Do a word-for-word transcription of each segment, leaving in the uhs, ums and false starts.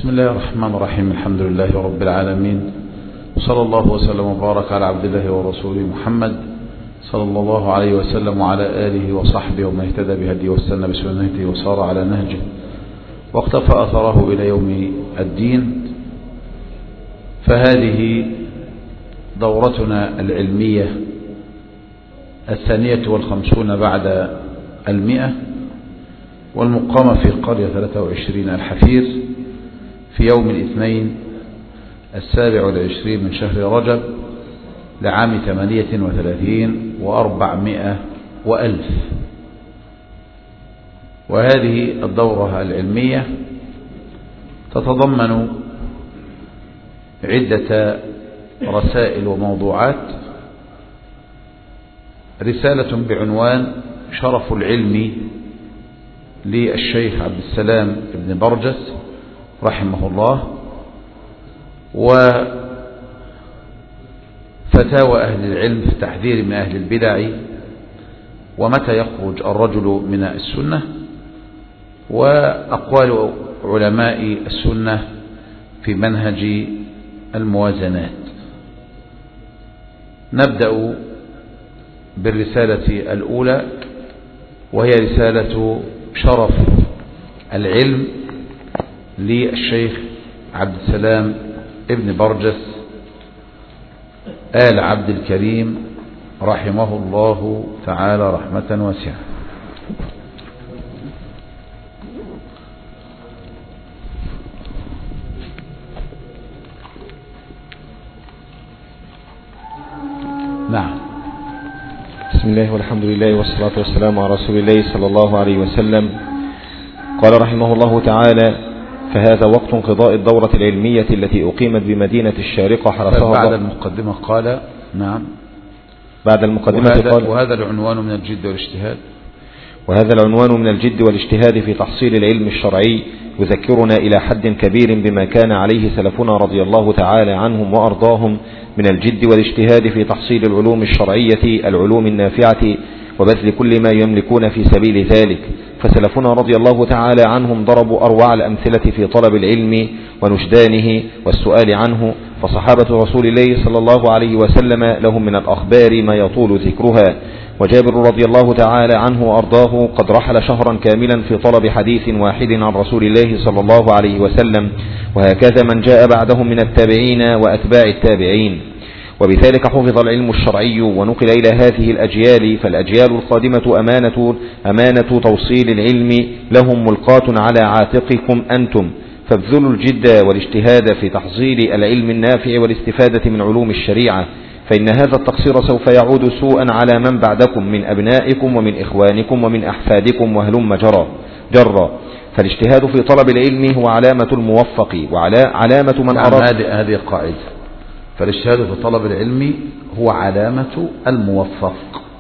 بسم الله الرحمن الرحيم. الحمد لله رب العالمين، صلى الله وسلم وبارك على عبد الله ورسوله محمد صلى الله عليه وسلم وعلى آله وصحبه ومن اهتدى بهديه واستنى بسنته وصار على نهجه واقتفى أثره إلى يوم الدين. فهذه دورتنا العلمية الثانية والخمسون بعد المئة، والمقامة في قرية ثلاثة وعشرين الحفير في يوم الاثنين السابع والعشرين من شهر رجب لعام ثمانية وثلاثين وأربعمائة وألف. وهذه الدورة العلمية تتضمن عدة رسائل وموضوعات. رسالة بعنوان شرف العلم للشيخ عبد السلام بن برجس رحمه الله، وفتاوى أهل العلم في التحذير من أهل البدع، ومتى يخرج الرجل من السنة، وأقوال علماء السنة في منهج الموازنات. نبدأ بالرسالة الأولى، وهي رسالة شرف العلم للشيخ عبد السلام ابن برجس آل عبد الكريم رحمه الله تعالى رحمة واسعة. نعم. بسم الله والحمد لله والصلاة والسلام على رسول الله صلى الله عليه وسلم. قال رحمه الله تعالى: فهذا وقت انقضاء الدورة العلمية التي أقيمت بمدينة الشارقة حرسها بعد المقدمة قال نعم بعد المقدمة وهذا, قال وهذا العنوان من الجد والاجتهاد وهذا العنوان من الجد والاجتهاد في تحصيل العلم الشرعي يذكرنا إلى حد كبير بما كان عليه سلفنا رضي الله تعالى عنهم وأرضاهم من الجد والاجتهاد في تحصيل العلوم الشرعية العلوم النافعة، وبذل كل ما يملكون في سبيل ذلك. فسلفنا رضي الله تعالى عنهم ضربوا أروع الأمثلة في طلب العلم ونشدانه والسؤال عنه، فصحابة رسول الله صلى الله عليه وسلم لهم من الأخبار ما يطول ذكرها. وجابر رضي الله تعالى عنه وأرضاه قد رحل شهرا كاملا في طلب حديث واحد عن رسول الله صلى الله عليه وسلم، وهكذا من جاء بعدهم من التابعين وأتباع التابعين. وبذلك حفظ العلم الشرعي ونقل إلى هذه الأجيال، فالأجيال القادمة أمانة, أمانة توصيل العلم لهم ملقاة على عاتقكم أنتم، فابذلوا الجد والاجتهاد في تحصيل العلم النافع والاستفادة من علوم الشريعة، فإن هذا التقصير سوف يعود سوءا على من بعدكم من أبنائكم ومن إخوانكم ومن أحفادكم وهلم جرى جرى. فالاجتهاد في طلب العلم هو علامة الموفق وعلامة من أراد. هذه قاعدة، فالاجتهاد في طلب العلم هو علامة الموفق،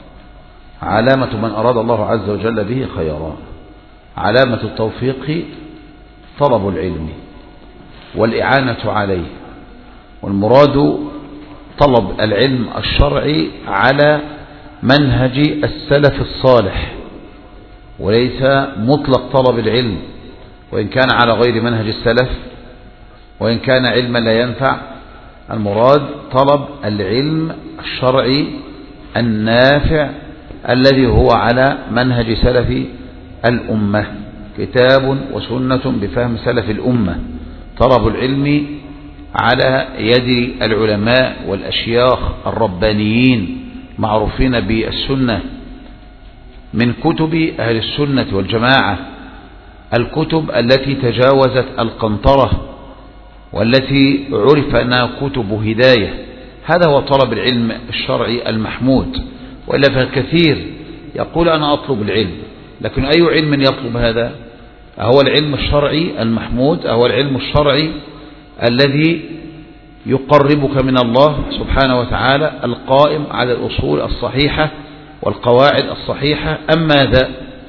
علامة من أراد الله عز وجل به خيرا. علامة التوفيق طلب العلم والإعانة عليه، والمراد طلب العلم الشرعي على منهج السلف الصالح، وليس مطلق طلب العلم، وإن كان على غير منهج السلف، وإن كان علما لا ينفع. المراد طلب العلم الشرعي النافع الذي هو على منهج سلف الأمة، كتاب وسنة بفهم سلف الأمة. طلب العلم على يد العلماء والأشياخ الربانيين معروفين بالسنة من كتب أهل السنة والجماعة، الكتب التي تجاوزت القنطرة والتي عرف أنها كتب هداية. هذا هو طلب العلم الشرعي المحمود. وإلا فالكثير يقول أنا أطلب العلم، لكن أي علم يطلب هذا؟ أهو العلم الشرعي المحمود؟ أهو العلم الشرعي الذي يقربك من الله سبحانه وتعالى، القائم على الأصول الصحيحة والقواعد الصحيحة؟ أم ماذا؟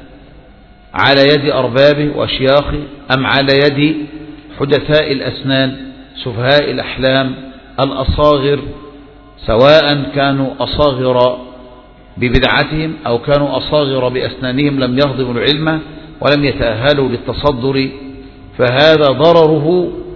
على يد أربابه وأشياخه، أم على يد حدثاء الأسنان سفهاء الأحلام الأصاغر، سواء كانوا أصاغر ببدعتهم أو كانوا أصاغر بأسنانهم لم يهضموا العلم ولم يتأهلوا للتصدر؟ فهذا ضرره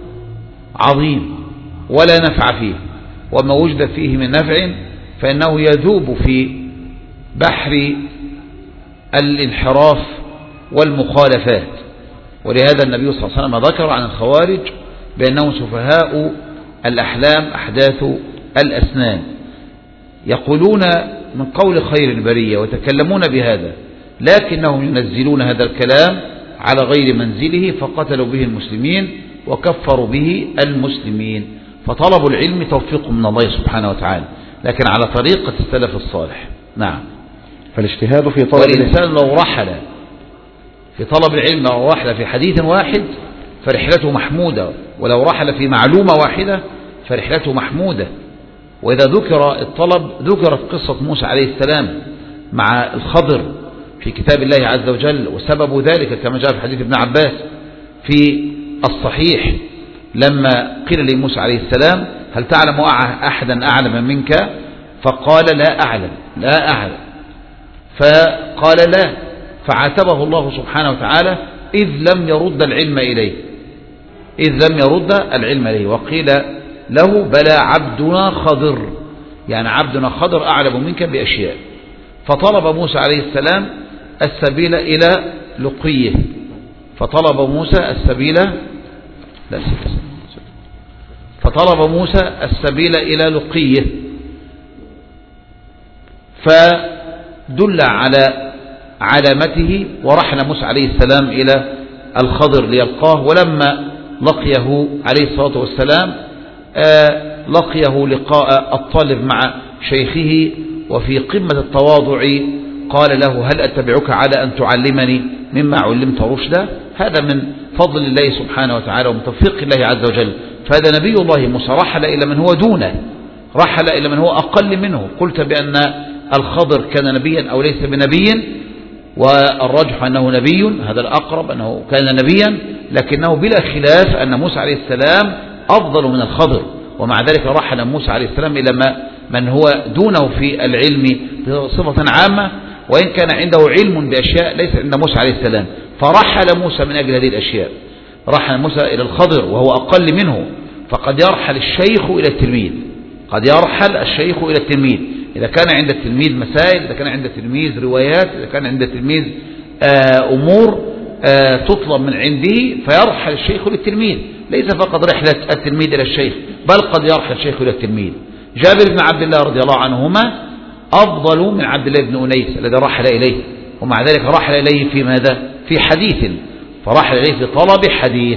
عظيم ولا نفع فيه، وما وجد فيه من نفع فإنه يذوب في بحر الانحراف والمخالفات. ولهذا النبي صلى الله عليه وسلم ذكر عن الخوارج بأنهم سفهاء الأحلام أحداث الأسنان، يقولون من قول خير البرية ويتكلمون بهذا، لكنهم ينزلون هذا الكلام على غير منزله فقتلوا به المسلمين وكفروا به المسلمين. فطلب العلم توفيق من الله سبحانه وتعالى، لكن على طريقة السلف الصالح. نعم. فالاجتهاد في طلب والإنسان لو رحل في طلب العلم لو رحل في حديث واحد فرحلته محمودة، ولو رحل في معلومة واحدة فرحلته محمودة. وإذا ذكر الطلب ذكرت قصة موسى عليه السلام مع الخضر في كتاب الله عز وجل، وسبب ذلك كما جاء في حديث ابن عباس في الصحيح لما قيل لموسى عليه السلام هل تعلم أحدا أعلم منك؟ فقال لا أعلم لا أعلم فقال لا، فعاتبه الله سبحانه وتعالى إذ لم يرد العلم إليه إذ لم يرد العلم إليه وقيل له بلى عبدنا خضر، يعني عبدنا خضر أعلم منك بأشياء. فطلب موسى عليه السلام السبيل إلى لقيه فطلب موسى السبيل لا فطلب موسى السبيل إلى لقيه فدل على علامته، ورحل موسى عليه السلام إلى الخضر ليلقاه. ولما لقيه عليه الصلاة والسلام آه لقيه لقاء الطالب مع شيخه وفي قمة التواضع قال له هل أتبعك على أن تعلمني مما علمت رشدا؟ هذا من فضل الله سبحانه وتعالى ومن توفيق الله عز وجل. فهذا نبي الله موسى رحل إلى من هو دونه، رحل إلى من هو أقل منه. قلت بأن الخضر كان نبيا أو ليس بنبي، والرجح أنه نبي، هذا الأقرب أنه كان نبيا، لكنه بلا خلاف أن موسى عليه السلام أفضل من الخضر. ومع ذلك رحل موسى عليه السلام إلى من هو دونه في العلم بصفة عامة، وإن كان عنده علم بأشياء ليس عند موسى عليه السلام. فرحل موسى من أجل هذه الأشياء، رحل موسى إلى الخضر وهو أقل منه. فقد يرحل الشيخ إلى التلميذ قد يرحل الشيخ إلى التلميذ إذا كان عند التلميذ مسائل، إذا كان عند التلميذ روايات، إذا كان عند التلميذ أمور تطلب من عنده فيرحل الشيخ للتلميذ، ليس فقط رحلة التلميذ إلى الشيخ بل قد يرحل الشيخ إلى التلميذ. جابر بن عبد الله رضي الله عنهما أفضل من عبد الله بن أنيس الذي رحل إليه، ومع ذلك رحل إليه في ماذا؟ في حديث، فرحل إليه في طلب حديث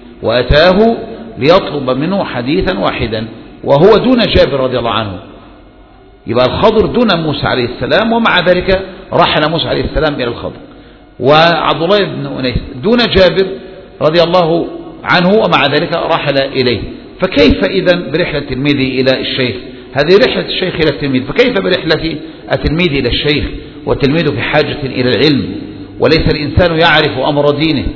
وأتاه ليطلب منه حديثا واحدا وهو دون جابر رضي الله عنه. يبقى الخضر دون موسى عليه السلام، ومع ذلك رحل موسى عليه السلام إلى الخضر. وعبد الله بن أنيس دون جابر رضي الله عنه، ومع ذلك رحل إليه. فكيف إذن برحلة التلميذ إلى الشيخ؟ هذه رحلة الشيخ إلى التلميذ، فكيف برحلة التلميذ إلى الشيخ؟ والتلميذ في حاجة إلى العلم، وليس الإنسان يعرف أمر دينه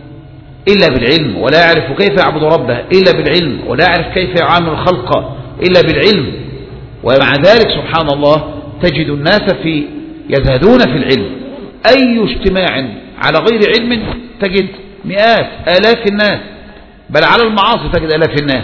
إلا بالعلم، ولا يعرف كيف يعبد ربه إلا بالعلم، ولا يعرف كيف يعامل الخلق إلا بالعلم. ومع ذلك سبحان الله تجد الناس في يزهدون في العلم. أي اجتماع على غير علم تجد مئات آلاف الناس، بل على المعاصي تجد آلاف الناس.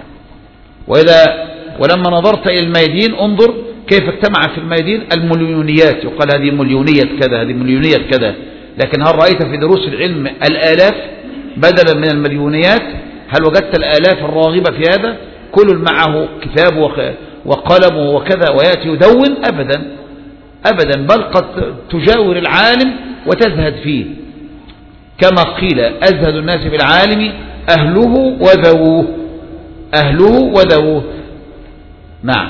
وإذا ولما نظرت إلى الميادين انظر كيف اجتمع في الميادين المليونيات، يقال هذه مليونية كذا هذه مليونية كذا، لكن هل رأيت في دروس العلم الآلاف بدلا من المليونيات؟ هل وجدت الآلاف الراغبة في هذا؟ كل معه كتاب وقلم وكذا ويأتي يدون؟ أبدا أبدا، بل قد تجاور العالم وتزهد فيه، كما قيل أزهد الناس بالعالم أهله وذووه أهله وذووه. نعم.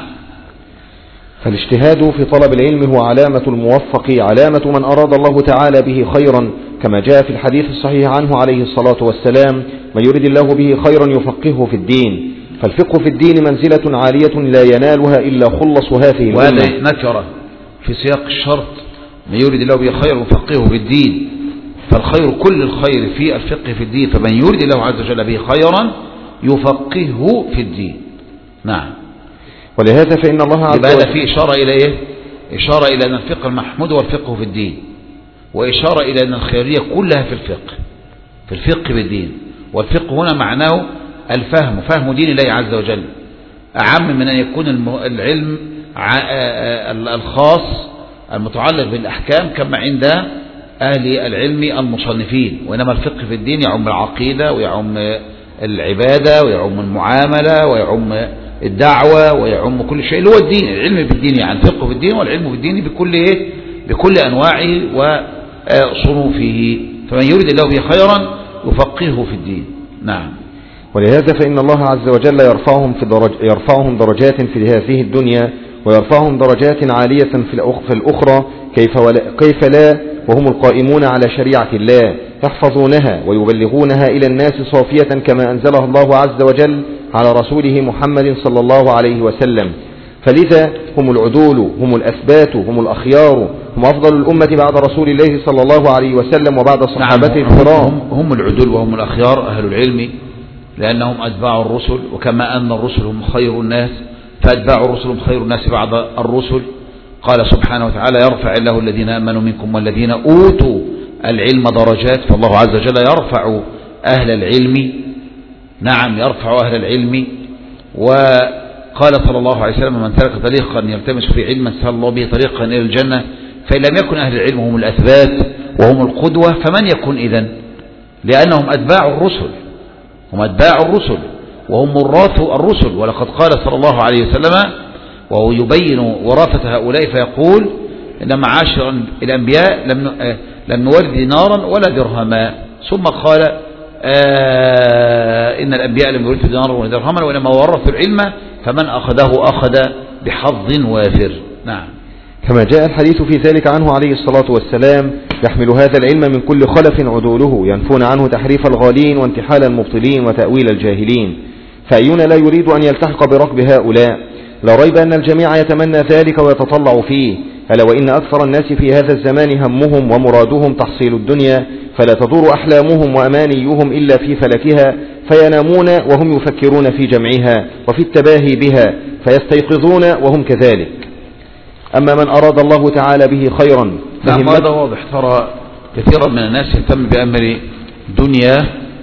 فالاجتهاد في طلب العلم هو علامة الموفق، علامة من أراد الله تعالى به خيرا، كما جاء في الحديث الصحيح عنه عليه الصلاة والسلام: من يريد الله به خيرا يفقهه في الدين. فالفقه في الدين منزلة عالية لا ينالها إلا خلص هذه الأمة. وهذا نكرة في سياق الشرط: من يريد الله به خيرا يفقهه في الدين. فالخير كل الخير في الفقه في الدين، فمن يريد الله عز وجل به خيرا يفقهه في الدين. نعم. ولهذا فإن الله عز وجل هذا في إشارة إلى إيه؟ إشارة إلى أن الفقه المحمود هو الفقه في الدين، وإشارة إلى أن الخيرية كلها في الفقه في الفقه بالدين. والفقه هنا معناه الفهم، فهم دين الله عز وجل أعم من أن يكون العلم الخاص المتعلق بالأحكام كما عند أهل العلم المصنفين. وإنما الفقه في الدين يعم العقيدة ويعم العبادة ويعم المعاملة ويعم الدعوة ويعم كل شيء اللي هو الدين. العلم بالدين يعني الفقه في الدين والعلم بالدين بكل إيه؟ بكل أنواعه وصنوفه. فمن يريد الله به خيرا يفقهه في الدين. نعم. ولهذا فإن الله عز وجل يرفعهم, في درج يرفعهم درجات في هذه الدنيا ويرفعهم درجات عالية في الأخرى، كيف, ولا كيف لا وهم القائمون على شريعة الله يحفظونها ويبلغونها إلى الناس صافية كما أنزلها الله عز وجل على رسوله محمد صلى الله عليه وسلم. فلذا هم العدول، هم الأثبات، هم الأخيار، هم أفضل الأمة بعد رسول الله صلى الله عليه وسلم وبعد صحابته الكرام. هم, هم العدول وهم الأخيار أهل العلم، لأنهم أتباع الرسل، وكما أن الرسل هم خير الناس فأتباع الرسل هم خير الناس بعد الرسل. قال سبحانه وتعالى: يرفع الله الذين آمنوا منكم والذين أوتوا العلم درجات. فالله عز وجل يرفع أهل العلم، نعم يرفع أهل العلم. وقال صلى الله عليه وسلم: من سلك طريقا يلتمس في علما سهل الله به طريقا إلى الجنة. فإن لم يكن أهل العلم هم الأثبات وهم القدوة فمن يكون إذن؟ لأنهم أتباع الرسل، هم أتباع الرسل وهم وراث الرسل. ولقد قال صلى الله عليه وسلم وهو يبين وراثة هؤلاء فيقول: إن معاشر الأنبياء لم لم نورث دينارا ولا درهما. ثم قال: آه إن الأنبياء لم يورثوا دينارا ولا درهما وإنما ورثوا العلم فمن أخذه أخذ بحظ وافر. نعم. كما جاء الحديث في ذلك عنه عليه الصلاة والسلام: يحمل هذا العلم من كل خلف عدوله ينفون عنه تحريف الغالين وانتحال المبطلين وتأويل الجاهلين. فأينا لا يريد أن يلتحق بركب هؤلاء؟ لا ريب أن الجميع يتمنى ذلك ويتطلع فيه، ألا وإن أكثر الناس في هذا الزمان همهم ومرادهم تحصيل الدنيا، فلا تدور أحلامهم وأمانيهم إلا في فلكها، فينامون وهم يفكرون في جمعها وفي التباهي بها، فيستيقظون وهم كذلك. أما من أراد الله تعالى به خيرا نعم هذا واضح. ترى كثيرا من الناس يهتم بأمر دنيا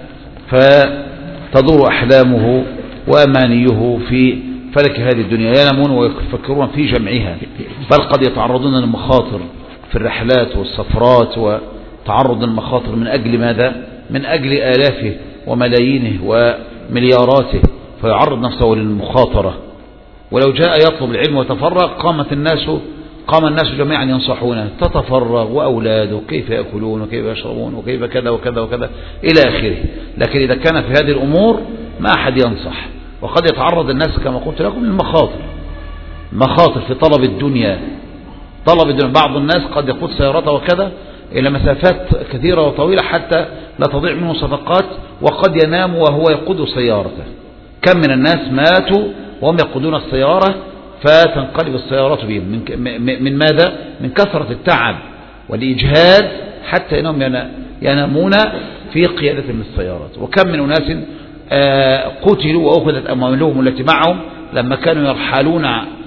فتدور أحلامه وأمانيه في فلك هذه الدنيا، ينامون ويفكرون في جمعها، بل قد يتعرضون للمخاطر في الرحلات والسفرات، وتعرض للمخاطر من أجل ماذا؟ من أجل آلافه وملايينه وملياراته، فيعرض نفسه للمخاطرة. ولو جاء يطلب العلم وتفرغ قامت الناس قام الناس جميعا ينصحونه: تتفرغ وأولاده كيف يأكلون وكيف يشربون وكيف كذا وكذا وكذا إلى آخره. لكن إذا كان في هذه الأمور ما أحد ينصح، وقد يتعرض الناس كما قلت لكم للمخاطر، مخاطر في طلب الدنيا. طلب الدنيا بعض الناس قد يقود سيارته وكذا إلى مسافات كثيرة وطويلة حتى لا تضيع منه صفقات، وقد ينام وهو يقود سيارته. كم من الناس ماتوا وهم يقودون السيارة فتنقلب السيارات بهم من, من ماذا؟ من كثرة التعب والإجهاد، حتى إنهم ينامون في قيادة من السيارات. وكم من أناس قتلوا وأخذت أموالهم التي معهم لما كانوا يرحلون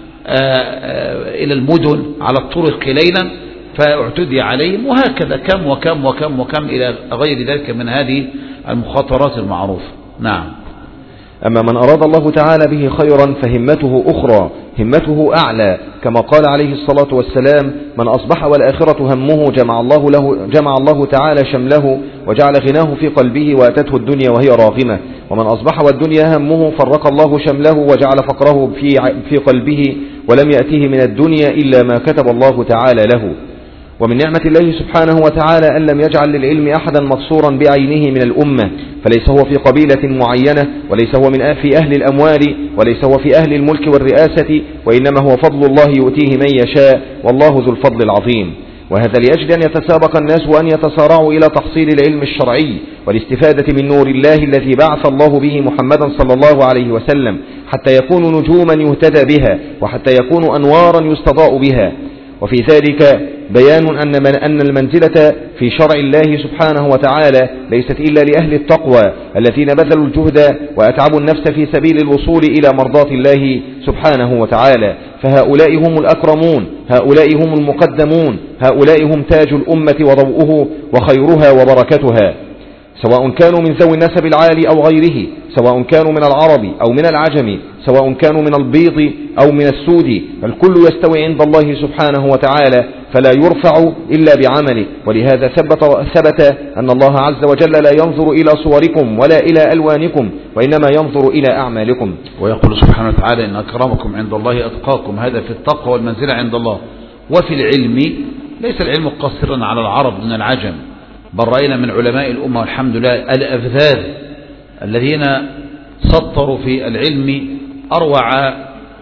إلى المدن على الطرق ليلا فاعتدي عليهم، وهكذا كم وكم وكم وكم إلى غير ذلك من هذه المخاطرات المعروفة. نعم. أما من أراد الله تعالى به خيرا فهمته أخرى، همته أعلى، كما قال عليه الصلاة والسلام: من أصبح والآخرة همه جمع الله, له جمع الله تعالى شمله وجعل غناه في قلبه وأتته الدنيا وهي راغمة. ومن أصبح والدنيا همه فرق الله شمله وجعل فقره في, في قلبه ولم يأتيه من الدنيا إلا ما كتب الله تعالى له. ومن نعمة الله سبحانه وتعالى أن لم يجعل للعلم أحدا مقصورا بعينه من الأمة، فليس هو في قبيلة معينة، وليس هو من في أهل الأموال، وليس هو في أهل الملك والرئاسة، وإنما هو فضل الله يؤتيه من يشاء، والله ذو الفضل العظيم. وهذا لأجل أن يتسابق الناس وأن يتسارعوا إلى تحصيل العلم الشرعي والاستفادة من نور الله الذي بعث الله به محمدا صلى الله عليه وسلم، حتى يكونوا نجوما يهتدى بها، وحتى يكونوا أنوارا يستضاء بها. وفي ذلك بيان أن, من أن المنزلة في شرع الله سبحانه وتعالى ليست إلا لأهل التقوى الذين بذلوا الجهد وأتعبوا النفس في سبيل الوصول إلى مرضاة الله سبحانه وتعالى، فهؤلاء هم الأكرمون، هؤلاء هم المقدمون، هؤلاء هم تاج الأمة وضوءه وخيرها وبركتها. سواء كانوا من ذوي النسب العالي أو غيره، سواء كانوا من العرب أو من العجم، سواء كانوا من البيض أو من السود، الكل يستوي عند الله سبحانه وتعالى فلا يرفع إلا بعمله. ولهذا ثبت, ثبت أن الله عز وجل لا ينظر إلى صوركم ولا إلى ألوانكم، وإنما ينظر إلى أعمالكم. ويقول سبحانه وتعالى إن أكرمكم عند الله أتقاكم، هذا في التقوى والمنزلة عند الله. وفي العلم ليس العلم قصرا على العرب دون العجم، بل رأينا من علماء الأمة والحمد لله الأفذاذ الذين سطروا في العلم أروع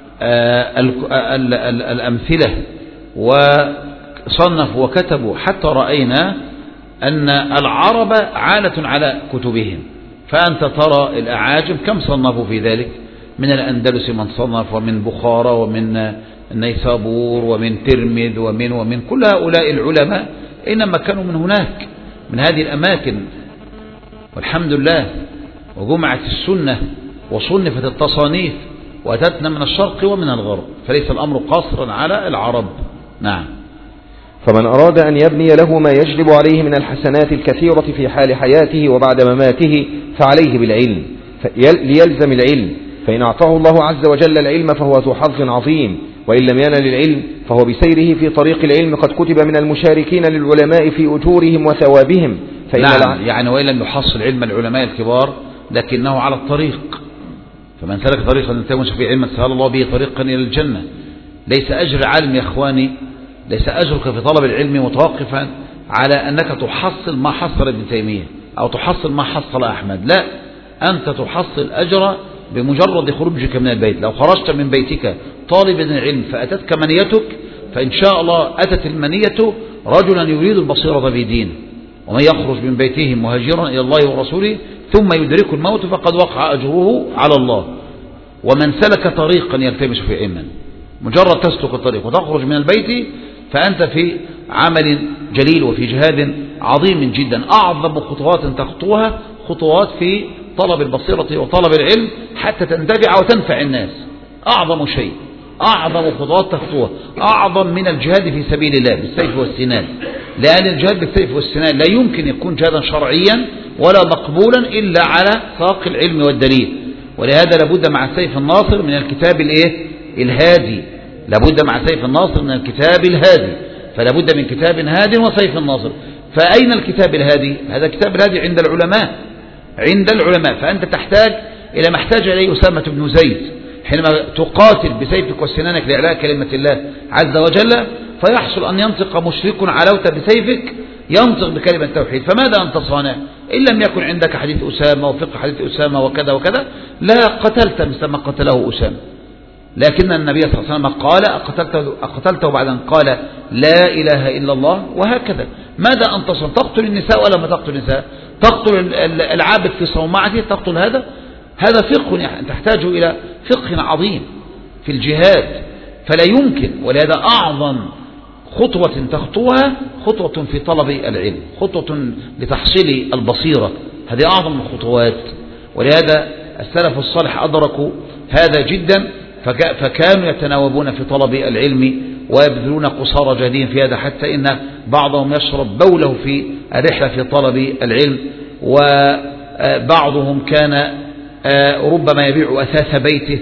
الأمثلة وصنفوا وكتبوا، حتى رأينا أن العرب عالة على كتبهم. فأنت ترى الأعاجم كم صنفوا في ذلك، من الأندلس من صنف، ومن بخارى، ومن نيسابور، ومن ترمذ، ومن ومن كل هؤلاء العلماء إنما كانوا من هناك، من هذه الأماكن، والحمد لله. وجمعت السنة وصنفت التصانيف وأتتنا من الشرق ومن الغرب، فليس الأمر قاصرا على العرب. نعم. فمن أراد أن يبني له ما يجلب عليه من الحسنات الكثيرة في حال حياته وبعد مماته فعليه بالعلم، ليلزم العلم، فإن أعطاه الله عز وجل العلم فهو ذو حظ عظيم، وإن لم ينل العلم فهو بسيره في طريق العلم قد كتب من المشاركين للعلماء في أجورهم وثوابهم. فإن نعم، يعني وإن لم يحصل علم العلماء الكبار لكنه على الطريق، فمن سلك طريقا يلتمس فيه علما سهل الله به طريقا إلى الجنة. ليس أجر عالم يا إخواني، ليس أجرك في طلب العلم متوقفا على أنك تحصل ما حصل ابن تيمية أو تحصل ما حصل أحمد، لا، أنت تحصل أجر بمجرد خروجك من البيت. لو خرجت من بيتك طالبا العلم فأتتك منيتك، فإن شاء الله أتت المنية رجلا يريد البصيرة في دينه. ومن يخرج من بيته مهاجرا إلى الله ورسوله ثم يدرك الموت فقد وقع أجره على الله. ومن سلك طريقا يلتمس في علما، مجرد تسلك الطريق وتخرج من البيت فأنت في عمل جليل وفي جهاد عظيم جدا. أعظم خطوات تخطوها خطوات في طلب البصيرة وطلب العلم حتى تنتفع وتنفع الناس. أعظم شيء، أعظم خطوات تخطوها، أعظم من الجهاد في سبيل الله بالسيف والسنان، لأن الجهاد بالسيف والسنان لا يمكن يكون جهادا شرعيا ولا مقبولا إلا على ساق العلم والدليل. ولهذا لابد مع السيف الناصر من الكتاب الايه الهادي، لابد مع سيف الناصر من الكتاب الهادي، فلابد من كتاب هادي وسيف الناصر. فأين الكتاب الهادي؟ هذا الكتاب الهادي عند العلماء، عند العلماء. فأنت تحتاج إلى ما احتاج إليه أسامة بن زيد حينما تقاتل بسيفك وسنانك لإعلاء كلمة الله عز وجل، فيحصل أن ينطق مشرك علوت بسيفك ينطق بكلمة التوحيد، فماذا أنت صانع؟ إن لم يكن عندك حديث أسامة وفقه حديث أسامة وكذا وكذا لا قتلت مثل ما قتله أسامة. لكن النبي صلى الله عليه وسلم قال أقتلته, أقتلته بعد أن قال لا إله إلا الله، وهكذا. ماذا أنت صانع؟ تقتل النساء ولا ما تقتل النساء؟ تقتل العابد في صومعته، تقتل هذا هذا فقه يعني تحتاج إلى فقه عظيم في الجهاد، فلا يمكن. ولهذا أعظم خطوة تخطوها خطوة في طلب العلم، خطوة لتحصيل البصيرة، هذه أعظم الخطوات. ولهذا السلف الصالح أدركوا هذا جدا، فكانوا يتناوبون في طلب العلم ويبذلون قصارى جهدهم في هذا، حتى إن بعضهم يشرب بوله في الرحلة في طلب العلم، وبعضهم كان ربما يبيع أثاث بيته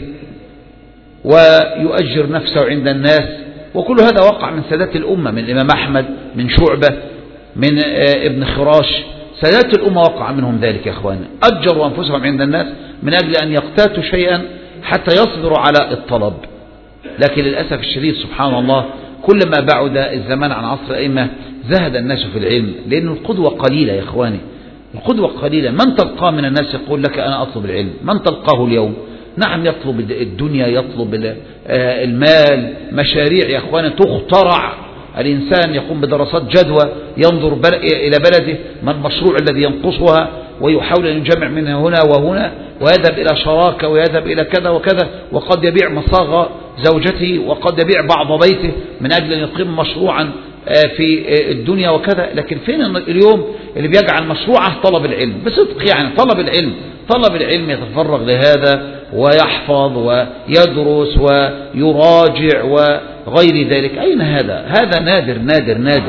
ويؤجر نفسه عند الناس. وكل هذا وقع من سادات الأمة، من الإمام أحمد، من شعبة، من ابن خراش، سادات الأمة وقع منهم ذلك يا أخواني، أجروا أنفسهم عند الناس من أجل أن يقتاتوا شيئا حتى يصبروا على الطلب. لكن للأسف الشديد سبحان الله كلما بعد الزمان عن عصر الأئمة زهد الناس في العلم، لأن القدوة قليلة يا إخواني، القدوة قليلة. من تلقاه من الناس يقول لك أنا أطلب العلم؟ من تلقاه اليوم؟ نعم يطلب الدنيا، يطلب المال، مشاريع يا أخواني تخترع. الإنسان يقوم بدراسات جدوى، ينظر إلى بلده ما المشروع الذي ينقصها، ويحاول أن يجمع منها هنا وهنا، ويذهب إلى شراكة، ويذهب إلى كذا وكذا، وقد يبيع مصاغ زوجته، وقد يبيع بعض بيته من أجل أن يقيم مشروعا في الدنيا وكذا. لكن فين اليوم اللي بيجعل مشروعه طلب العلم بصدق؟ يعني طلب العلم، طلب العلم يتفرغ لهذا ويحفظ ويدرس ويراجع وغير ذلك. أين هذا؟ هذا نادر نادر نادر.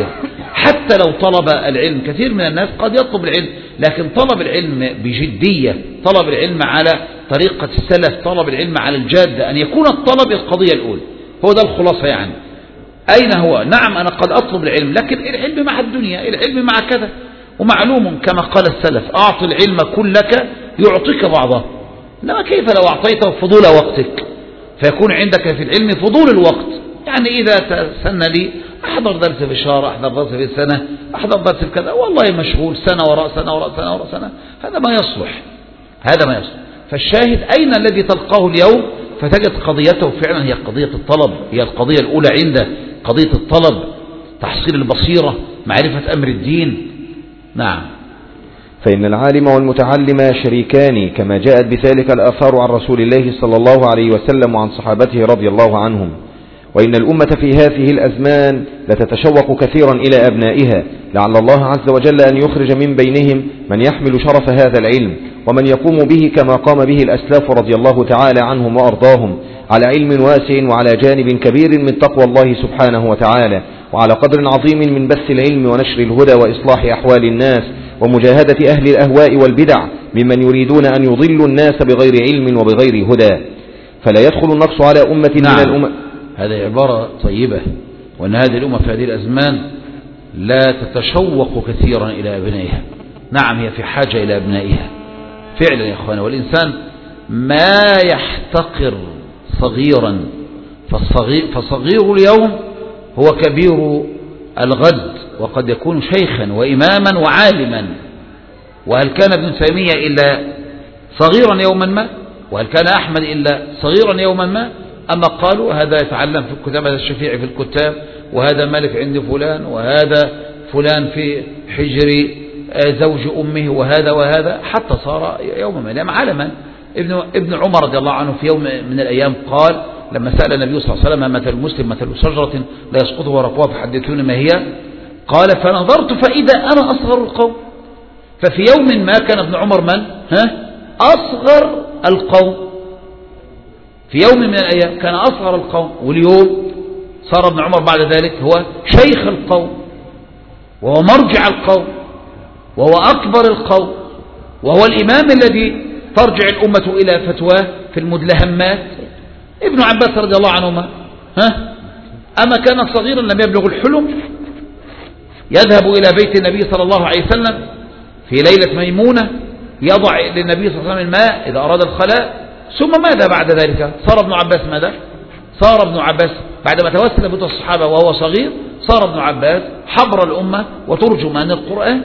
حتى لو طلب العلم. كثير من الناس قد يطلب العلم، لكن طلب العلم بجدية، طلب العلم على طريقة السلف، طلب العلم على الجادة، أن يكون الطلب القضية الأولى. هو ده الخلاصة يعني. أين هو؟ نعم أنا قد أطلب العلم، لكن العلم مع الدنيا، العلم مع كذا. ومعلوم كما قال السلف: أعط العلم كلك يعطيك بعضه. إنما كيف لو أعطيته فضول وقتك، فيكون عندك في العلم فضول الوقت. يعني إذا تسنى لي أحضر درس في الشهر، أحضر درس في السنة، أحضر درس في كذا، والله مشغول سنة وراء سنة وراء سنة وراء سنة، هذا ما يصلح، هذا ما يصلح. فالشاهد أين الذي تلقاه اليوم فتجد قضيته فعلا هي قضية الطلب، هي القضية الأولى عنده، قضية الطلب، تحصيل البصيرة، معرفة أمر الدين. نعم. فإن العالم والمتعلم شريكان، كما جاءت بذلك الآثار عن رسول الله صلى الله عليه وسلم وعن صحابته رضي الله عنهم. وإن الأمة في هذه الأزمان لتتشوق كثيرا إلى أبنائها، لعل الله عز وجل أن يخرج من بينهم من يحمل شرف هذا العلم، ومن يقوم به كما قام به الأسلاف رضي الله تعالى عنهم وأرضاهم، على علم واسع وعلى جانب كبير من تقوى الله سبحانه وتعالى، وعلى قدر عظيم من بث العلم ونشر الهدى وإصلاح أحوال الناس، ومجاهدة أهل الأهواء والبدع ممن يريدون أن يضلوا الناس بغير علم وبغير هدى. فلا يدخل النقص على أمة نعم. من الأمم. هذه عبارة طيبة، وأن هذه الأمة في هذه الأزمان لا تتشوق كثيرا إلى أبنائها. نعم هي في حاجة إلى أبنائها فعلا يا أخوانا. والإنسان ما يحتقر صغيرا، فالصغير فصغير اليوم هو كبير الغد، وقد يكون شيخا وإماما وعالما. وهل كان ابن تيمية إلا صغيرا يوما ما؟ وهل كان أحمد إلا صغيرا يوما ما؟ أما قالوا هذا يتعلم في الكتاب، هذا الشفيع في الكتاب، وهذا مالك عند فلان، وهذا فلان في حجر زوج أمه، وهذا وهذا، حتى صار يوما ما لما عالما. ابن, ابن عمر رضي الله عنه في يوم من الأيام قال لما سأل النبي صلى الله عليه وسلم: مثل المسلم مثل شجرة لا يسقط ورقها فحدثوني ما هي؟ قال: فنظرت فإذا أنا أصغر القوم. ففي يوم ما كان ابن عمر من؟ ها؟ أصغر القوم. في يوم من الأيام كان أصغر القوم، واليوم صار ابن عمر بعد ذلك هو شيخ القوم، وهو مرجع القوم، وهو أكبر القوم، وهو الإمام الذي ترجع الأمة إلى فتواه في المدلهمات. ابن عباس رضي الله عنهما ها أما كان صغيرا لم يبلغ الحلم يذهب إلى بيت النبي صلى الله عليه وسلم في ليلة ميمونة، يضع للنبي صلى الله عليه وسلم الماء إذا أراد الخلاء. ثم ماذا بعد ذلك؟ صار ابن عباس ماذا؟ صار ابن عباس بعدما توسل به الصحابة وهو صغير، صار ابن عباس حبر الأمة وترجمان القرآن.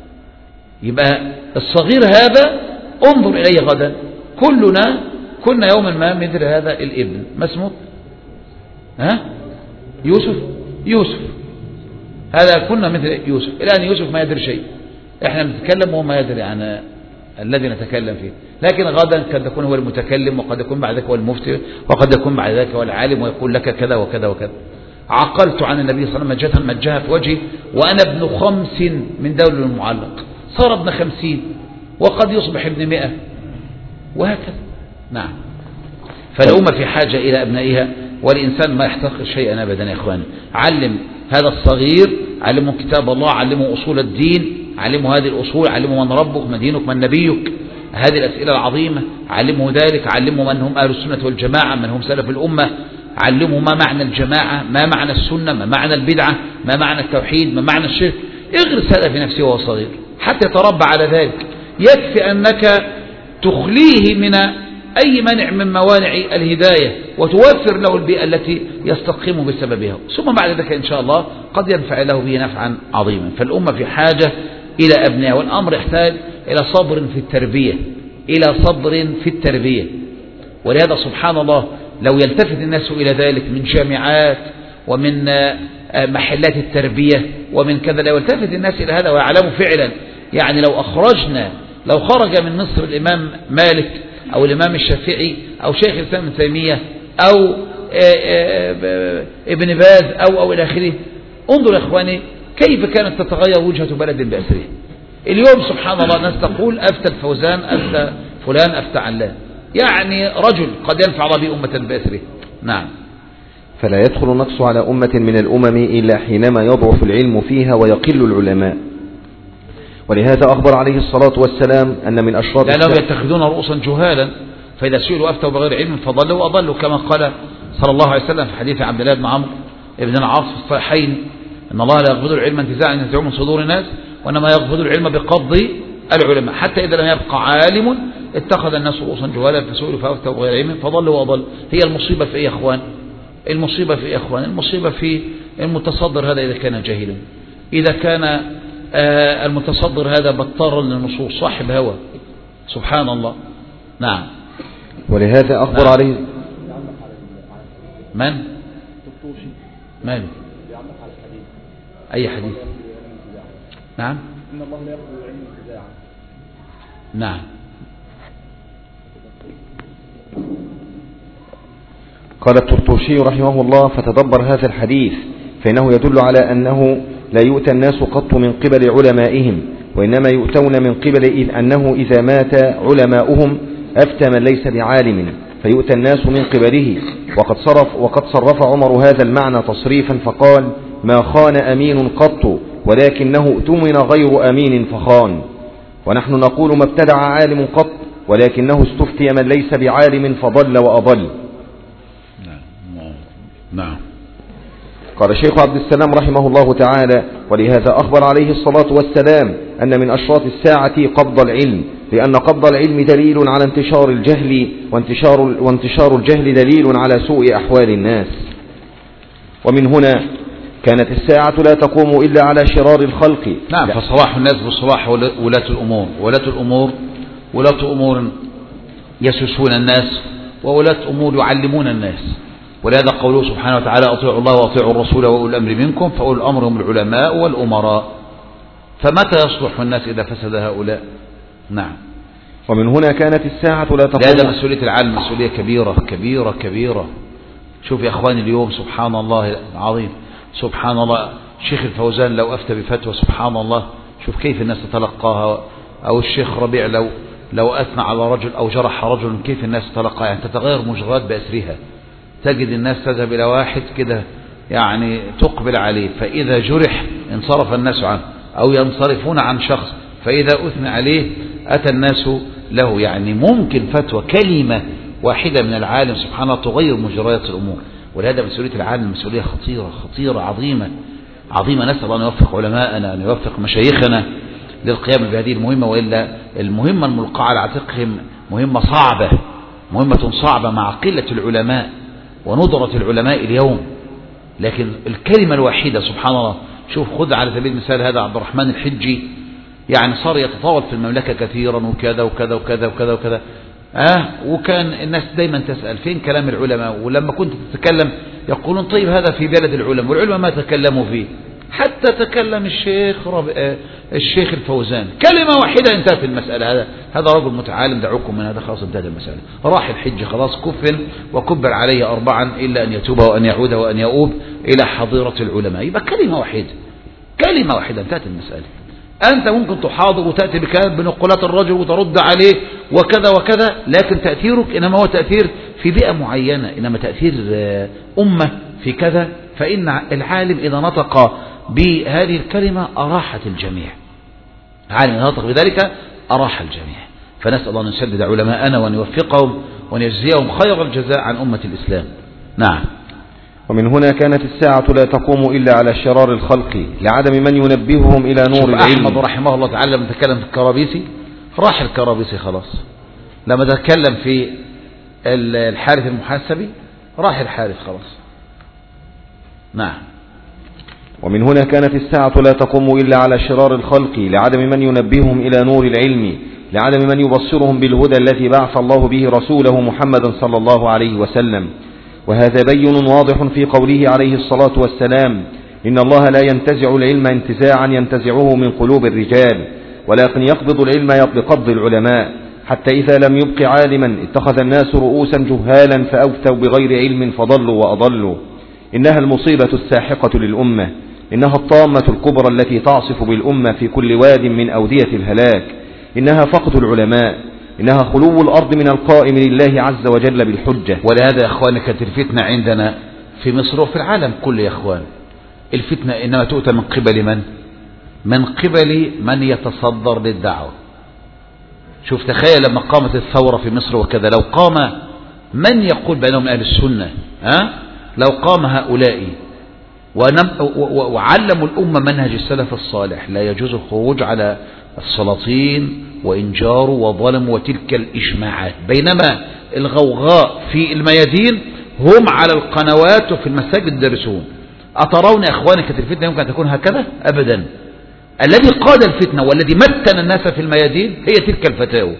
يبقى الصغير هذا انظر إليه غدا. كلنا كنا يوما ما مثل هذا الابن. ما اسمه؟ ها؟ يوسف. يوسف هذا كنا مثل يوسف. الآن يوسف ما يدري شيء، احنا نتكلم وهو ما يدري عن الذي نتكلم فيه. لكن غدا قد يكون هو المتكلم، وقد يكون بعد ذلك هو المفتي، وقد يكون بعد ذلك هو العالم، ويقول لك كذا وكذا وكذا. عقلت عن النبي صلى الله عليه وسلم مجة مجها في وجهي وأنا ابن خمس من دول المعلق، صار ابن خمسين، وقد يصبح ابن مئة، وهكذا. نعم. فالأمة في حاجة إلى أبنائها، والإنسان ما يحتقر شيئا أبدا يا إخواني. علم هذا الصغير، علمه كتاب الله، علمه أصول الدين، علمه هذه الأصول، علمه من ربك، من دينك، من نبيك، هذه الأسئلة العظيمة، علمه ذلك، علمه من هم أهل السنة والجماعة، من هم سلف الأمة، علمه ما معنى الجماعة، ما معنى السنة، ما معنى البدعة، ما معنى التوحيد، ما معنى الشرك. اغرس هذا في نفسه وهو صغير حتى يتربى على ذلك. يكفي أنك تخليه من أي منع من موانع الهداية، وتوفر له البيئة التي يستقيم بسببها، ثم بعد ذلك إن شاء الله قد ينفع له به نفعا عظيما. فالأمة في حاجة إلى أبنائها، والأمر يحتاج إلى صبر في التربية، إلى صبر في التربية. ولهذا سبحان الله لو يلتفت الناس إلى ذلك من جامعات ومن محلات التربية ومن كذا، لو يلتفت الناس إلى هذا ويعلموا فعلا. يعني لو أخرجنا لو خرج من مصر الإمام مالك أو الإمام الشافعي أو شيخ الإسلام ابن تيمية أو ابن باز أو أو إلى آخره، انظر يا إخواني كيف كانت تتغير وجهة بلد بأسره. اليوم سبحان الله الناس تقول أفتى الفوزان، أفتى فلان، أفتى علان، يعني رجل قد ينفع الله به أمة بأسره. نعم. فلا يدخل النقص على أمة من الأمم إلا حينما يضعف العلم فيها ويقل العلماء. ولهذا أخبر عليه الصلاة والسلام أن من أشراط لأنهم يتخذون رؤوسا جهالا، فإذا سئلوا أفتوا بغير علم فضلوا وأضلوا، كما قال صلى الله عليه وسلم في حديث عبد الله بن عمرو بن العاص في الصحيحين: إن الله لا يقبض العلم انتزاعا ينزعه من صدور الناس، وإنما يقبض العلم بقبض العلماء، حتى إذا لم يبقى عالم اتخذ الناس رؤوسا جهالا فسئلوا فأفتوا بغير علم فضلوا وأضلوا. هي المصيبة في إيه يا إخوان؟ المصيبة في إيه يا إخوان؟ المصيبة في المتصدر هذا إذا كان جاهلا، إذا كان آه المتصدر هذا بطارا للنصوص صاحب هوى، سبحان الله. نعم. ولهذا أخبر نعم. عليه من؟ ماله؟ أي حديث؟ نعم. إن الله لا يقبل العلم انتزاعا. نعم. قال الطرطوشي رحمه الله: فتدبر هذا الحديث فإنه يدل على أنه لا يؤتى الناس قط من قبل علمائهم، وإنما يؤتون من قبل إذ أنه إذا مات علماؤهم أفتى من ليس بعالم فيؤتى الناس من قبله. وقد صرف, وقد صرف عمر هذا المعنى تصريفا فقال: ما خان أمين قط ولكنه اؤتمن غير أمين فخان. ونحن نقول: ما ابتدع عالم قط ولكنه استفتي من ليس بعالم فضل وأضل. نعم. قال الشيخ عبد السلام رحمه الله تعالى: ولهذا أخبر عليه الصلاة والسلام أن من أشراط الساعة قبض العلم، لأن قبض العلم دليل على انتشار الجهل، وانتشار, وانتشار الجهل دليل على سوء أحوال الناس. ومن هنا كانت الساعة لا تقوم إلا على شرار الخلق. نعم. فصلاح الناس بصلاح ولاة الأمور، ولاة الأمور ولاة أمور يسوسون الناس، وولاة أمور يعلمون الناس. ولهذا قوله سبحانه وتعالى: أطيعوا الله وأطيعوا الرسول وأولي الأمر منكم، فأولي الأمر هم العلماء والأمراء. فمتى يصلح الناس إذا فسد هؤلاء؟ نعم. ومن هنا كانت الساعة لا تقوم. هذا مسؤولية العالم، مسؤولية كبيرة كبيرة كبيرة. شوف يا أخواني اليوم سبحان الله العظيم، سبحان الله، الشيخ الفوزان لو أفتى بفتوى سبحان الله، شوف كيف الناس تتلقاها. أو الشيخ ربيع لو لو أثنى على رجل أو جرح رجل، كيف الناس تتلقاها؟ يعني تتغير مجرات بأسرها. تجد الناس تذهب إلى واحد كده يعني تقبل عليه، فإذا جرح انصرف الناس عنه، أو ينصرفون عن شخص فإذا أثنى عليه أتى الناس له. يعني ممكن فتوى كلمة واحدة من العالم سبحانه تغير مجريات الأمور. ولهذا مسؤولية العالم مسؤولية خطيرة خطيرة عظيمة عظيمة. نسأل أن يوفق علماءنا، أن يوفق مشايخنا للقيام بهذه المهمة، وإلا المهمة الملقاة على عاتقهم مهمة صعبة، مهمة صعبة مع قلة العلماء وندرة العلماء اليوم. لكن الكلمة الواحدة سبحان الله، شوف خذ على سبيل المثال هذا عبد الرحمن الحجي، يعني صار يتطاول في المملكة كثيرا وكذا وكذا وكذا وكذا وكذا آه وكان الناس دايما تسأل فين كلام العلماء، ولما كنت تتكلم يقولون طيب هذا في بلد العلماء، والعلماء ما تكلموا فيه. حتى تكلم الشيخ رب... آه الشيخ الفوزان كلمة واحدة انتهت المسألة. هذا هذا رجل متعالم، دعوكم من هذا، خلاص انتهت المسألة. راح الحج خلاص، كفن وكبر عليه أربعا إلا أن يتوب وأن يعود وأن يؤوب إلى حظيرة العلماء. يبقى كلمة واحدة، كلمة واحدة انتهت المسألة. أنت ممكن تحاضر وتأتي بكلام بنقولات الرجل وترد عليه وكذا وكذا، لكن تأثيرك إنما هو تأثير في بيئة معينة، إنما تأثير أمة في كذا. فإن العالم إذا نطق بهذه الكلمة أراحت الجميع، عالم إذا نطق بذلك أراح الجميع. فنسأل الله أن يسدد علماءنا وأن يوفقهم وأن يجزيهم خير الجزاء عن أمة الإسلام. نعم. ومن هنا كانت الساعة لا تقوم إلا على شرار الخلق لعدم من ينبههم إلى نور العلم. أحمد رحمه الله تعالى لما تكلم في الكرابيسي راح الكرابيسي خلاص، لما تكلم في الحارث المحاسبي راح الحارث خلاص. نعم. ومن هنا كانت الساعة لا تقوم إلا على شرار الخلق لعدم من ينبههم إلى نور العلم، لعدم من يبصرهم بالهدى الذي بعث الله به رسوله محمدا صلى الله عليه وسلم. وهذا بين واضح في قوله عليه الصلاة والسلام: إن الله لا ينتزع العلم انتزاعا ينتزعه من قلوب الرجال، ولكن يقبض العلم بقبض العلماء، حتى إذا لم يبق عالما اتخذ الناس رؤوسا جهالا فأفتوا بغير علم فضلوا وأضلوا. إنها المصيبة الساحقة للأمة، إنها الطامة الكبرى التي تعصف بالأمة في كل واد من أودية الهلاك. إنها فقد العلماء، إنها خلو الأرض من القائم لله عز وجل بالحجة. ولهذا يا أخواني كانت الفتنة عندنا في مصر وفي العالم كله يا اخوان. الفتنة انما تؤتى من قبل من؟ من قبل من يتصدر للدعوة. شوف تخيل لما قامت الثورة في مصر وكذا، لو قام من يقول بينهم أهل السنة، ها؟ لو قام هؤلاء وعلموا الأمة منهج السلف الصالح لا يجوز الخروج على السلاطين وإنجاروا وظلموا وتلك الإجماعات، بينما الغوغاء في الميادين هم على القنوات وفي المساجد درسون. أترون يا أخواني كانت الفتنة يمكن أن تكون هكذا؟ أبدا. الذي قاد الفتنة والذي متن الناس في الميادين هي تلك الفتاوى،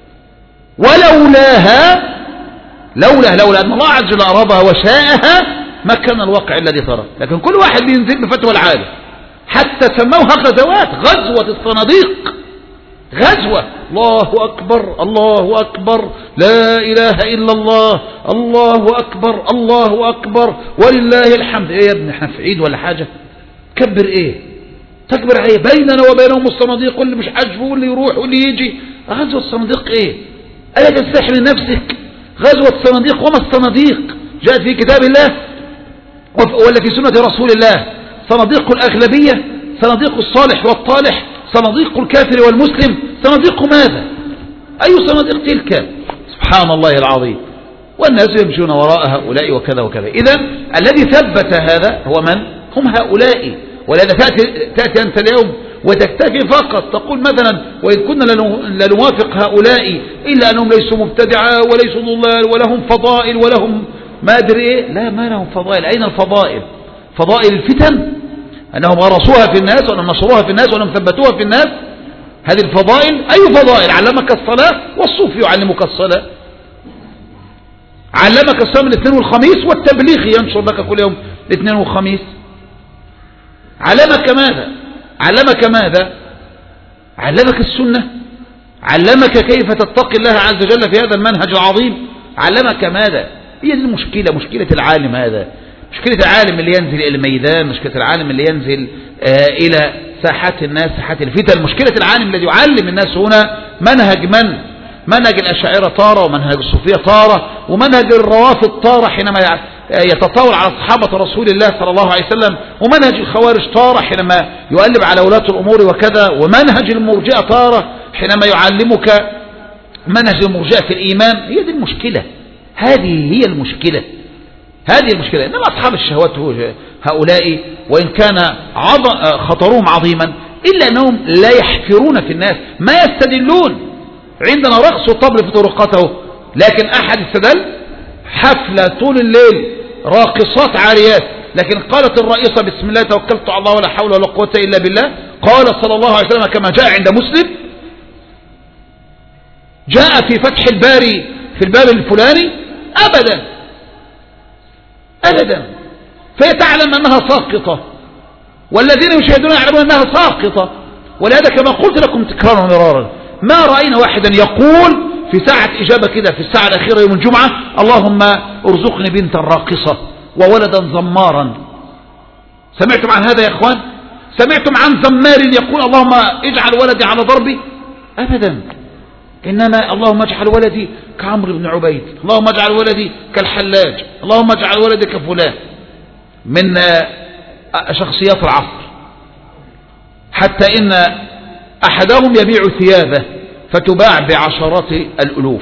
ولولاها لولا لولا أن الله عز وجل أرادها وشاءها ما كان الواقع الذي ترى. لكن كل واحد بينزل بفتوى العالم، حتى سموها غزوات، غزوة الصناديق، غزوة. الله أكبر الله أكبر لا إله إلا الله، الله أكبر الله أكبر ولله الحمد. إيه يا ابني احنا في عيد ولا حاجة؟ كبر إيه؟ تكبر ايه؟ بيننا وبينهم الصناديق، واللي مش عاجبه واللي يروح واللي يجي. غزوة الصناديق ايه؟ ألا تستحي من نفسك؟ غزوة الصناديق. وما الصناديق؟ جاءت في كتاب الله ولا في سنة رسول الله. صناديق الأغلبية، صناديق الصالح والطالح، صناديق الكافر والمسلم، صناديق ماذا؟ أي صناديق تلك؟ سبحان الله العظيم. والناس يمشون وراء هؤلاء وكذا وكذا. إذن الذي ثبت هذا هو من؟ هم هؤلاء. ولذا تأتي, تأتي أنت اليوم وتكتفي فقط تقول مثلا وإن كنا لنوافق هؤلاء إلا أنهم ليسوا مبتدعة وليسوا ضلال ولهم فضائل ولهم ما أدري إيه. لا، ما لهم فضائل. أين الفضائل؟ فضائل الفتن أنهم غرسوها في الناس وأنهم نشروها في الناس وأنهم ثبتوها في الناس. هذه الفضائل أي فضائل؟ علمك الصلاة والصوفي يعلمك الصلاة، علمك الصيام الاثنين والخميس والتبليغ ينشر لك كل يوم الاثنين والخميس. علمك ماذا؟ علمك ماذا؟ علمك السنة، علمك كيف تتقي الله عز وجل في هذا المنهج العظيم. علمك ماذا؟ هي دي المشكلة، مشكلة العالم هذا، مشكلة العالم اللي ينزل إلى الميدان، مشكلة العالم اللي ينزل آه إلى ساحات الناس، ساحات الفتن. مشكلة العالم الذي يعلم الناس هنا منهج من؟ منهج الأشاعرة طارة، ومنهج الصوفية طارة، ومنهج الروافض طارة حينما يتطاول على صحابة رسول الله صلى الله عليه وسلم، ومنهج الخوارج طارة حينما يؤلب على ولاة الأمور وكذا، ومنهج المرجئة طارة حينما يعلمك منهج المرجئة في الإيمان. هي دي المشكلة، هذه هي المشكلة، هذه المشكلة. إنما أصحاب الشهوات هؤلاء وإن كان خطرهم عظيما إلا أنهم لا يحفرون في الناس، ما يستدلون. عندنا رقص وطبل في طرقاته، لكن أحد استدل حفلة طول الليل راقصات عاريات، لكن قالت الرئيسة بسم الله توكلت على الله ولا حول ولا قوة إلا بالله. قال صلى الله عليه وسلم كما جاء عند مسلم، جاء في فتح الباري في الباب الفلاني. أبدا أبدا. فهي تعلم أنها ساقطة، والذين يشاهدون يعلمون أنها ساقطة. ولهذا كما قلت لكم تكرارا مرارا، ما رأينا واحدا يقول في ساعة إجابة كده في الساعة الأخيرة يوم الجمعة اللهم ارزقني بنتا راقصة وولدا زمارا. سمعتم عن هذا يا إخوان؟ سمعتم عن زمار يقول اللهم اجعل ولدي على ضربي؟ أبدا. إنما اللهم اجعل ولدي كعمرو بن عبيد، اللهم اجعل ولدي كالحلاج، اللهم اجعل ولدي كفلان من شخصيات العصر. حتى إن أحدهم يبيع ثيابه فتباع بعشرات الألوف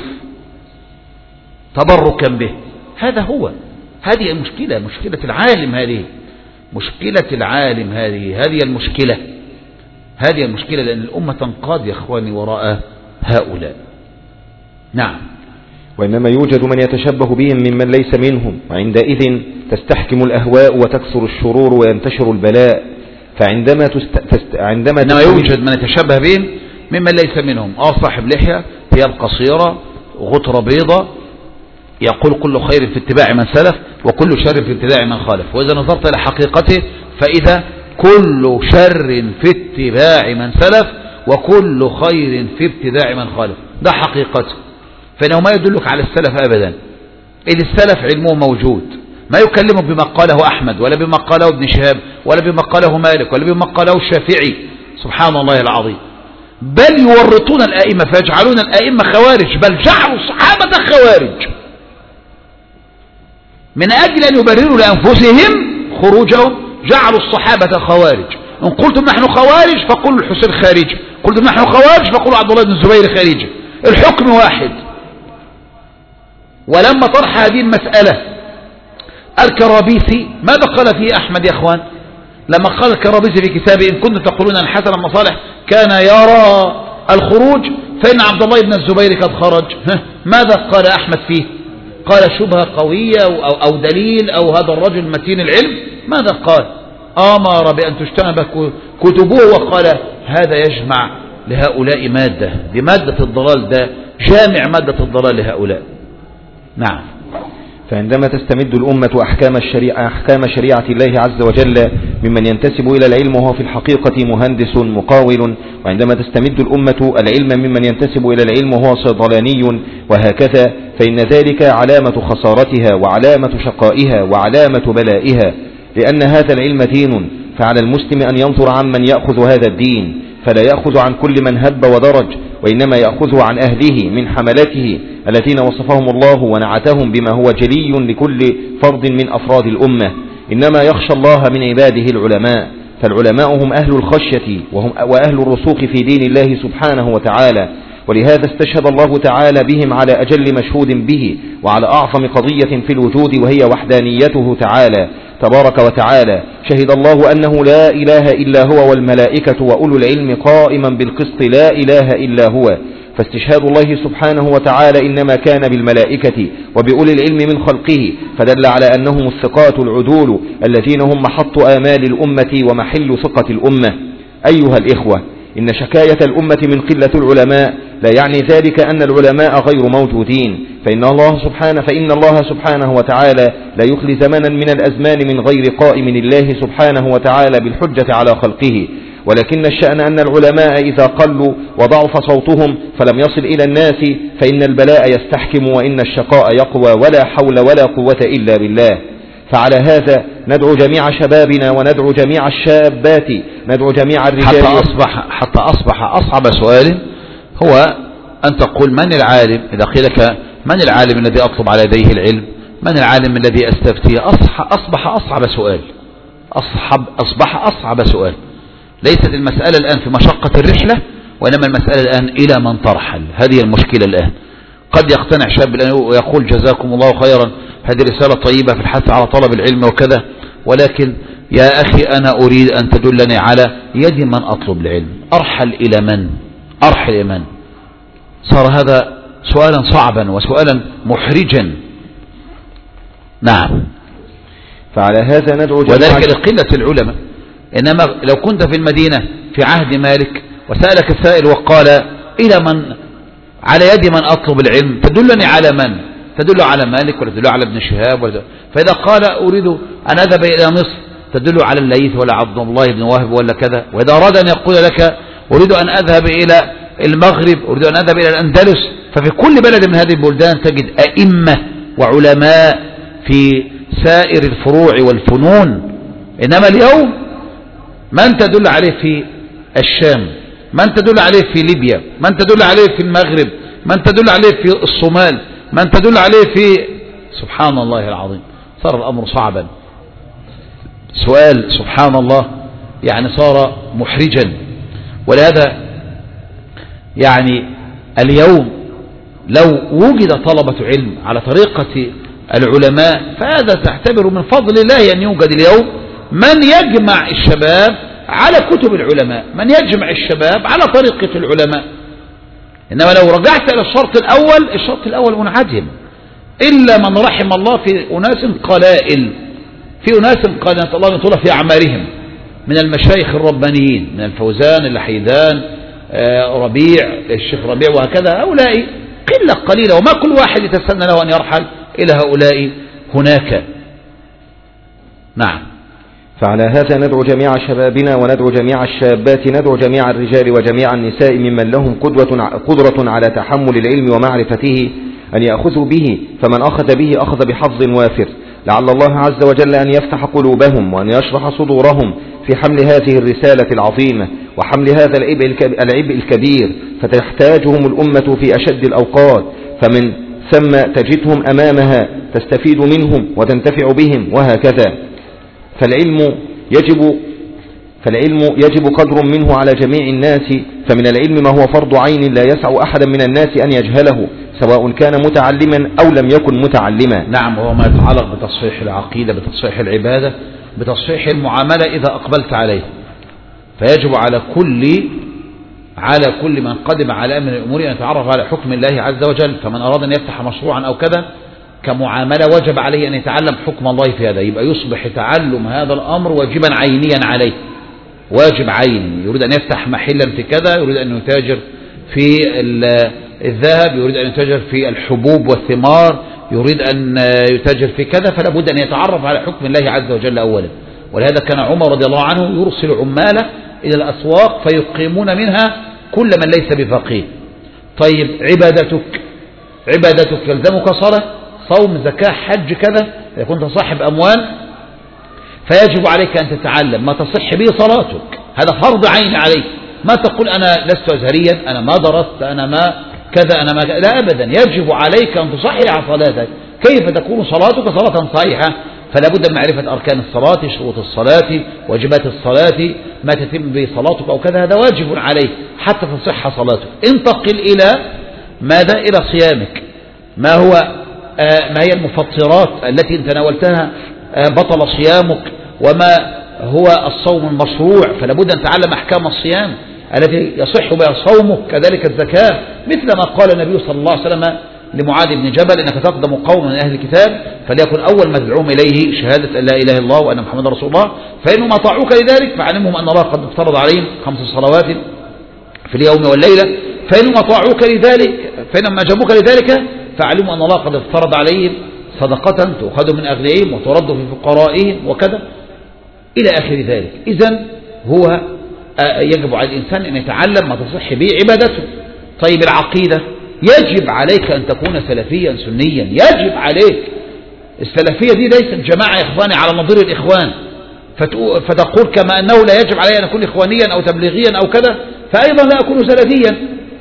تبركا به. هذا هو، هذه المشكلة، مشكلة العالم، هذه مشكلة العالم، هذه هذه المشكلة، هذه المشكلة، لأن الأمة تنقاد يا إخواني وراء هؤلاء. نعم. وإنما يوجد من يتشبه بهم ممن ليس منهم، وعندئذ تستحكم الأهواء وتكثر الشرور وينتشر البلاء. فعندما تست... تست... عندما إنما يوجد من يتشبه بهم ممن ليس منهم. اه صاحب لحية، ثياب قصيرة، غطرة بيضة، يقول كل خير في اتباع من سلف وكل شر في اتباع من خالف. وإذا نظرت إلى حقيقته فإذا كل شر في اتباع من سلف وكل خير في ابتداع من خالف. ده حقيقته. فإنه ما يدلك على السلف أبدا، إذ السلف علمه موجود، ما يكلمه بما قاله أحمد ولا بما قاله ابن شهاب ولا بما قاله مالك ولا بما قاله الشافعي. سبحان الله العظيم. بل يورطون الآئمة فيجعلون الآئمة خوارج، بل جعلوا الصحابة خوارج. من أجل أن يبرروا لأنفسهم خروجهم جعلوا الصحابة خوارج. إن قلتم نحن خوارج فقولوا الحسين خارجي، قلتم نحن خوارج فقولوا عبد الله بن الزبير خارجي، الحكم واحد. ولما طرح هذه المسألة الكرابيسي ماذا قال فيه أحمد يا أخوان؟ لما قال الكرابيسي في كتابه إن كنتم تقولون أن حسن بن صالح كان يرى الخروج فإن عبد الله بن الزبير قد خرج، ماذا قال أحمد فيه؟ قال شبهة قوية أو, أو دليل أو هذا الرجل متين العلم. ماذا قال؟ أمر بأن تجتنب كتبه وقال هذا يجمع لهؤلاء مادة، دي مادة الضلال، ده جامع مادة الضلال لهؤلاء. نعم. فعندما تستمد الأمة أحكام الشريعة أحكام شريعة الله عز وجل ممن ينتسب إلى العلم وهو في الحقيقة مهندس مقاول، وعندما تستمد الأمة العلم ممن ينتسب إلى العلم وهو صيدلاني، وهكذا، فإن ذلك علامة خسارتها وعلامة شقائها وعلامة بلائها، لأن هذا العلم دين، فعلى المسلم أن ينظر عن من يأخذ هذا الدين، فلا يأخذ عن كل من هب ودرج، وإنما يأخذ عن أهله من حملته الذين وصفهم الله ونعتهم بما هو جلي لكل فرد من أفراد الأمة. إنما يخشى الله من عباده العلماء، فالعلماء هم أهل الخشية وهم وأهل الرسوخ في دين الله سبحانه وتعالى، ولهذا استشهد الله تعالى بهم على أجل مشهود به وعلى أعظم قضية في الوجود، وهي وحدانيته تعالى تبارك وتعالى. شهد الله أنه لا إله إلا هو والملائكة وأولو العلم قائما بالقسط لا إله إلا هو. فاستشهاد الله سبحانه وتعالى إنما كان بالملائكة وبأولي العلم من خلقه، فدل على أنهم الثقات العدول الذين هم محط آمال الأمة ومحل ثقة الأمة. أيها الإخوة، إن شكاية الأمة من قلة العلماء لا يعني ذلك أن العلماء غير موجودين، فإن الله سبحانه فإن الله سبحانه وتعالى لا يخلي زمنا من الأزمان من غير قائم الله سبحانه وتعالى بالحجة على خلقه، ولكن الشأن أن العلماء إذا قلوا وضعف صوتهم فلم يصل إلى الناس فإن البلاء يستحكم وإن الشقاء يقوى، ولا حول ولا قوة إلا بالله. فعلى هذا ندعو جميع شبابنا وندعو جميع الشابات، ندعو جميع الرجال. حتى أصبح, حتى أصبح أصعب سؤال هو أن تقول من العالم، إذا قيل لك من العالم الذي أطلب على يديه العلم، من العالم الذي أستفتيه، أصبح أصعب سؤال، أصحب أصبح أصعب سؤال. ليست المسألة الآن في مشقة الرحلة، وإنما المسألة الآن إلى من ترحل. هذه المشكلة الآن. قد يقتنع شاب الآن ويقول جزاكم الله خيرا، هذه رسالة طيبة في الحث على طلب العلم وكذا، ولكن يا أخي أنا أريد أن تدلني على يد من أطلب العلم، أرحل إلى من؟ أرحل إلى من؟ صار هذا سؤالا صعبا وسؤالا محرجا. نعم. فعلى هذا ندعو جميعا، وذلك لقلة العلماء. إنما لو كنت في المدينة في عهد مالك وسألك السائل وقال إلى من، على يد من أطلب العلم، تدلني على من؟ تدل على مالك ولا تدل على ابن شهاب ولا. فإذا قال أريد أن أذهب إلى مصر تدل على الليث ولا عبد الله بن وهب ولا كذا. وإذا أراد أن يقول لك أريد أن أذهب إلى المغرب، أريد أن أذهب إلى الأندلس، ففي كل بلد من هذه البلدان تجد أئمة وعلماء في سائر الفروع والفنون. إنما اليوم من تدل عليه في الشام، من تدل عليه في ليبيا، من تدل عليه في المغرب، من تدل عليه في الصومال، من تدل عليه في، سبحان الله العظيم، صار الأمر صعبا. سؤال سبحان الله يعني صار محرجا. ولهذا يعني اليوم لو وجد طلبة علم على طريقة العلماء فهذا تعتبر من فضل الله أن يوجد اليوم من يجمع الشباب على كتب العلماء، من يجمع الشباب على طريقة العلماء. إنما لو رجعت إلى الشرط الأول، الشرط الأول منعدم إلا من رحم الله في أناس قلائل، في أناس قال الله يطول في أعمارهم من المشايخ الربانيين، من الفوزان، اللحيدان، ربيع، الشيخ ربيع وهكذا. هؤلاء قلة قليلة، وما كل واحد يتسنى له أن يرحل إلى هؤلاء هناك. نعم. فعلى هذا ندعو جميع شبابنا وندعو جميع الشابات، ندعو جميع الرجال وجميع النساء ممن لهم قدوة قدرة على تحمل العلم ومعرفته أن يأخذوا به، فمن أخذ به أخذ بحظ وافر، لعل الله عز وجل أن يفتح قلوبهم وأن يشرح صدورهم في حمل هذه الرسالة العظيمة وحمل هذا العبء الكبير، فتحتاجهم الأمة في أشد الأوقات، فمن ثم تجدهم أمامها تستفيد منهم وتنتفع بهم وهكذا. فالعلم يجب فالعلم يجب قدر منه على جميع الناس، فمن العلم ما هو فرض عين لا يسع أحدا من الناس أن يجهله سواء كان متعلما أو لم يكن متعلما. نعم، وهو ما يتعلق بتصحيح العقيدة، بتصحيح العبادة، بتصحيح المعاملة إذا أقبلت عليه. فيجب على كل على كل من قدم على أمر الأمور أن يتعرف على حكم الله عز وجل. فمن أراد أن يفتح مشروعا أو كذا كمعاملة وجب عليه أن يتعلم حكم الله في هذا، يبقى يصبح تعلم هذا الأمر واجبا عينيا عليه، واجب عيني. يريد أن يفتح محلا في كذا، يريد أن يتاجر في الذهب، يريد أن يتاجر في الحبوب والثمار، يريد أن يتاجر في كذا، فلا بد أن يتعرف على حكم الله عز وجل أولا. ولهذا كان عمر رضي الله عنه يرسل عماله إلى الأسواق فيقيمون منها كل من ليس بفقيه. طيب عبادتك عبادتك يلزمك صلاة، صوم، زكاة، حج، كذا. إذا كنت صاحب أموال فيجب عليك أن تتعلم ما تصح به صلاتك، هذا فرض عين عليك. ما تقول أنا لست أزهريا، أنا ما درست، أنا ما كذا، أنا ما كذا. لا أبدا، يجب عليك أن تصحح صلاتك. كيف تكون صلاتك صلاة صحيحة؟ فلا بد من معرفة أركان الصلاة، شروط الصلاة، واجبات الصلاة، ما تتم به صلاتك أو كذا، هذا واجب عليك حتى تصح صلاتك. انتقل إلى ماذا؟ إلى صيامك. ما هو آه ما هي المفطرات التي انت تناولتها آه بطل صيامك، وما هو الصوم المشروع، فلا بد أن تتعلم أحكام الصيام التي يصح بها صومك. كذلك الزكاة، مثل ما قال النبي صلى الله عليه وسلم لمعاذ بن جبل: إنك تقدم قوم من أهل الكتاب فليكن أول ما تدعوهم إليه شهادة أن لا إله إلا الله وأن محمد رسول الله، فإنهم أطاعوك لذلك فاعلمهم أن الله قد افترض عليهم خمس صلوات في اليوم والليلة، فإنهم أطاعوك لذلك فإنهم أجابوك لذلك فاعلموا أن الله قد افترض عليهم صدقة تؤخذ من أغنيائهم وترد في فقرائهم وكذا إلى آخر ذلك. إذن هو يجب على الإنسان أن يتعلم ما تصح به عبادته. طيب العقيدة، يجب عليك أن تكون سلفيا سنيا، يجب عليك. السلفية دي ليست جماعة إخواني على نظير الإخوان، فتقول كما أنه لا يجب علي أن أكون إخوانيا أو تبليغيا أو كذا فأيضا لا أكون سلفيا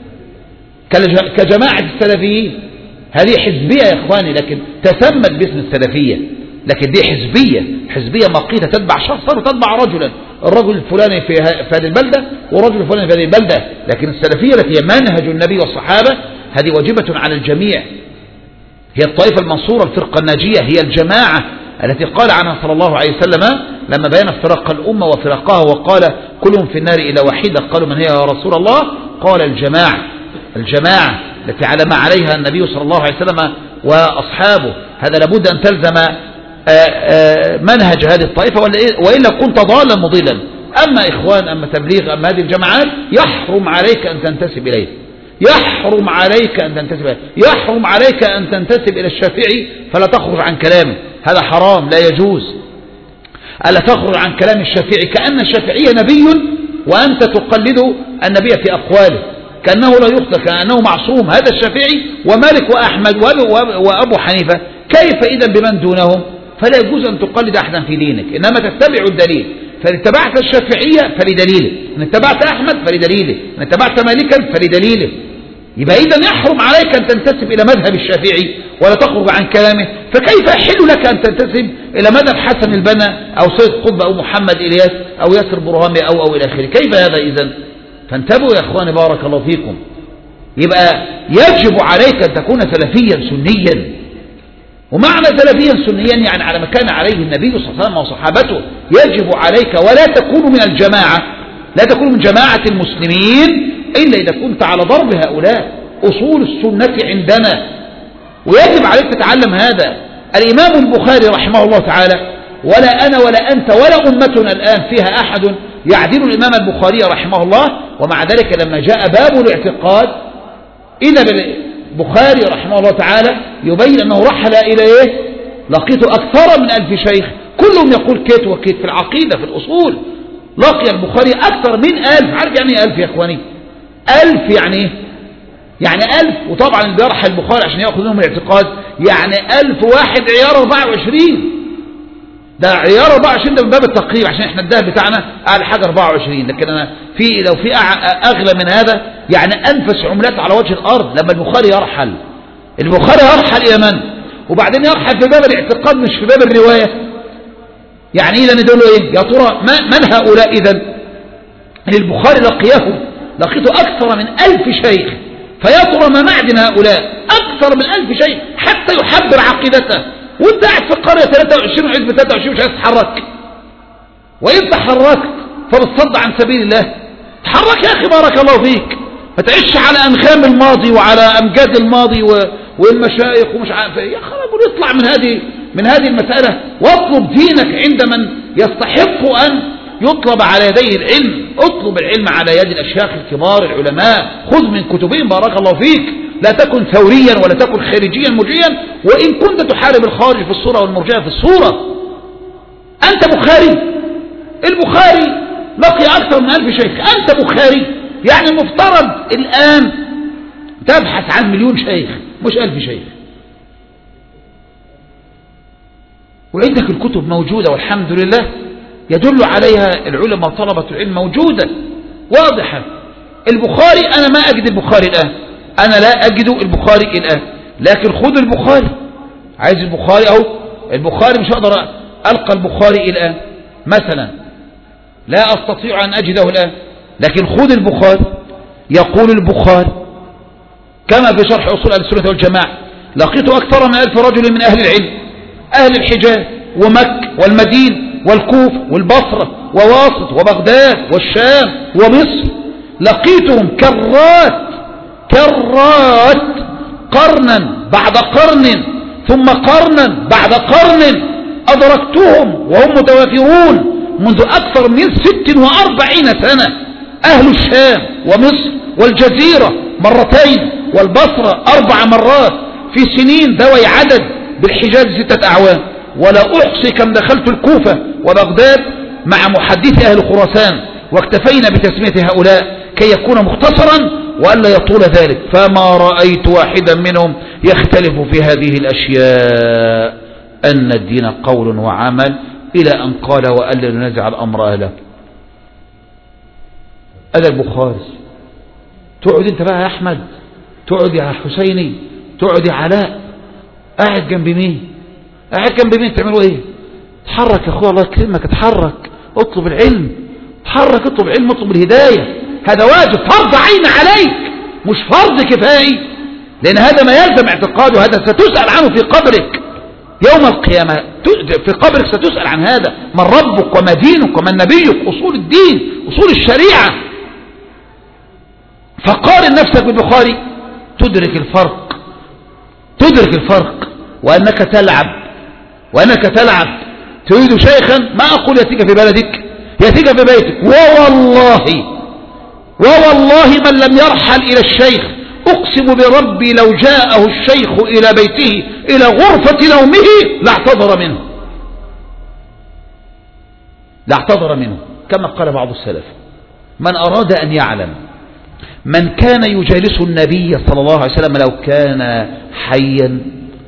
كجماعة السلفيين. هذه حزبية يا إخواني، لكن تسمت باسم السلفية، لكن دي حزبية حزبية مقيتة تتبع شخصا وتتبع رجلا، الرجل الفلاني في هذه البلدة والرجل الفلاني في هذه البلدة. لكن السلفية التي هي منهج النبي والصحابة هذه واجبة على الجميع، هي الطائفة المنصورة، الفرقة الناجية، هي الجماعة التي قال عنها صلى الله عليه وسلم لما بين افتراق الأمة وفرقها وقال كلهم في النار إلى واحدة، قالوا من هي يا رسول الله؟ قال الجماعة الجماعة التي علم عليها النبي صلى الله عليه وسلم وأصحابه. هذا لابد أن تلزم منهج هذه الطائفة، وإلا كنت ضالا مضلا. أما إخوان، أما تبليغ، أما هذه الجماعات يحرم عليك أن تنتسب إليه، يحرم عليك أن تنتسب إليه، يحرم عليك أن تنتسب إلى الشافعي فلا تخرج عن كلامه، هذا حرام لا يجوز. ألا تخرج عن كلام الشافعي كأن الشافعي نبي وأنت تقلد النبي في أقواله، كأنه لا يخطئ، كأنه معصوم. هذا الشافعي ومالك وأحمد وأبو حنيفة، كيف إذا بمن دونهم؟ فلا يجوز أن تقلد أحدا في دينك، إنما تتبع الدليل. فإن اتبعت الشافعية فلدليله، إن اتبعت أحمد فلدليله، إن اتبعت مالكا فلدليله. يبقى إذن يحرم عليك أن تنتسب إلى مذهب الشافعي ولا تخرج عن كلامه. فكيف يحل لك أن تنتسب إلى مذهب حسن البنا أو سيد قطب أو محمد إلياس أو ياسر برهامي أو أو إلى آخره؟ كيف هذا إذن؟ فانتبهوا يا إخواني بارك الله فيكم. يبقى يجب عليك أن تكون سلفيا سنيا، ومعنى سلفيا سنيا يعني على ما كان عليه النبي صلى الله عليه وسلم وصحابته. يجب عليك ولا تكون من الجماعة، لا تكون من جماعة المسلمين إلا إذا كنت على ضرب هؤلاء أصول السنة عندنا، ويجب عليك تتعلم هذا. الإمام البخاري رحمه الله تعالى، ولا أنا ولا أنت ولا أمتنا الآن فيها أحد يعدل الإمام البخاري رحمه الله، ومع ذلك لما جاء باب الاعتقاد إذا بالبخاري رحمه الله تعالى يبين أنه رحل إلى إيه؟ لقيته أكثر من ألف شيخ كلهم يقول كيت وكيت في العقيدة في الأصول. لقي البخاري أكثر من ألف. عارف يعني ألف يا إخواني؟ ألف يعني إيه؟ يعني ألف. وطبعا اللي بيرحل البخاري عشان يأخذ منهم الاعتقاد يعني ألف واحد عيار أربعة وعشرين. ده عيار أربعة وعشرين ده من باب التقريب، عشان احنا الذهب بتاعنا أعلى حاجة أربعة وعشرين، لكن أنا في لو في أغلى من هذا يعني أنفس عملات على وجه الأرض. لما البخاري يرحل، البخاري يرحل إلى من؟ وبعدين يبحث في باب الاعتقاد مش في باب الرواية. يعني إيه؟ لأن دول إيه؟ يا ترى من هؤلاء إذن؟ البخاري لقيهم لقيته أكثر من ألف شيخ، فيا ترى ما معدن هؤلاء أكثر من ألف شيخ حتى يحبر عقيدته، وانت قاعد في القرية ثلاثة وعشرين وحزب ثلاثة وعشرين مش عايز تتحرك، وإن تحركت فبتصد عن سبيل الله. تحرك يا أخي بارك الله فيك، ما تعيش على أنغام الماضي وعلى أمجاد الماضي و... والمشايخ ومش عارف ايه. يا خلاص اطلع من هذه من هذه المسألة واطلب دينك عند من يستحق أن يطلب على يديه العلم. اطلب العلم على يد الأشياخ الكبار العلماء، خذ من كتبهم بارك الله فيك. لا تكن ثوريا ولا تكن خارجيا مرجيا، وإن كنت تحارب الخارج في الصورة والمرجئة في الصورة. أنت بخاري، البخاري لقي أكثر من ألف شيخ، أنت بخاري، يعني المفترض الآن تبحث عن مليون شيخ مش ألف شيخ، وعندك الكتب موجودة والحمد لله يدل عليها العلماء وطلبة العلم موجودة واضحة. البخاري أنا ما أجد البخاري الآن، أنا لا أجد البخاري الآن، لكن خذ البخاري. عايز البخاري أهو، البخاري مش أقدر ألقى البخاري الآن مثلا، لا أستطيع أن أجده الآن، لكن خذ البخاري. يقول البخاري كما في شرح أصول أهل السنة والجماعة: لقيت أكثر من ألف رجل من أهل العلم، أهل الحجاز ومكة والمدينة والكوفة والبصرة وواسط وبغداد والشام ومصر، لقيتهم كرات كرات قرنا بعد قرن ثم قرنا بعد قرن، أدركتهم وهم متوافرون منذ أكثر من ست وأربعين سنة. أهل الشام ومصر والجزيرة مرتين والبصرة أربع مرات في سنين ذوي عدد، بالحجاز ستة أعوام، ولا أحصي كم دخلت الكوفة وبغداد مع محدثي أهل خراسان، واكتفينا بتسمية هؤلاء كي يكون مختصرا وألا يطول ذلك. فما رأيت واحدا منهم يختلف في هذه الأشياء، أن الدين قول وعمل، إلى أن قال: وألا ننازع الأمر أهله. هذا البخاري. تقعد انت بقى يا أحمد، تقعد يا حسيني، تقعد يا علاء، قاعد جنب مين؟ قاعد جنب مين؟ تعملوا ايه؟ تحرك يا اخويا، الله يكرمك، اتحرك، اطلب العلم، تحرك، اطلب العلم، اطلب الهداية. هذا واجب فرض عين عليك مش فرض كفائي، لأن هذا ما يلزم اعتقاده، هذا ستسأل عنه في قبرك يوم القيامة. في قبرك ستسأل عن هذا: من ربك وما دينك ومن نبيك، أصول الدين، أصول الشريعة. فقارن نفسك بالبخاري تدرك الفرق، تدرك الفرق، وأنك تلعب وأنك تلعب تريد شيخا، ما أقول يأتيك في بلدك، يأتيك في بيتك. ووالله ووالله من لم يرحل إلى الشيخ، أقسم بربي لو جاءه الشيخ إلى بيته إلى غرفة نومه لاعتذر منه، لاعتذر منه، كما قال بعض السلف: من أراد أن يعلم من كان يجالس النبي صلى الله عليه وسلم لو كان حيا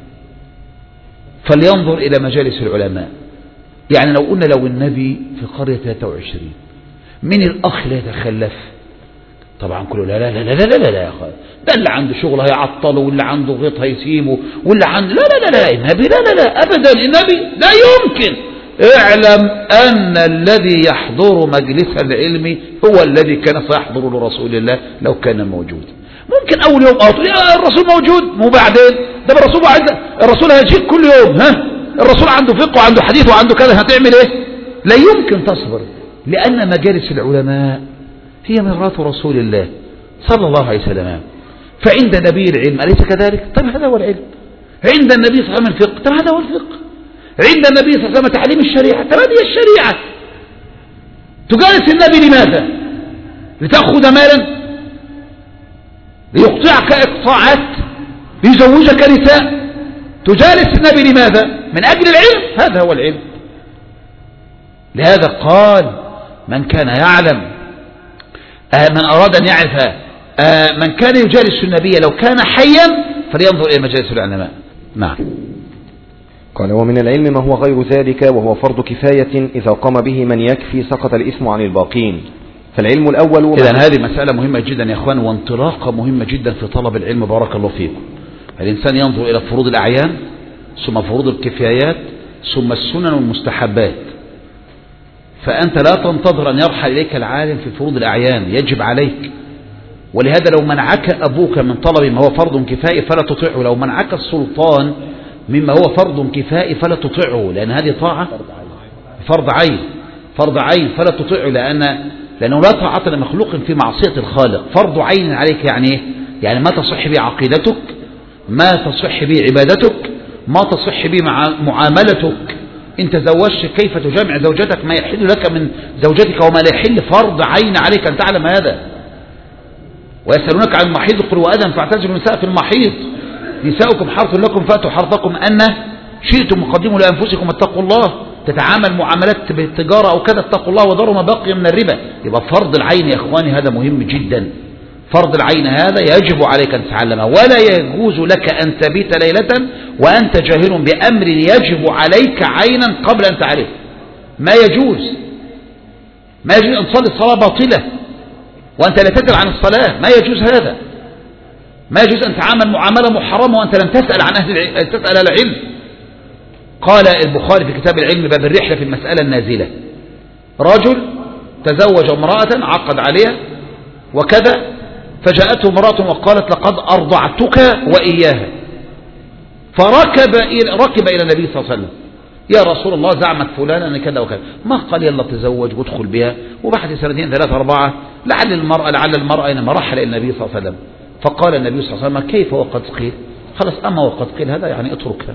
فلينظر إلى مجالس العلماء. يعني لو قلنا لو النبي في قرية ثلاثة وعشرين، من الأخ لا يتخلف؟ طبعا كله لا لا لا لا لا لا لا يا أخي، ده اللي عنده شغل هيعطله، واللي عنده غيط هيسيبه، واللي عنده لا لا لا لا النبي لا لا لا أبدا، النبي لا يمكن. اعلم أن الذي يحضر مجلس العلم هو الذي كان سيحضر لرسول الله لو كان موجود. ممكن أول يوم أطول يا الرسول موجود، مو بعدين ده الرسول عايز، الرسول هيجيك كل يوم، ها الرسول عنده فقه وعنده حديث وعنده كذا، هتعمل ايه؟ لا يمكن تصبر، لأن مجالس العلماء هي ميراث رسول الله صلى الله عليه وسلم. فعند نبي العلم أليس كذلك؟ طيب هذا هو العلم. عند النبي صلى الله عليه وسلم الفقه، طيب هذا هو الفقه. عند النبي صلى الله عليه وسلم تعليم الشريعة، طيب هذه الشريعة. تجالس النبي لماذا؟ لتأخذ مالا؟ ليقطعك إقطاعات؟ ليزوجك نساء؟ تجالس النبي لماذا؟ من أجل العلم، هذا هو العلم. لهذا قال: من كان يعلم، آه من أراد أن يعرف، آه من كان يجالس النبي لو كان حيا فلينظر إلى مجالس العلماء. نعم. قال: ومن العلم ما هو غير ذلك، وهو فرض كفاية إذا قام به من يكفي سقط الإثم عن الباقين. فالعلم الأول. إذن هذه مسألة مهمة جدا يا أخوان، وانطلاقة مهمة جدا في طلب العلم بارك الله فيكم. الإنسان ينظر إلى فروض الأعيان ثم فروض الكفايات ثم السنن والمستحبات. فأنت لا تنتظر أن يرحل إليك العالم في فروض الأعيان، يجب عليك. ولهذا لو منعك أبوك من طلب ما هو فرض كفائي فلا تطيعه، لو منعك السلطان مما هو فرض كفائي فلا تطيعه، لأن هذه طاعة فرض عين، فرض عين فلا تطيعه، لأن لأنه لا طاعة لمخلوق في معصية الخالق. فرض عين عليك يعني إيه؟ يعني ما تصح به عقيدتك، ما تصح به عبادتك، ما تصح به معاملتك. إن تزوجت كيف تجامع زوجتك، ما يحل لك من زوجتك وما لا يحل، فرض عين عليك أن تعلم هذا. ويسألونك عن المحيض قل وأذى فاعتزلوا النساء في المحيض نساؤكم حرث لكم فأتوا حرثكم أن شئتم مقدموا لأنفسكم اتقوا الله. تتعامل معاملات بالتجارة أو كذا اتقوا الله وذروا ما بقي من الربا. يبقى فرض العين يا إخواني هذا مهم جدا. فرض العين هذا يجب عليك أن تتعلمه، ولا يجوز لك أن تبيت ليلة وأنت جاهل بأمر يجب عليك عينا قبل أن تعرفه. ما يجوز ما يجوز أن تصلي الصلاة باطلة وأنت لا تدري عن الصلاة، ما يجوز هذا. ما يجوز أن تعامل معاملة محرمة وأنت لم تسأل عن أهل العلم، تسأل أهل العلم. قال البخاري في كتاب العلم باب الرحلة في المسألة النازلة: رجل تزوج امرأة عقد عليها وكذا، فجاءته امرأة وقالت لقد أرضعتك وإياها، فركب إلى ركب إلى النبي صلى الله عليه وسلم: يا رسول الله زعمت فلان أن كذا وكذا. ما قال يلا تزوج وادخل بها، وبعد سنتين ثلاثة أربعة لعل المرأة لعل المرأة إنما رحل إلى النبي صلى الله عليه وسلم. فقال النبي صلى الله عليه وسلم: كيف وقد قيل؟ خلاص أما وقد قيل هذا يعني اتركها.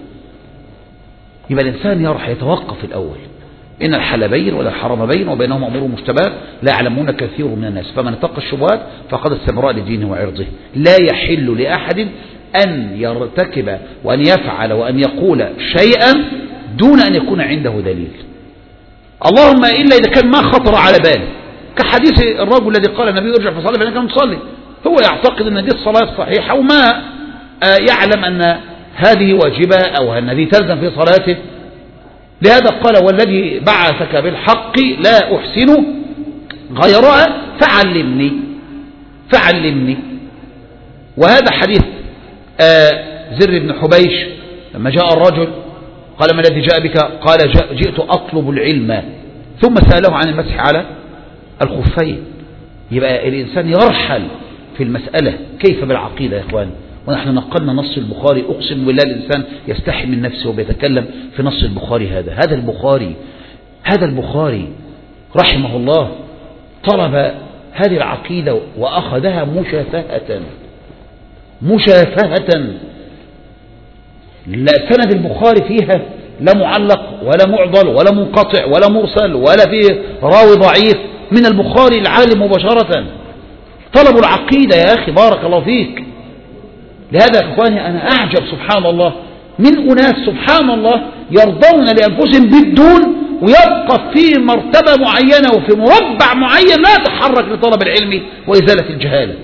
يبقى الإنسان يرح يتوقف الأول. إن الحل بين ولا الحرام بين وبينهما أمور مشتبهات لا يعلمون كثير من الناس، فمن اتقى الشبهات فقد استبرأ لدينه وعرضه. لا يحل لأحد أن يرتكب وأن يفعل وأن يقول شيئا دون أن يكون عنده دليل، اللهم إلا إذا كان ما خطر على باله، كحديث الرجل الذي قال النبي ارجع فصلي فإنك لم تصلي. هو يعتقد أن دي الصلاة صحيحة وما يعلم أن هذه واجبة أو أن هذه تلزم في صلاته. لهذا قال: والذي بعثك بالحق لا أحسن غيرها فعلمني فعلمني. وهذا حديث زر بن حبيش لما جاء الرجل قال: ما الذي جاء بك؟ قال: جئت أطلب العلم، ثم سأله عن المسح على الخفين. يبقى الإنسان يرحل في المسألة. كيف بالعقيدة يا إخوان؟ ونحن نقلنا نص البخاري، أقسم بالله الإنسان يستحي من نفسه وبيتكلم في نص البخاري. هذا هذا البخاري هذا البخاري رحمه الله طلب هذه العقيدة وأخذها مشافهة مشافهة. لا سند البخاري فيها لا معلق ولا معضل ولا منقطع ولا مرسل ولا فيه راوي ضعيف، من البخاري العالم مباشرة. طلبوا العقيدة يا أخي بارك الله فيك. لهذا يا إخواني أنا أعجب سبحان الله من أناس سبحان الله يرضون لأنفسهم بالدون ويبقى في مرتبة معينة وفي مربع معين لا يتحرك لطلب العلم وإزالة الجهالة.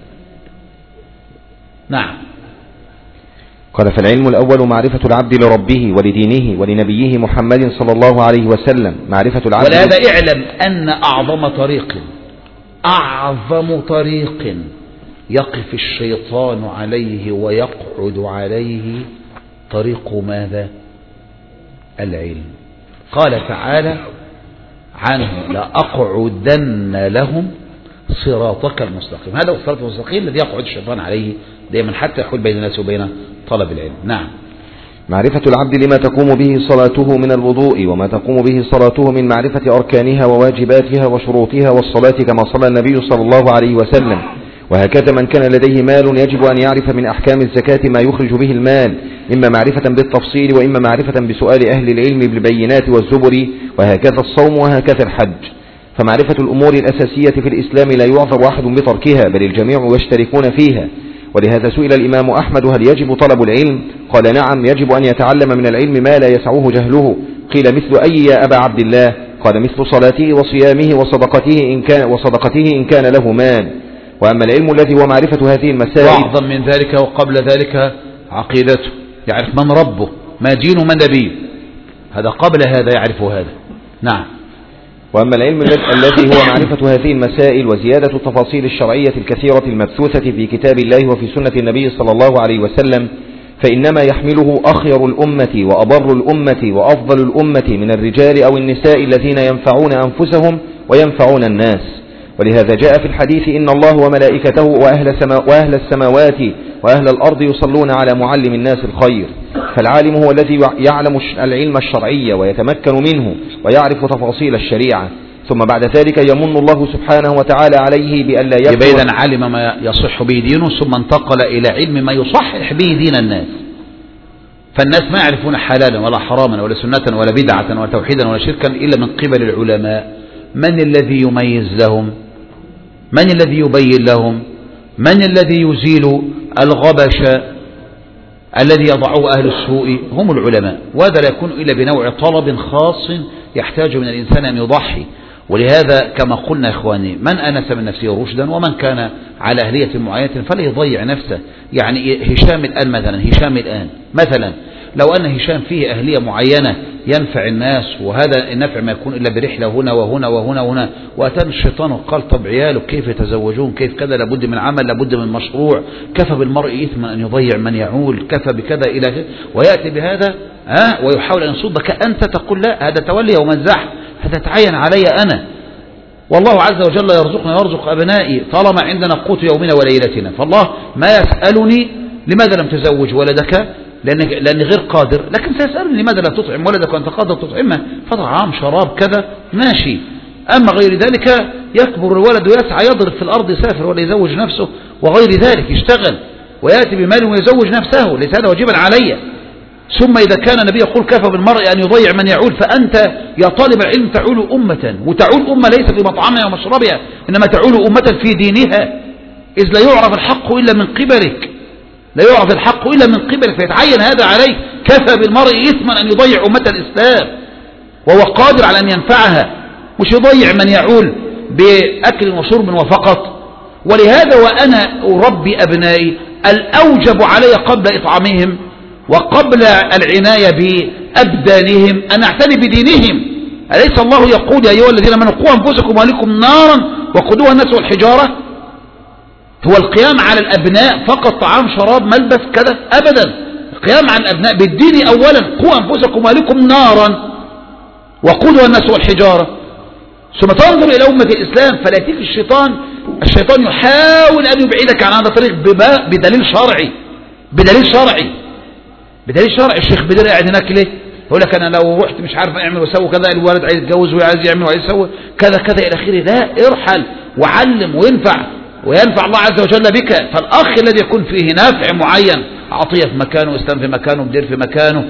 نعم. قال: فالعلم الأول معرفة العبد لربه ولدينه ولنبيه محمد صلى الله عليه وسلم. معرفة العبد. ولهذا اعلم أن أعظم طريق أعظم طريق يقف الشيطان عليه ويقعد عليه طريق ماذا؟ العلم. قال تعالى عنه: لأقعدن لهم صراطك المستقيم. هذا هو الصراط المستقيم الذي يقعد الشيطان عليه دائما حتى يحول بين الناس وبين طلب العلم. نعم. معرفة العبد لما تقوم به صلاته من الوضوء وما تقوم به صلاته من معرفة أركانها وواجباتها وشروطها والصلاة كما صلى النبي صلى الله عليه وسلم. وهكذا من كان لديه مال يجب أن يعرف من أحكام الزكاة ما يخرج به المال، إما معرفة بالتفصيل وإما معرفة بسؤال أهل العلم بالبينات والزبر. وهكذا الصوم وهكذا الحج. فمعرفة الأمور الأساسية في الإسلام لا يعذر أحد بتركها، بل الجميع يشتركون فيها. ولهذا سئل الإمام أحمد: هل يجب طلب العلم؟ قال: نعم، يجب أن يتعلم من العلم ما لا يسعه جهله. قيل: مثل أي يا أبا عبد الله؟ قال: مثل صلاته وصيامه وصدقته إن كان, وصدقته إن كان له مال. وأما العلم الذي هو معرفة هذه المسائل، وأعظم من ذلك وقبل ذلك عقيدته، يعرف من ربه، ما دينه، من نبيه، هذا قبل هذا يعرف هذا. نعم. وأما العلم الذي هو معرفة هذه المسائل وزيادة التفاصيل الشرعية الكثيرة المبثوثة في كتاب الله وفي سنة النبي صلى الله عليه وسلم، فإنما يحمله أخير الأمة وأبر الأمة وأفضل الأمة من الرجال أو النساء الذين ينفعون أنفسهم وينفعون الناس. ولهذا جاء في الحديث إن الله وملائكته وأهل, السما وأهل السماوات وأهل الأرض يصلون على معلم الناس الخير. فالعالم هو الذي يعلم العلم الشرعي ويتمكن منه ويعرف تفاصيل الشريعة، ثم بعد ذلك يمن الله سبحانه وتعالى عليه بأن لا يكفر. يبقى إذن علم ما يصح به دينه ثم انتقل إلى علم ما يصحح به دين الناس. فالناس ما يعرفون حلالا ولا حراما ولا سنة ولا بدعة ولا توحيدا ولا شركا إلا من قبل العلماء. من الذي يميز لهم؟ من الذي يبين لهم؟ من الذي يزيل الغبش الذي يضعه أهل السوء؟ هم العلماء. وهذا لا يكون إلا بنوع طلب خاص يحتاج من الإنسان أن يضحي. ولهذا كما قلنا يا إخواني، من أنس من نفسه رشدا ومن كان على أهلية معينة فلا يضيع نفسه. يعني هشام الآن مثلا، هشام الآن مثلا لو أن هشام فيه أهلية معينة ينفع الناس، وهذا النفع ما يكون إلا برحلة هنا وهنا وهنا وهنا، وأتى الشيطان وقال طب عياله كيف يتزوجون، كيف كذا، لابد من عمل، لابد من مشروع، كفى بالمرء إثما أن يضيع من يعول، كفى بكذا إلى كذا، ويأتي بهذا ها ويحاول أن يصدك أنت تقول لا هذا تولي ومزح، هذا تعين علي أنا، والله عز وجل يرزقنا ويرزق أبنائي طالما عندنا قوت يومنا وليلتنا. فالله ما يسألني لماذا لم تزوج ولدك لأني لأن غير قادر، لكن سيسألني لماذا لا تطعم ولدك وأنت قادر تطعمه، فطعام شراب كذا ماشي. أما غير ذلك يكبر الولد ويسعى يضرب في الأرض يسافر ولا يزوج نفسه وغير ذلك، يشتغل ويأتي بمال ويزوج نفسه، ليس هذا واجبا علي. ثم إذا كان النبي يقول كفى بالمرء أن يضيع من يعول، فأنت يا طالب العلم تعول أمة، وتعول أمة ليس في مطعمها ومشربها، إنما تعول أمة في دينها، إذ لا يعرف الحق إلا من قبلك، لا يعرف الحق إلا من قبلك، فيتعين هذا عليك. كفى بالمرء إثما أن يضيع أمة الإسلام وهو قادر على أن ينفعها، مش يضيع من يعول بأكل وشرب وفقط. ولهذا وأنا أربي أبنائي الأوجب علي قبل إطعامهم وقبل العناية بأبدانهم أن أعتني بدينهم. أليس الله يقول يا أيها الذين آمنوا قوا أنفسكم وأهليكم نارا وقودها الناس والحجارة؟ هو القيام على الأبناء فقط طعام شراب ملبس كذا؟ أبدا. القيام على الأبناء بالدين أولا، قوا أنفسكم وأهليكم نارا وقودها الناس والحجارة، ثم تنظر إلى أمة الإسلام. فلا يأتيك الشيطان الشيطان يحاول أن يبعدك عن هذا الطريق بدليل شرعي، بدليل شرعي بدليل شرعي. الشيخ بدر قاعد هناك ليه؟ يقول لك أنا لو رحت مش عارف أعمل وأسوي كذا، الولد عايز يتجوز وعايز يعمل وعايز يسوي كذا كذا إلى آخره. لا، ارحل وعلم وينفع وينفع الله عز وجل بك. فالأخ الذي يكون فيه نافع معين، عطية في مكانه، إسلام في مكانه، مدير في مكانه،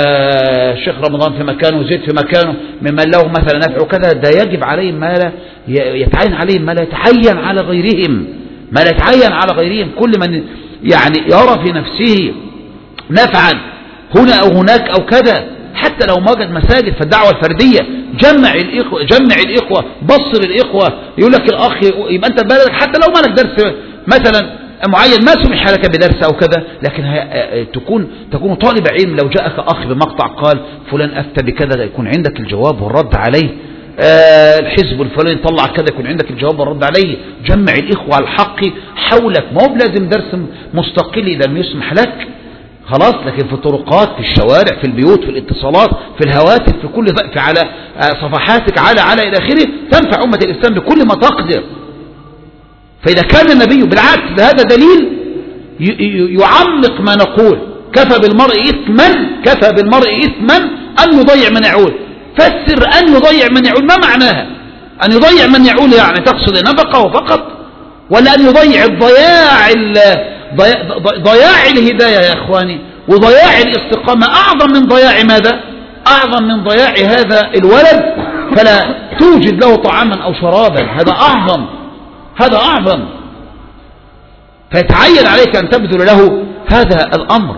آه الشيخ رمضان في مكانه، زيد في مكانه، ممن له مثلا نفع وكذا، ده يجب عليهم ما لا يتعين عليهم ما لا يتعين على غيرهم، ما لا يتعين على غيرهم. كل من يعني يرى في نفسه نفعا هنا أو هناك أو كذا، حتى لو ما وجد مساجد فالدعوة الفردية، جمع الإخوة جمع الإخوة بصر الإخوة. يقول لك الأخ يبقى أنت بلدك حتى لو ما لك درس مثلا معين ما سمح لك بدرس أو كذا، لكن تكون تكون طالب علم. لو جاءك أخ بمقطع قال فلان أفتى بكذا، يكون عندك الجواب والرد عليه. آه الحزب الفلاني طلع كذا، يكون عندك الجواب والرد عليه. جمع الإخوة على الحق حولك، ما هو لازم درس مستقل إذا لم يسمح لك خلاص، لكن في الطرقات، في الشوارع، في البيوت، في الاتصالات، في الهواتف، في كل في على صفحاتك، على على إلى آخره، تنفع أمة الإسلام بكل ما تقدر. فإذا كان النبي بالعكس هذا دليل يعمق ما نقول، كفى بالمرء إثما كفى بالمرء إثما أن يضيع من يعول. فسر أن يضيع من يعول ما معناها؟ أن يضيع من يعول يعني تقصد نفقه فقط، ولا أن يضيع الضياع ضياع الهداية يا إخواني وضياع الاستقامة أعظم من ضياع ماذا؟ أعظم من ضياع هذا الولد فلا توجد له طعاما أو شرابا، هذا أعظم هذا أعظم. فيتعين عليك أن تبذل له هذا الأمر.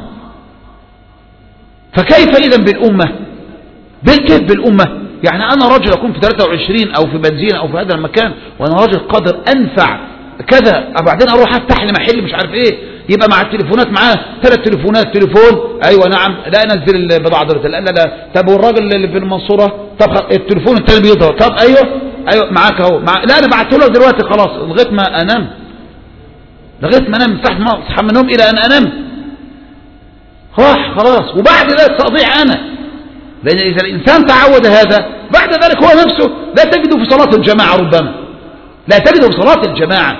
فكيف إذن بالأمة؟ كيف بالأمة؟ يعني أنا رجل أكون في ثلاثة وعشرين أو في بنزين أو في هذا المكان وأنا رجل قادر أنفع كذا، وبعدين أروح أفتح لي محل مش عارف إيه، يبقى مع التليفونات معاه ثلاث تليفونات، تليفون أيوة نعم لا أنزل البضاعة دلوقتي، لا لا لا طب والراجل اللي في المنصورة طب التليفون التاني بيضرب، طب أيوة أيوة معاك أهو مع... لا أنا بعته له دلوقتي خلاص لغاية ما أنام، لغاية ما أنام، فتحت أصحى من النوم إلى أن أنام. راح خلاص، وبعد ذلك سأضيع أنا. لأن إذا الإنسان تعود هذا بعد ذلك هو نفسه لا تجده في صلاة الجماعة، ربما لا تجده في صلاة الجماعة.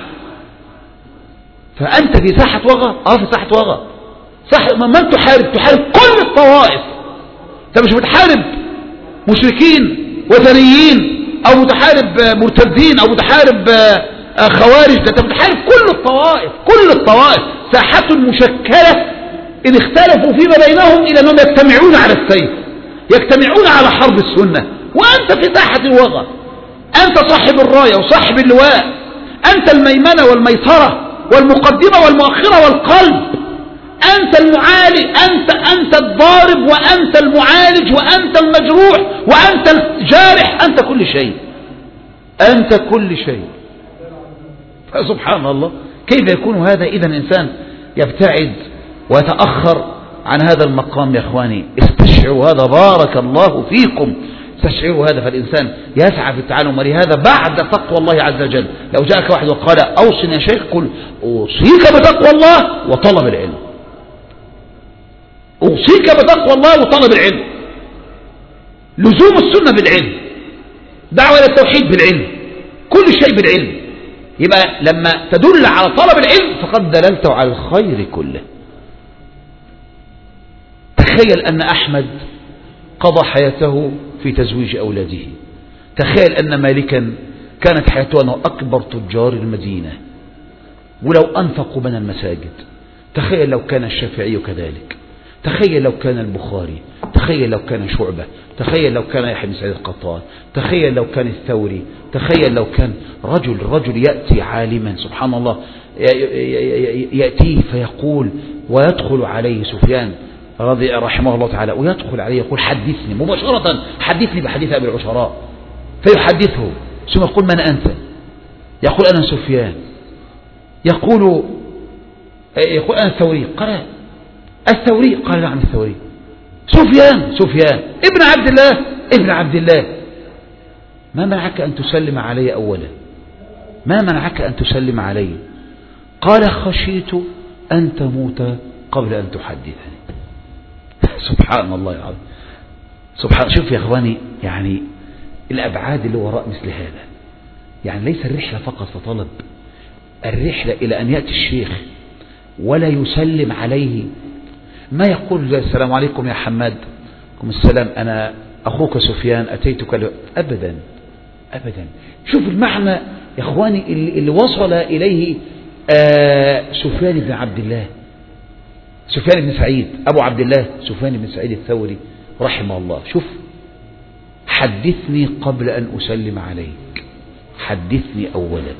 فأنت في ساحة وغى، آه في ساحة وغى. صح، من تحارب؟ تحارب كل الطوائف. أنت مش بتحارب مشركين وثنيين أو متحارب مرتدين أو متحارب خوارج، أنت بتحارب كل الطوائف، كل الطوائف. ساحة مشكلة إن اختلفوا فيما بينهم إلى أنهم يجتمعون على السيف، يجتمعون على حرب السنة، وأنت في ساحة الوغى. أنت صاحب الراية وصاحب اللواء، أنت الميمنة والميسرة والمقدمة والمؤخرة والقلب، أنت المعالج، أنت أنت الضارب وأنت المعالج وأنت المجروح وأنت الجارح، أنت كل شيء، أنت كل شيء. فسبحان الله، كيف يكون هذا إذا الإنسان يبتعد ويتأخر عن هذا المقام؟ يا إخواني استشعروا هذا، بارك الله فيكم، استشعروا هذا. فالإنسان يسعى في التعلم، ولهذا بعد تقوى الله عز وجل لو جاءك واحد وقال أوصني يا شيخ، قل أوصيك بتقوى الله وطلب العلم، أوصيك بتقوى الله وطلب العلم، لزوم السنة بالعلم، دعوة إلى التوحيد بالعلم، كل شيء بالعلم. يبقى لما تدل على طلب العلم فقد دللت على الخير كله. تخيل أن أحمد قضى حياته في تزويج أولاده. تخيل أن مالكا كانت حياته أنه أكبر تجار المدينة ولو أنفقوا من المساجد. تخيل لو كان الشافعي كذلك، تخيل لو كان البخاري، تخيل لو كان شعبة، تخيل لو كان يحيى بن سعيد القطان، تخيل لو كان الثوري، تخيل لو كان رجل رجل يأتي عالما سبحان الله يأتيه فيقول ويدخل عليه سفيان رضي رحمه الله تعالى، ويدخل عليه يقول حدثني مباشرة، حدثني بحديث أبي العشراء، فيحدثه ثم يقول من أنت؟ يقول أنا سفيان. يقول يقول أنا الثوري. قال الثوري؟ قال نعم الثوري. سفيان سفيان ابن عبد الله ابن عبد الله. ما منعك أن تسلم علي أولا؟ ما منعك أن تسلم علي؟ قال خشيت أن تموت قبل أن تحدثني. سبحان الله العظيم، سبحان. شوف يا أخواني، يعني الأبعاد اللي وراء مثل هذا، يعني ليس الرحلة فقط فطلب، الرحلة إلى أن يأتي الشيخ ولا يسلم عليه، ما يقول السلام عليكم يا حماد، عليكم السلام أنا أخوك سفيان أتيتك، أبدا أبدا. شوف المعنى يا أخواني اللي, اللي وصل إليه آه سفيان بن عبد الله، سفيان بن سعيد أبو عبد الله، سفيان بن سعيد الثوري رحمه الله. شوف، حدثني قبل أن أسلم عليك، حدثني أولا.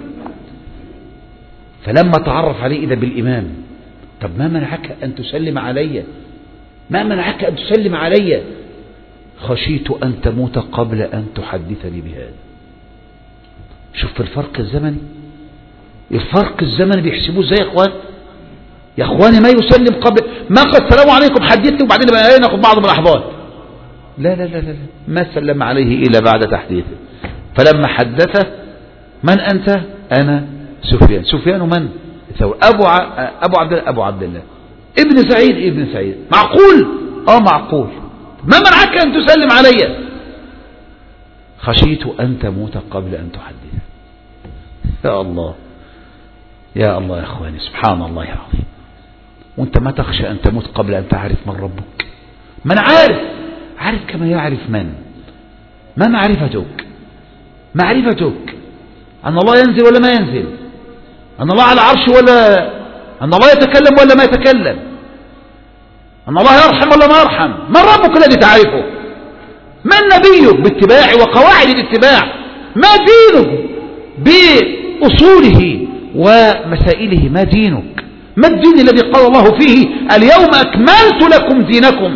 فلما تعرف عليه إذا بالإمام، طب ما منعك أن تسلم علي؟ ما منعك أن تسلم علي؟ خشيت أن تموت قبل أن تحدثني بهذا. شوف الفرق الزمني، الفرق الزمني بيحسبوه ازاي يا اخوان؟ يا اخواني ما يسلم قبل ما قال السلام عليكم حدثني وبعدين بقى ناخذ بعض من اللحظات. لا لا لا لا ما سلم عليه إلا بعد تحديثه. فلما حدثه من أنت؟ أنا سفيان. سفيان من؟ أبو ع... أبو عبد الله أبو عبد الله ابن سعيد ابن سعيد. معقول؟ آه معقول. ما منعك أن تسلم علي؟ خشيت أن تموت قبل أن تحدث. يا الله يا الله يا أخواني، سبحان الله العظيم. وأنت ما تخشى أن تموت قبل أن تعرف من ربك؟ من عارف، عارف كما يعرف من. ما معرفتك؟ معرفتك أن الله ينزل ولا ما ينزل، أن الله على عرش ولا أن الله يتكلم ولا ما يتكلم، أن الله يرحم ولا ما يرحم. من ربك الذي تعرفه؟ من نبيك باتباع وقواعد الاتباع؟ ما دينك بأصوله ومسائله؟ ما دينك؟ ما الدين الذي قال الله فيه اليوم أكملت لكم دينكم؟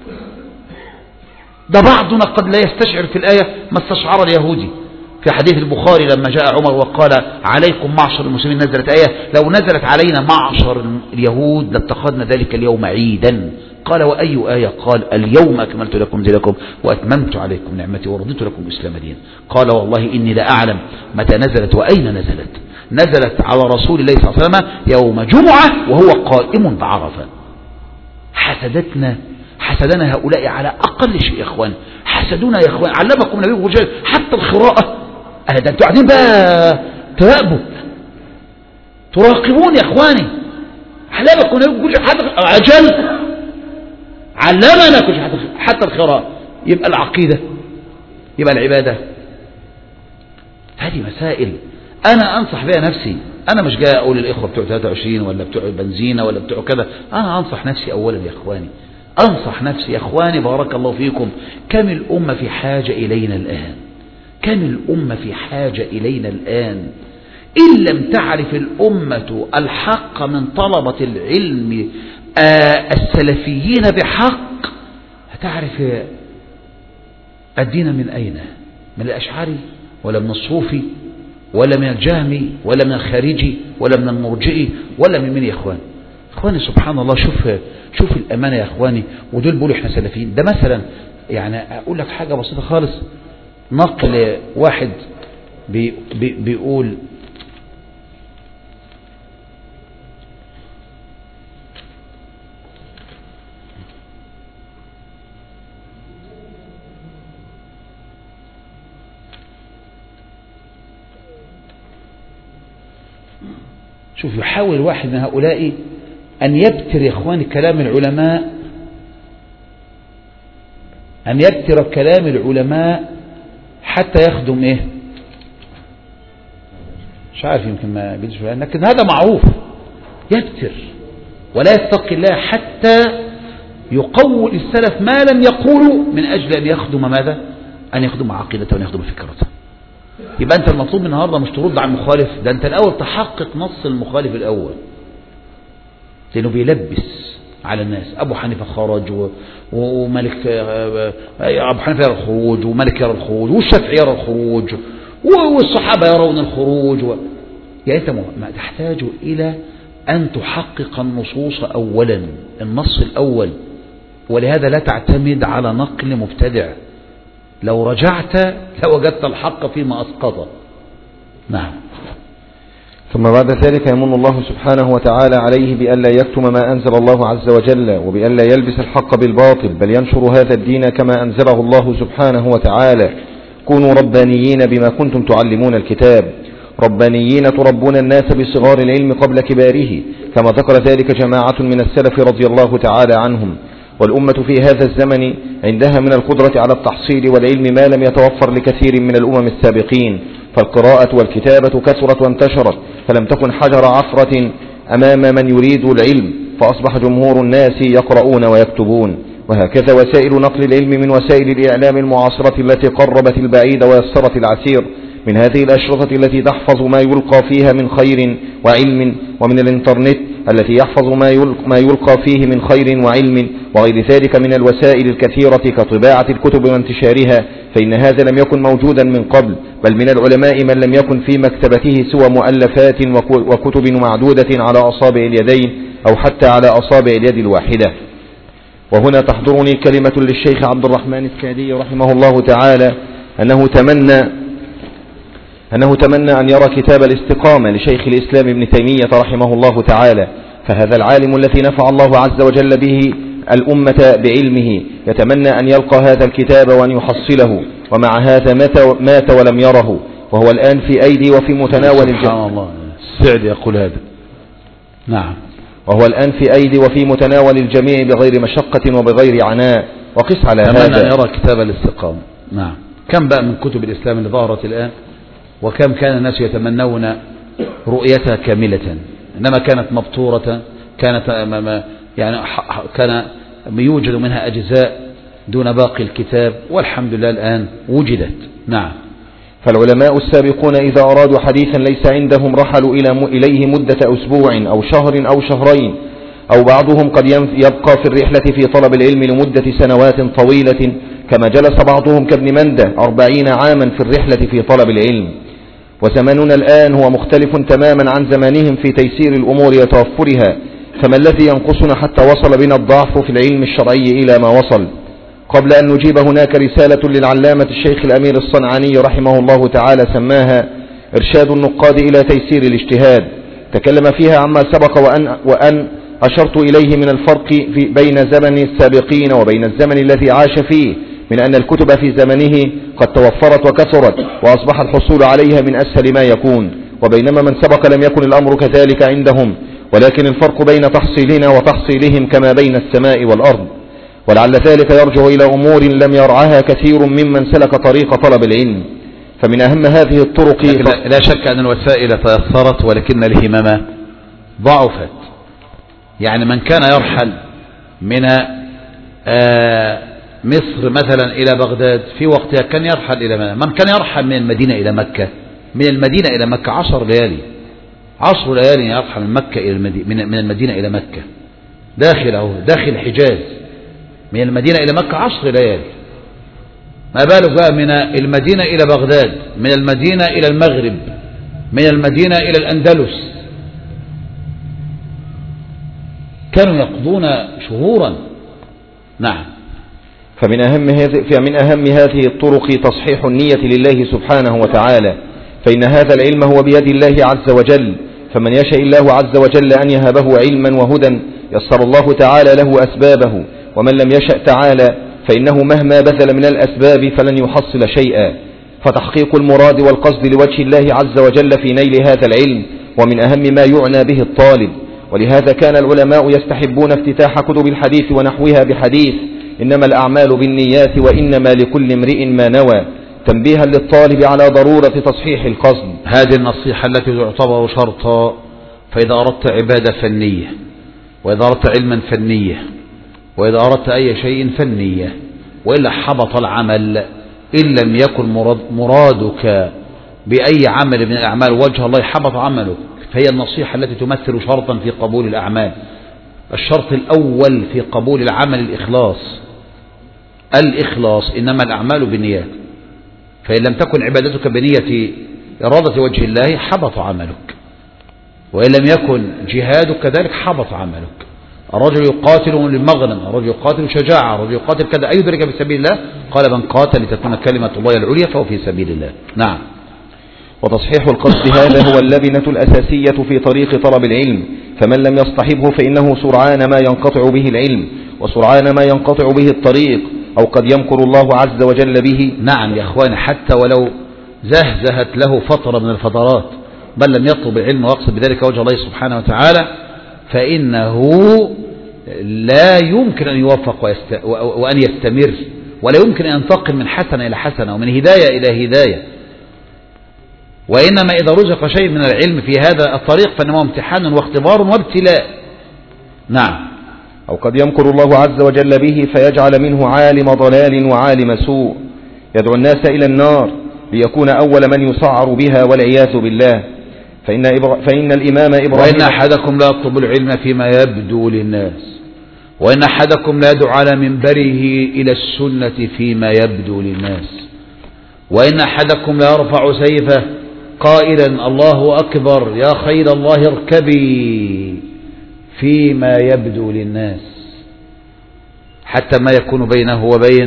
ده بعضنا قد لا يستشعر في الآية ما استشعر اليهودي في حديث البخاري لما جاء عمر وقال عليكم معشر المسلمين، نزلت آية لو نزلت علينا معشر اليهود لاتخذنا ذلك اليوم عيدا. قال وأي آية؟ قال اليوم أكملت لكم دينكم وأتممت عليكم نعمتي ورضيت لكم الإسلام دينا. قال والله إني لا أعلم متى نزلت وأين نزلت. نزلت على رسول الله صلى الله عليه وسلم يوم جمعة وهو قائم بعرفة. حسدتنا حسدنا هؤلاء على أقل شيء يا إخوان، حسدونا يا إخوان. علمكم النبي الرجال حتى القراءة. أنا ده أنتوا قاعدين بقى تراقبوا تراقبون يا إخواني. علمكم النبي الرجال حتى أجل علمنا كل شيء حتى القراءة. يبقى العقيدة، يبقى العبادة. هذه مسائل أنا أنصح بها نفسي. أنا مش جاي أقول للإخوة بتوع ثلاثة وعشرين ولا بتوع بنزينة ولا بتوع كذا. أنا أنصح نفسي أولا يا إخواني، أنصح نفسي يا إخواني. بارك الله فيكم. كم الأمة في حاجة إلينا الآن، كم الأمة في حاجة إلينا الآن. إن لم تعرف الأمة الحق من طلبة العلم آه السلفيين بحق، هتعرف الدين من أين؟ من الأشعري ولا من الصوفي ولا من الجهمي ولا من الخارجي ولا من المرجئي ولا من من يا إخواني؟ إخواني سبحان الله. شوف شوف الأمانة يا إخواني. ودول بيقولوا إحنا سلفيين. ده مثلا يعني أقول لك حاجة بسيطة خالص. نقل واحد بي بي بيقول شوف، يحاول واحد من هؤلاء أن يبتر يا إخواني كلام العلماء، أن يبتر كلام العلماء حتى يخدم إيه، مش عارف، يمكن ما بيدش، لكن هذا معروف. يبتر ولا يتقي الله حتى يقول السلف ما لم يقولوا من أجل أن يخدم ماذا؟ أن يخدم عقيدته وأن يخدم فكرته. يبقى أنت المطلوب من النهارده مش ترد على المخالف، ده أنت الأول تحقق نص المخالف الأول، لأنه بيلبس على الناس. أبو حنيفة خرج و... ومالك أبو حنيفة يرى الخروج ومالك يرى الخروج والشافعي يرى الخروج والصحابة يرون الخروج و... يعني أنت ما تحتاج إلى أن تحقق النصوص أولا، النص الأول. ولهذا لا تعتمد على نقل مبتدع. لو رجعت لوجدت الحق فيما أسقط. نعم. ثم بعد ذلك يمن الله سبحانه وتعالى عليه بأن لا يكتم ما أنزل الله عز وجل، وبأن لا يلبس الحق بالباطل، بل ينشر هذا الدين كما أنزله الله سبحانه وتعالى. كونوا ربانيين بما كنتم تعلمون الكتاب، ربانيين تربون الناس بصغار العلم قبل كباره، كما ذكر ذلك جماعة من السلف رضي الله تعالى عنهم. والأمة في هذا الزمن عندها من القدرة على التحصيل والعلم ما لم يتوفر لكثير من الأمم السابقين، فالقراءة والكتابة كثرت وانتشرت، فلم تكن حجر عثرة أمام من يريد العلم، فأصبح جمهور الناس يقرؤون ويكتبون. وهكذا وسائل نقل العلم من وسائل الإعلام المعاصرة التي قربت البعيد ويسرت العسير، من هذه الأشرطة التي تحفظ ما يلقى فيها من خير وعلم، ومن الإنترنت التي يحفظ ما يلقى فيه من خير وعلم، وغير ذلك من الوسائل الكثيرة كطباعة الكتب وانتشارها، فإن هذا لم يكن موجودا من قبل، بل من العلماء من لم يكن في مكتبته سوى مؤلفات وكتب معدودة على أصابع اليدين أو حتى على أصابع اليد الواحدة. وهنا تحضرني كلمة للشيخ عبد الرحمن السعدي رحمه الله تعالى أنه تمنى أنه تمنى أن يرى كتاب الاستقامة لشيخ الإسلام ابن تيمية رحمه الله تعالى، فهذا العالم الذي نفع الله عز وجل به الأمة بعلمه يتمنى أن يلقى هذا الكتاب وأن يحصله، ومع هذا مات, مات ولم يره، وهو الآن في أيدي وفي متناول الجميع. سبحان الله، السعد يقول هذا. نعم. وهو الآن في أيدي وفي متناول الجميع بغير مشقة وبغير عناء. وقس على هذا تمنى أن يرى كتاب الاستقامة. نعم. كم بقى من كتب الإسلام اللي ظهرت الآن، وكم كان الناس يتمنون رؤيتها كاملة، إنما كانت مبتورة، كانت يعني كان يوجد منها أجزاء دون باقي الكتاب، والحمد لله الآن وجدت. نعم. فالعلماء السابقون إذا أرادوا حديثا ليس عندهم رحلوا إليه مدة أسبوع أو شهر أو شهرين، أو بعضهم قد يبقى في الرحلة في طلب العلم لمدة سنوات طويلة، كما جلس بعضهم كابن مندة أربعين عاما في الرحلة في طلب العلم. وزماننا الآن هو مختلف تماما عن زمانهم في تيسير الأمور وتوفرها، فما الذي ينقصنا حتى وصل بنا الضعف في العلم الشرعي إلى ما وصل؟ قبل أن نجيب هناك رسالة للعلامة الشيخ الأمير الصنعاني رحمه الله تعالى سماها إرشاد النقاد إلى تيسير الاجتهاد، تكلم فيها عما سبق وأن, وأن أشرت إليه من الفرق في بين زمن السابقين وبين الزمن الذي عاش فيه، من أن الكتب في زمنه قد توفرت وكثرت وأصبح الحصول عليها من أسهل ما يكون، وبينما من سبق لم يكن الأمر كذلك عندهم، ولكن الفرق بين تحصيلنا وتحصيلهم كما بين السماء والأرض. ولعل ذلك يرجع إلى أمور لم يرعاها كثير ممن سلك طريق طلب العلم. فمن أهم هذه الطرق لا, لا شك أن الوسائل تيسرت ولكن الهمم ضعفت. يعني من كان يرحل من آه مصر مثلا إلى بغداد في وقتها كان يرحل إلى من, من كان يرحل من المدينة إلى مكة، من المدينة إلى مكة عشر ليالي عشر ليالي يرحل من مكة إلى المدينة، من المدينة إلى مكة داخل أو داخل الحجاز، من المدينة إلى مكة عشر ليالي. ما بالك بقى من المدينة إلى بغداد، من المدينة إلى المغرب، من المدينة إلى الأندلس، كانوا يقضون شهورا. نعم. فمن أهم هذه فمن أهم هذه الطرق تصحيح النية لله سبحانه وتعالى، فإن هذا العلم هو بيد الله عز وجل، فمن يشاء الله عز وجل أن يهبه علما وهدى يسر الله تعالى له أسبابه، ومن لم يشأ تعالى فإنه مهما بذل من الأسباب فلن يحصل شيئا. فتحقيق المراد والقصد لوجه الله عز وجل في نيل هذا العلم ومن أهم ما يعنى به الطالب. ولهذا كان العلماء يستحبون افتتاح كتب الحديث ونحوها بحديث إنما الأعمال بالنيات وإنما لكل امرئ ما نوى، تنبيها للطالب على ضرورة تصحيح القصد. هذه النصيحة التي تعتبر شرطا، فإذا أردت عبادة فنية، وإذا أردت علما فنية، وإذا أردت أي شيء فنية، وإلا حبط العمل إن لم يكن مراد مرادك بأي عمل من الأعمال وجه الله حبط عملك. فهي النصيحة التي تمثل شرطا في قبول الأعمال. الشرط الأول في قبول العمل الإخلاص، الإخلاص، إنما الأعمال بالنيات. فإن لم تكن عبادتك بنية إرادة وجه الله حبط عملك، وإن لم يكن جهادك كذلك حبط عملك. الرجل يقاتل للمغنم، الرجل يقاتل شجاعة، الرجل يقاتل كذا، أي ذلك في سبيل الله؟ قال من قاتل لتكون كلمة الله العليا فهو في سبيل الله. نعم. وتصحيح القصد هذا هو اللبنة الأساسية في طريق طلب العلم، فمن لم يصطحبه فإنه سرعان ما ينقطع به العلم، وسرعان ما ينقطع به الطريق، أو قد يمكر الله عز وجل به. نعم يا أخواني، حتى ولو زهزهت له فترة من الفترات بل لم يطلب العلم ويقصد بذلك وجه الله سبحانه وتعالى، فإنه لا يمكن أن يوفق ويست... وأن يستمر، ولا يمكن أن ينتقل من حسنة إلى حسنة ومن هداية إلى هداية. وإنما إذا رزق شيء من العلم في هذا الطريق فإنه امتحان واختبار وابتلاء. نعم. أو قد يمكر الله عز وجل به فيجعل منه عالم ضلال وعالم سوء يدعو الناس إلى النار ليكون أول من يسعر بها والعياذ بالله. فإن, إبرا... فإن الإمام إبراهيم وإن أحدكم لا يطلب العلم فيما يبدو للناس، وإن أحدكم لا يدعو على منبره إلى السنة فيما يبدو للناس، وإن أحدكم لا يرفع سيفه قائلا الله أكبر يا خيل الله اركبي فيما يبدو للناس، حتى ما يكون بينه وبين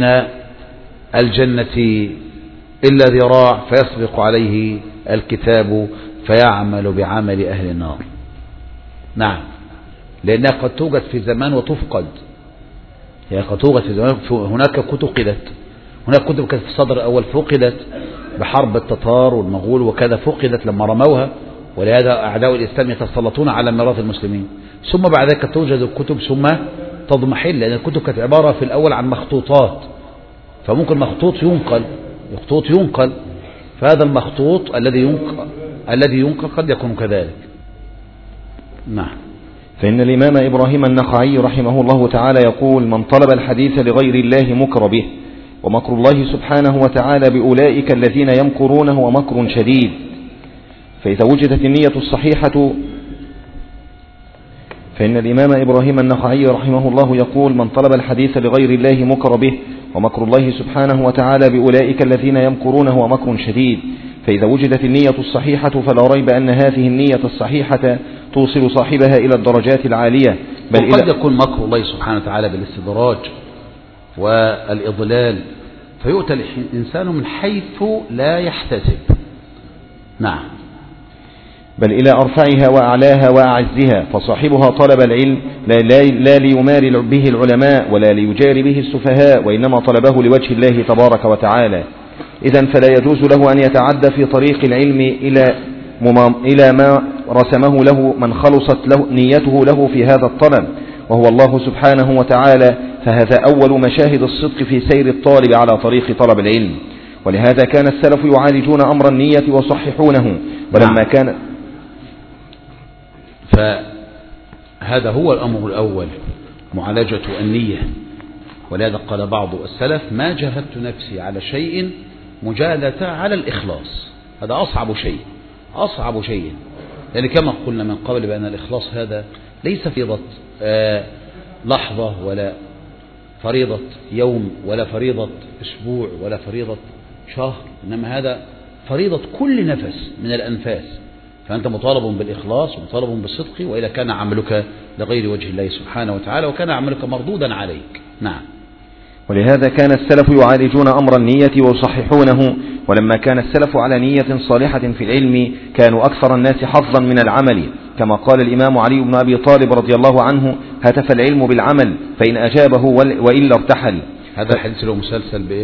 الجنة إلا ذراع فيسبق عليه الكتاب فيعمل بعمل أهل النار. نعم. لأنها قد توجد في زمان وتفقد، هي قد توجد في زمان. هناك كتب قدت، هناك كتب كانت في الصدر الأول فقدت بحرب التتار والمغول وكذا، فقدت لما رموها، ولهذا أعداء الإسلام يتسلطون على ميراث المسلمين. ثم بعد ذلك توجد الكتب ثم تضمحل، لأن الكتب كانت عبارة في الأول عن مخطوطات، فممكن مخطوط ينقل مخطوط ينقل فهذا المخطوط الذي ينقل الذي ينقل قد يكون كذلك. نعم. فإن الإمام إبراهيم النخعي رحمه الله تعالى يقول من طلب الحديث لغير الله مكر به، ومكر الله سبحانه وتعالى بأولئك الذين يمكرون هو مكر شديد. فإذا وجدت النية الصحيحة فإن الإمام إبراهيم النخعي رحمه الله يقول من طلب الحديث لغير الله مكر به، ومكر الله سبحانه وتعالى بأولئك الذين يمكرون هو مكر شديد. فإذا وجدت النية الصحيحة فلا ريب أن هذه النية الصحيحة توصل صاحبها إلى الدرجات العالية. بل وقد يكون مكر الله سبحانه وتعالى بالاستدراج والإضلال، فيؤتى الإنسان من حيث لا يحتسب. نعم. بل إلى أرفعها وأعلاها وأعزها، فصاحبها طلب العلم لا, لا, لا ليماري به العلماء ولا ليجاري به السفهاء، وإنما طلبه لوجه الله تبارك وتعالى. إذن فلا يجوز له أن يتعدى في طريق العلم إلى إلى ما رسمه له من خلصت له نيته له في هذا الطلب، وهو الله سبحانه وتعالى. فهذا أول مشاهد الصدق في سير الطالب على طريق طلب العلم. ولهذا كان السلف يعالجون أمر النية ويصححونه. ولما كان فهذا هو الأمر الأول، معالجة النية. ولهذا قال بعض السلف: ما جهدت نفسي على شيء مجاهدة على الإخلاص. هذا أصعب شيء، أصعب شيء. يعني كما قلنا من قبل بأن الإخلاص هذا ليس فريضة آه لحظة، ولا فريضة يوم، ولا فريضة أسبوع، ولا فريضة شهر، إنما هذا فريضة كل نفس من الأنفاس. فأنت مطالب بالإخلاص ومطالب بالصدق، وإلا كان عملك لغير وجه الله سبحانه وتعالى، وكان عملك مردودا عليك. نعم. ولهذا كان السلف يعالجون أمر النية ويصححونه. ولما كان السلف على نية صالحة في العلم كانوا أكثر الناس حظا من العمل، كما قال الإمام علي بن أبي طالب رضي الله عنه: هتف العلم بالعمل فإن أجابه وإلا ارتحل. هذا الحديث له مسلسل بإيه؟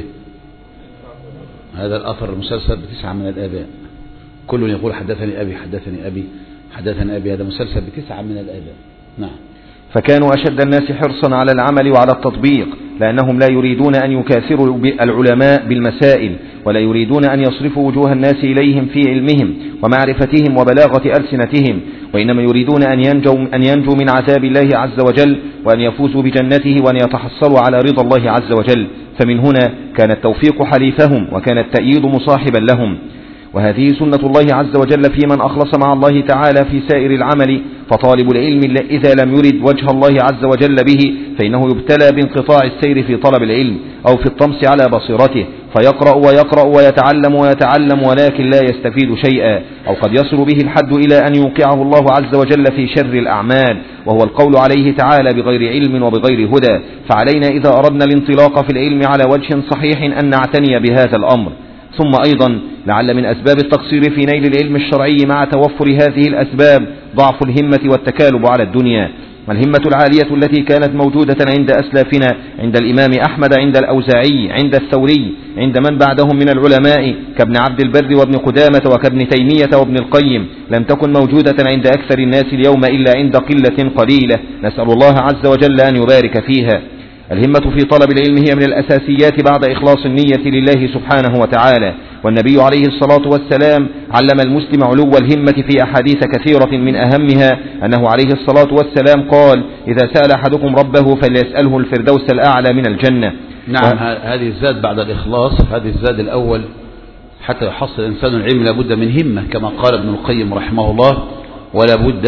هذا الأثر المسلسل بتسعة من الآباء، كل يقول حدثني أبي حدثني أبي حدثني أبي. هذا مسلسل بتسعة من الآباء. نعم. فكانوا أشد الناس حرصا على العمل وعلى التطبيق، لأنهم لا يريدون أن يكاثروا العلماء بالمسائل، ولا يريدون أن يصرفوا وجوه الناس إليهم في علمهم ومعرفتهم وبلاغة ألسنتهم، وإنما يريدون أن ينجوا, أن ينجوا من عذاب الله عز وجل، وأن يفوزوا بجنته، وأن يتحصلوا على رضا الله عز وجل. فمن هنا كان التوفيق حليفهم، وكان التأييد مصاحبا لهم. وهذه سنة الله عز وجل في من أخلص مع الله تعالى في سائر العمل. فطالب العلم إذا لم يرد وجه الله عز وجل به فإنه يبتلى بانقطاع السير في طلب العلم، أو في الطمس على بصيرته، فيقرأ ويقرأ ويتعلم ويتعلم ولكن لا يستفيد شيئا، أو قد يصل به الحد إلى أن يوقعه الله عز وجل في شر الأعمال، وهو القول عليه تعالى بغير علم وبغير هدى. فعلينا إذا أردنا الانطلاق في العلم على وجه صحيح أن نعتني بهذا الأمر. ثم أيضا لعل من أسباب التقصير في نيل العلم الشرعي مع توفر هذه الأسباب ضعف الهمة والتكالب على الدنيا. الهمة العالية التي كانت موجودة عند أسلافنا، عند الإمام أحمد، عند الأوزاعي، عند الثوري، عند من بعدهم من العلماء كابن عبد البر وابن قدامة وكابن تيمية وابن القيم، لم تكن موجودة عند أكثر الناس اليوم إلا عند قلة قليلة، نسأل الله عز وجل أن يبارك فيها. الهمة في طلب العلم هي من الأساسيات بعد إخلاص النية لله سبحانه وتعالى. والنبي عليه الصلاة والسلام علم المسلم علو الهمة في أحاديث كثيرة، من أهمها أنه عليه الصلاة والسلام قال: إذا سأل أحدكم ربه فليسأله الفردوس الأعلى من الجنة. نعم. هذه الزاد بعد الإخلاص، هذه الزاد الأول حتى يحصل الإنسان العلم لابد من همة، كما قال ابن القيم رحمه الله: ولا بد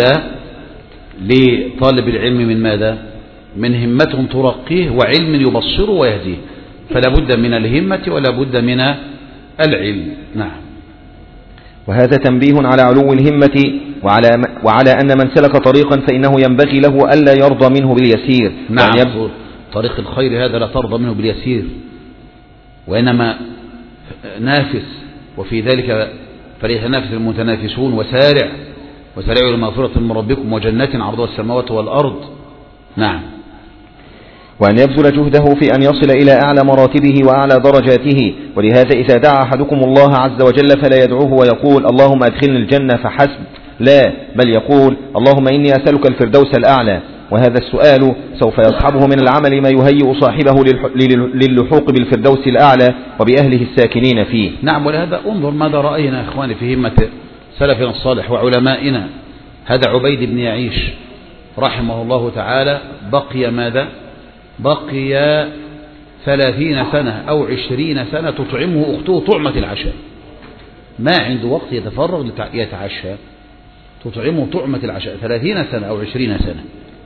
لطالب العلم من ماذا؟ من همة ترقيه وعلم يبصره ويهديه. فلا بد من الهمة ولا بد من العلم. نعم. وهذا تنبيه على علو الهمة وعلى, وعلى أن من سلك طريقا فإنه ينبغي له ألا يرضى منه باليسير. نعم. يعني طريق الخير هذا لا ترضى منه باليسير، وإنما نافس، وفي ذلك فليتنافس المتنافسون. وسارع وسارعوا لمغفرة من ربكم وجنة عرضها السماوات والأرض. نعم. وأن يبذل جهده في أن يصل إلى أعلى مراتبه وأعلى درجاته. ولهذا إذا دعا أحدكم الله عز وجل فلا يدعوه ويقول: اللهم أدخلني الجنة فحسب، لا، بل يقول: اللهم إني أسألك الفردوس الأعلى. وهذا السؤال سوف يصحبه من العمل ما يهيئ صاحبه للحوق بالفردوس الأعلى وبأهله الساكنين فيه. نعم. ولهذا انظر ماذا رأينا إخواني في همة سلفنا الصالح وعلمائنا. هذا عبيد بن يعيش رحمه الله تعالى بقي ماذا؟ بقي ثلاثين سنة أو عشرين سنة تطعمه أخته طعمة العشاء، ما عنده وقت يتفرغ يتعشى، تطعمه طعمة العشاء ثلاثين سنة أو عشرين سنة.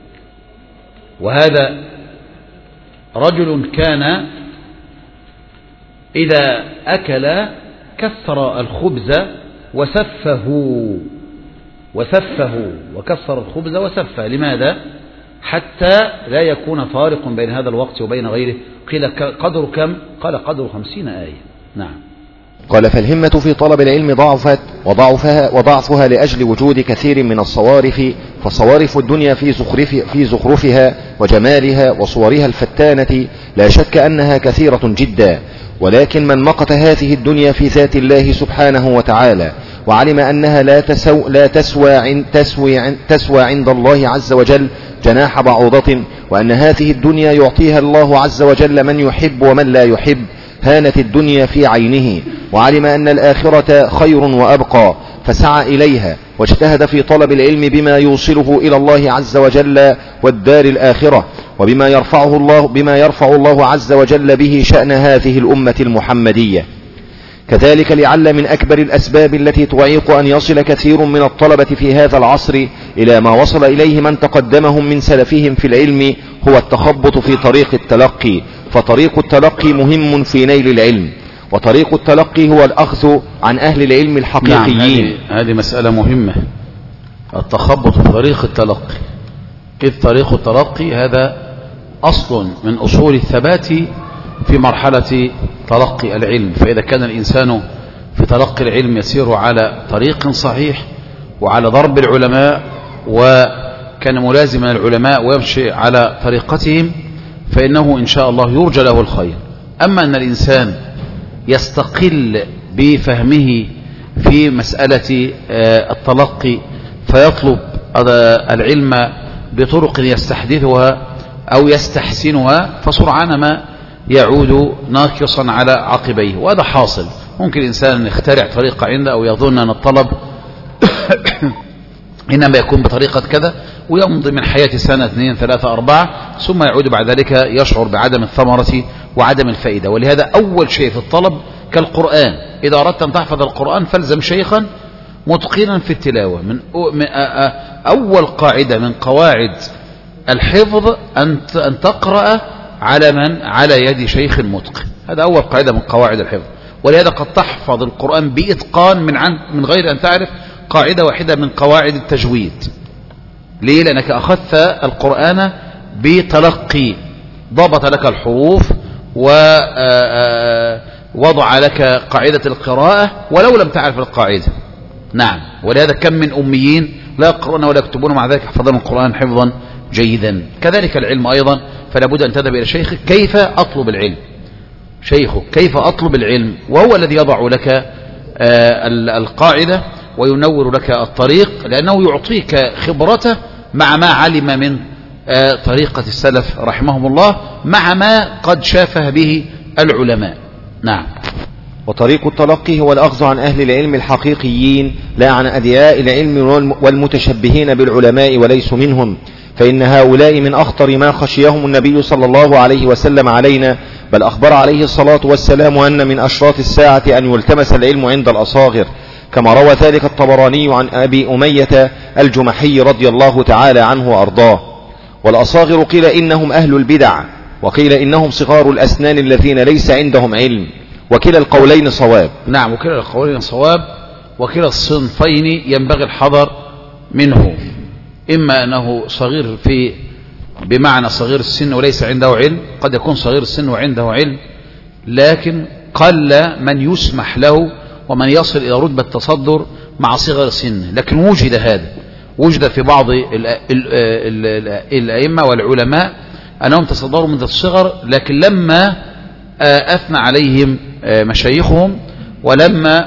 وهذا رجل كان إذا أكل كسر الخبز وسفه وسفه وكسر الخبز وسفه. لماذا؟ حتى لا يكون فارق بين هذا الوقت وبين غيره. قيل قدر كم؟ قال قدر خمسين آية. نعم. قال: فالهمة في طلب العلم ضعفت وضعفها, وضعفها لأجل وجود كثير من الصوارف، فصوارف الدنيا في, زخرف في زخرفها وجمالها وصورها الفتانة لا شك أنها كثيرة جدا، ولكن من مقت هذه الدنيا في ذات الله سبحانه وتعالى وعلم أنها لا, تسو لا تسوى, عن تسوى, عن تسوى عند الله عز وجل جناح بعوضة، وأن هذه الدنيا يعطيها الله عز وجل من يحب ومن لا يحب، هانت الدنيا في عينه، وعلم أن الآخرة خير وأبقى فسعى إليها واجتهد في طلب العلم بما يوصله إلى الله عز وجل والدار الآخرة، وبما يرفعه الله, بما يرفع الله عز وجل به شأن هذه الأمة المحمدية. كذلك لعل من أكبر الأسباب التي تعيق أن يصل كثير من الطلبة في هذا العصر إلى ما وصل إليه من تقدمهم من سلفهم في العلم هو التخبط في طريق التلقي، فطريق التلقي مهم في نيل العلم، وطريق التلقي هو الأخذ عن أهل العلم الحقيقيين. نعم، هذه مسألة مهمة، التخبط في طريق التلقي. إذ طريق التلقي هذا أصل من أصول الثبات في مرحلة تلقي العلم، فإذا كان الإنسان في تلقي العلم يسير على طريق صحيح وعلى ضرب العلماء وكان ملازما العلماء ويمشي على طريقتهم فإنه إن شاء الله يرجى له الخير. أما أن الإنسان يستقل بفهمه في مسألة التلقي فيطلب العلم بطرق يستحدثها أو يستحسنها فسرعان ما يعود ناكصا على عقبيه، وهذا حاصل. ممكن الإنسان يخترع طريقة عنده أو يظن أن الطلب إنما يكون بطريقة كذا ويمضي من حياة سنة اثنين ثلاثة أربعة ثم يعود بعد ذلك يشعر بعدم الثمرة وعدم الفائدة. ولهذا أول شيء في الطلب كالقرآن، إذا أردت أن تحفظ القرآن فالزم شيخا متقنا في التلاوة. من أول قاعدة من قواعد الحفظ أن تقرأ على من؟ على يد شيخ متقن، هذا أول قاعدة من قواعد الحفظ. ولهذا قد تحفظ القرآن بإتقان من عن من غير أن تعرف قاعدة واحدة من قواعد التجويد. ليه؟ لأنك أخذت القرآن بتلقي، ضبط لك الحروف ووضع لك قاعدة القراءة ولو لم تعرف القاعدة. نعم، ولهذا كم من أميين لا يقرؤون ولا يكتبون مع ذلك حفظهم القرآن حفظا جيدا. كذلك العلم أيضا، فلا بد أن تذهب إلى شيخك. كيف أطلب العلم؟ شيخك كيف أطلب العلم، وهو الذي يضع لك القاعدة وينور لك الطريق، لأنه يعطيك خبرته مع ما علم من طريقة السلف رحمهم الله مع ما قد شافه به العلماء. نعم. وطريق التلقي هو الأخذ عن أهل العلم الحقيقيين لا عن أدعياء العلم والمتشبهين بالعلماء وليسوا منهم، فإن هؤلاء من أخطر ما خشيهم النبي صلى الله عليه وسلم علينا، بل أخبر عليه الصلاة والسلام أن من أشراط الساعة أن يلتمس العلم عند الأصاغر، كما روى ذلك الطبراني عن أبي أمية الجمحي رضي الله تعالى عنه وأرضاه. والأصاغر قيل إنهم أهل البدع، وقيل إنهم صغار الأسنان الذين ليس عندهم علم، وكلا القولين صواب. نعم، وكلا القولين صواب، وكلا الصنفين ينبغي الحذر منه، إما أنه صغير في بمعنى صغير السن وليس عنده علم، قد يكون صغير السن وعنده علم لكن قل من يسمح له ومن يصل إلى رتبة التصدر مع صغر السن، لكن وجد هذا، وجد في بعض الأئمة والعلماء أنهم تصدروا منذ الصغر، لكن لما أثنى عليهم مشايخهم ولما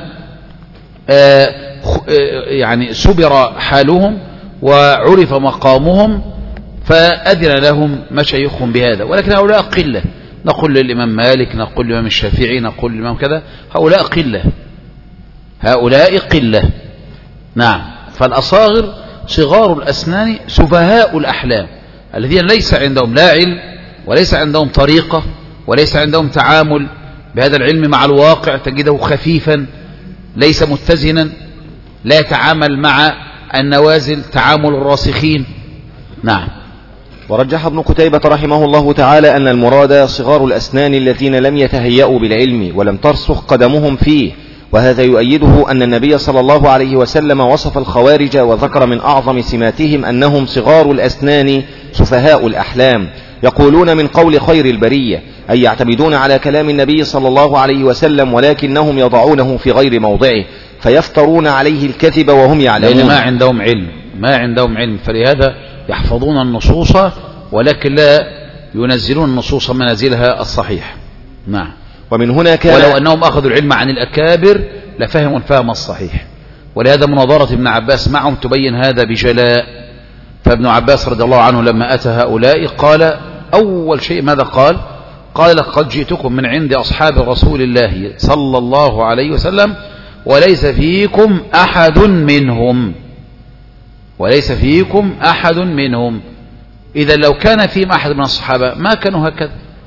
يعني سبر حالهم وعرف مقامهم فأذن لهم مشايخهم بهذا. ولكن هؤلاء قلة، نقول للإمام مالك، نقول للإمام الشافعي، نقول للإمام كذا، هؤلاء قلة، هؤلاء قلة. نعم، فالأصاغر صغار الأسنان سفهاء الأحلام الذين ليس عندهم لا علم وليس عندهم طريقة وليس عندهم تعامل بهذا العلم مع الواقع، تجده خفيفا ليس متزنا، لا يتعامل مع النوازل تعامل الراسخين. نعم. ورجح ابن قتيبة رحمه الله تعالى أن المراد صغار الأسنان الذين لم يتهيأوا بالعلم ولم ترسخ قدمهم فيه، وهذا يؤيده أن النبي صلى الله عليه وسلم وصف الخوارج وذكر من أعظم سماتهم أنهم صغار الأسنان سفهاء الأحلام، يقولون من قول خير البرية، أي يعتمدون على كلام النبي صلى الله عليه وسلم ولكنهم يضعونه في غير موضعه فيفترون عليه الكذب وهم يعلمون. لأن ما عندهم علم ما عندهم علم فلهذا يحفظون النصوص ولكن لا ينزلون النصوص منازلها الصحيح. نعم. ومن هنا كان ولو أنهم أخذوا العلم عن الأكابر لفهموا الفهم الصحيح. ولهذا مناظرة ابن عباس معهم تبين هذا بجلاء. فابن عباس رضي الله عنه لما أتى هؤلاء قال أول شيء ماذا قال؟ قال قد جئتكم من عند أصحاب رسول الله صلى الله عليه وسلم وليس فيكم أحد منهم وليس فيكم أحد منهم. إذا لو كان فيهم أحد من الصحابة ما كانوا هكذا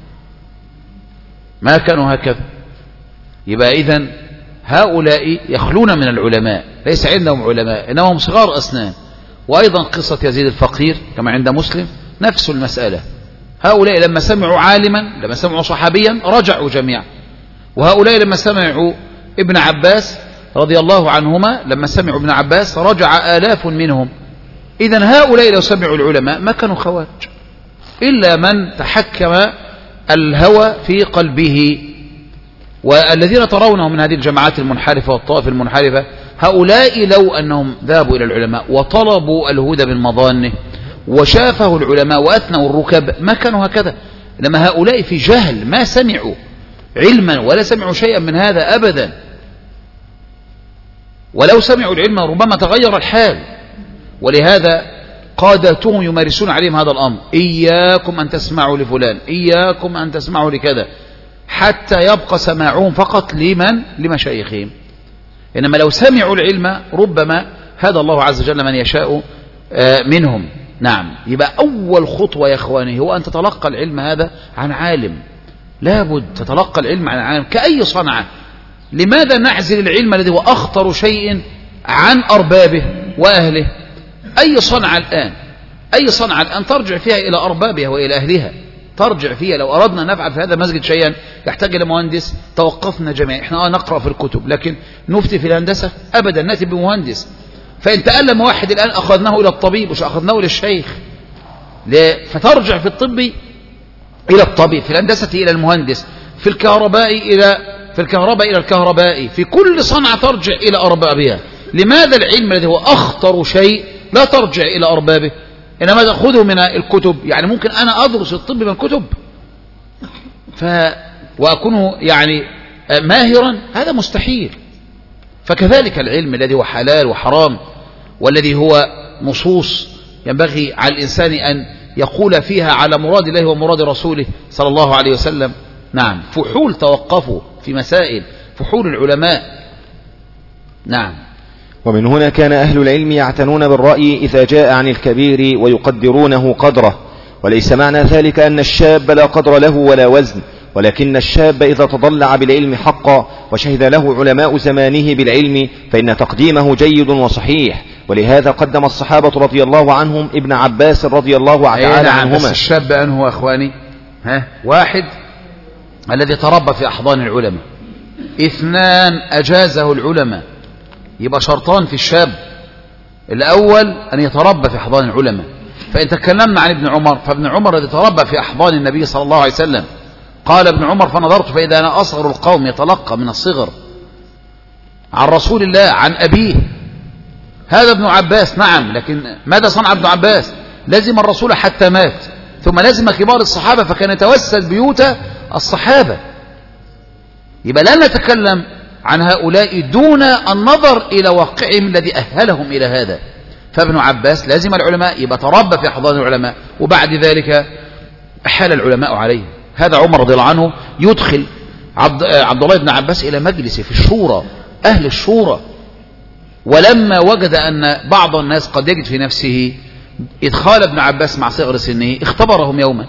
ما كانوا هكذا. يبقى إذن هؤلاء يخلون من العلماء ليس عندهم علماء إنما هم صغار أسنان. وأيضا قصة يزيد الفقير كما عند مسلم نفس المسألة. هؤلاء لما سمعوا عالما لما سمعوا صحابيا رجعوا جميعا. وهؤلاء لما سمعوا ابن عباس رضي الله عنهما لما سمعوا ابن عباس رجع آلاف منهم. إذن هؤلاء لو سمعوا العلماء ما كانوا خوارج إلا من تحكم الهوى في قلبه. والذين ترونه من هذه الجماعات المنحرفة والطائف المنحرفة هؤلاء لو أنهم ذهبوا إلى العلماء وطلبوا الهدى من مظانه وشافه العلماء وأثنوا الركب ما كانوا هكذا. إنما هؤلاء في جهل ما سمعوا علما ولا سمعوا شيئا من هذا أبدا. ولو سمعوا العلم ربما تغير الحال. ولهذا قادتهم يمارسون عليهم هذا الأمر إياكم أن تسمعوا لفلان إياكم أن تسمعوا لكذا حتى يبقى سماعهم فقط لمن لمشايخهم. إنما لو سمعوا العلم ربما هذا الله عز وجل من يشاء منهم. نعم. يبقى أول خطوة يا إخواني هو أن تتلقى العلم هذا عن عالم. لابد تتلقى العلم عن عالم كأي صنعة. لماذا نعزل العلم الذي هو أخطر شيء عن أربابه وأهله؟ أي صنعة الآن أي صنعة الآن ترجع فيها إلى أربابها وإلى أهلها. ترجع فيها لو أردنا نفعل في هذا المسجد شيئا يحتاج إلى مهندس توقفنا جميعا. إحنا نقرأ في الكتب لكن نفتي في الهندسة أبدا نأتي بمهندس. فإن تألم واحد الآن أخذناه إلى الطبيب وش أخذناه إلى الشيخ. فترجع في الطب إلى الطبيب في الهندسة إلى المهندس في الكهرباء إلى في الكهرباء إلى الكهربائي في كل صنعة ترجع إلى أربابها. لماذا العلم الذي هو أخطر شيء لا ترجع إلى أربابه إنما تأخذه من الكتب؟ يعني ممكن أنا أدرس الطب من الكتب ف... وأكون يعني ماهرا هذا مستحيل. فكذلك العلم الذي هو حلال وحرام والذي هو نصوص ينبغي على الإنسان أن يقول فيها على مراد الله ومراد رسوله صلى الله عليه وسلم. نعم. فحول توقفوا في مسائل فحول العلماء. نعم. ومن هنا كان أهل العلم يعتنون بالرأي إذا جاء عن الكبير ويقدرونه قدره. وليس معنى ذلك أن الشاب لا قدر له ولا وزن ولكن الشاب إذا تضلع بالعلم حقا وشهد له علماء زمانه بالعلم فإن تقديمه جيد وصحيح. ولهذا قدم الصحابة رضي الله عنهم ابن عباس رضي الله تعالى عنهما. بس الشاب أنه هو أخواني ها واحد الذي تربى في أحضان العلماء. اثنان أجازه العلماء. يبقى شرطان في الشاب. الأول أن يتربى في أحضان العلماء. فإن تكلمنا عن ابن عمر فابن عمر الذي تربى في أحضان النبي صلى الله عليه وسلم قال ابن عمر فنظرت فإذا أنا أصغر القوم يتلقى من الصغر عن رسول الله عن أبيه. هذا ابن عباس. نعم. لكن ماذا صنع ابن عباس؟ لزم الرسول حتى مات ثم لزم كبار الصحابة فكان يتوسل بيوت الصحابة. يبقى لا نتكلم عن هؤلاء دون النظر إلى واقعهم الذي أهلهم إلى هذا. فابن عباس لازم العلماء يبقى تربى في أحضان العلماء وبعد ذلك أحال العلماء عليه. هذا عمر رضي الله عنه يدخل عبد, عبد الله بن عباس إلى مجلسه في الشورى أهل الشورى. ولما وجد أن بعض الناس قد يجد في نفسه إدخال ابن عباس مع صغر سنه اختبرهم يوما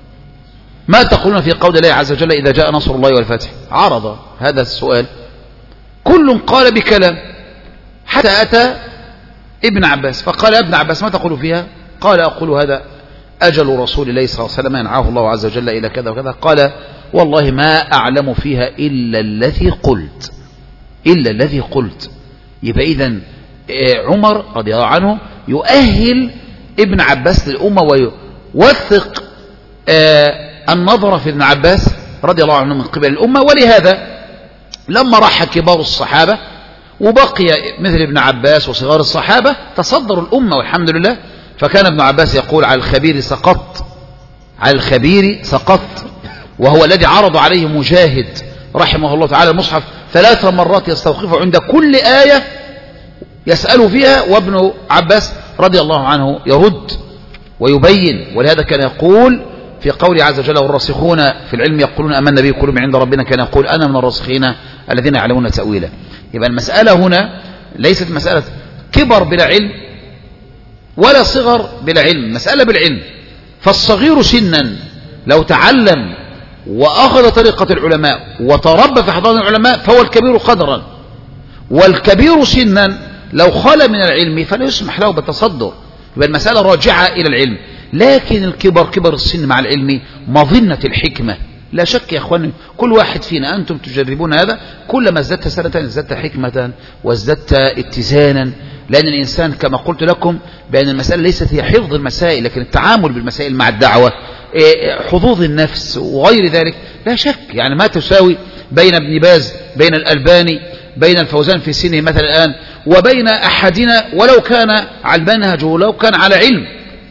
ما تقولون في قول الله عز وجل إذا جاء نصر الله والفتح. عرض هذا السؤال كل قال بكلام حتى أتى ابن عباس فقال ابن عباس ما تقول فيها؟ قال أقول هذا أجل رسول الله صلى الله عليه وسلم ينعاه الله عز وجل إلى كذا وكذا. قال والله ما أعلم فيها إلا الذي قلت إلا الذي قلت. يبقى إذن عمر رضي الله عنه يؤهل ابن عباس للأمة ويوثق النظرة في ابن عباس رضي الله عنه من قبل الأمة. ولهذا لما راح كبار الصحابة وبقي مثل ابن عباس وصغار الصحابة تصدروا الأمة والحمد لله. فكان ابن عباس يقول على الخبير سقط، على الخبير سقط، وهو الذي عرض عليه مجاهد رحمه الله تعالى المصحف ثلاث مرات يستوقفه عند كل آية يسأل فيها، وابن عباس رضي الله عنه يرد ويبين. ولهذا كان يقول في قوله عز وجل والراسخون في العلم يقولون آمنا به كل من عند ربنا، كان يقول أنا من الراسخين الذين يعلمون تأويله. يبقى المسألة هنا ليست مسألة كبر بلا علم ولا صغر بلا علم، مسألة بالعلم. فالصغير سنا لو تعلم وأخذ طريقة العلماء وتربى في حضان العلماء فهو الكبير قدرا، والكبير سنا لو خلى من العلم فلا يسمح له بالتصدر. يبقى المسألة راجعة إلى العلم. لكن الكبر كبر السن مع العلم مظنة الحكمة، لا شك يا أخواني كل واحد فينا أنتم تجربون هذا، كلما ازددت سنة ازددت حكمة وازددت اتزانا، لأن الإنسان كما قلت لكم بأن المسألة ليست هي حفظ المسائل لكن التعامل بالمسائل مع الدعوة، حظوظ النفس وغير ذلك. لا شك يعني ما تساوي بين ابن باز بين الألباني بين الفوزان في سنه مثلا الآن وبين أحدنا ولو كان على المنهج ولو كان على علم،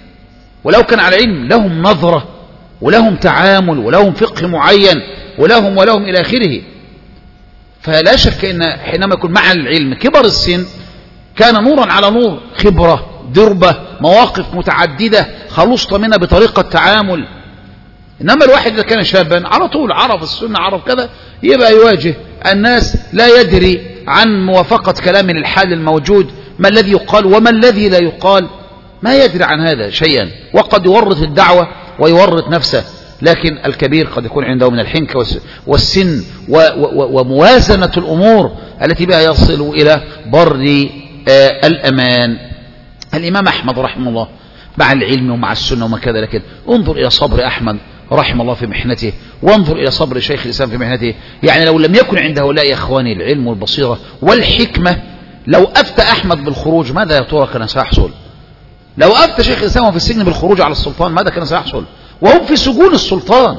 ولو كان على علم لهم نظرة ولهم تعامل ولهم فقه معين ولهم ولهم إلى آخره. فلا شك أن حينما يكون مع العلم كبر السن كان نورا على نور، خبرة دربة مواقف متعددة خلصت منها بطريقة تعامل. إنما الواحد إذا كان شابا على طول عرف السنة عرف كذا يبقى يواجه الناس لا يدري عن موافقة كلام الحال الموجود، ما الذي يقال وما الذي لا يقال، ما يدري عن هذا شيئا، وقد يورط الدعوة ويورط نفسه. لكن الكبير قد يكون عنده من الحنكة والسن وموازنة الأمور التي بها يصل إلى بر الأمان. الإمام أحمد رحمه الله مع العلم ومع السنة وما كذا، لكن انظر إلى صبر أحمد رحمه الله في محنته، وانظر إلى صبر شيخ الإسلام في محنته. يعني لو لم يكن عنده هؤلاء يا إخواني العلم والبصيرة والحكمة، لو أفتى أحمد بالخروج ماذا يا ترى كان سيحصل؟ لو أفتى شيخ الإسلام في السجن بالخروج على السلطان ماذا كان سيحصل؟ وهم في سجون السلطان،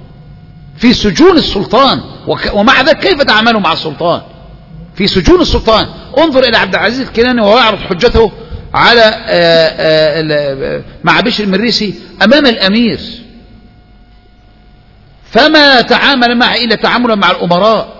في سجون السلطان، ومع ذلك كيف تعاملوا مع السلطان في سجون السلطان؟ انظر إلى عبد العزيز الكناني وهو يعرض حجته على آآ آآ مع بشر المريسي أمام الأمير، فما تعامل معه إلا تعاملا مع الأمراء.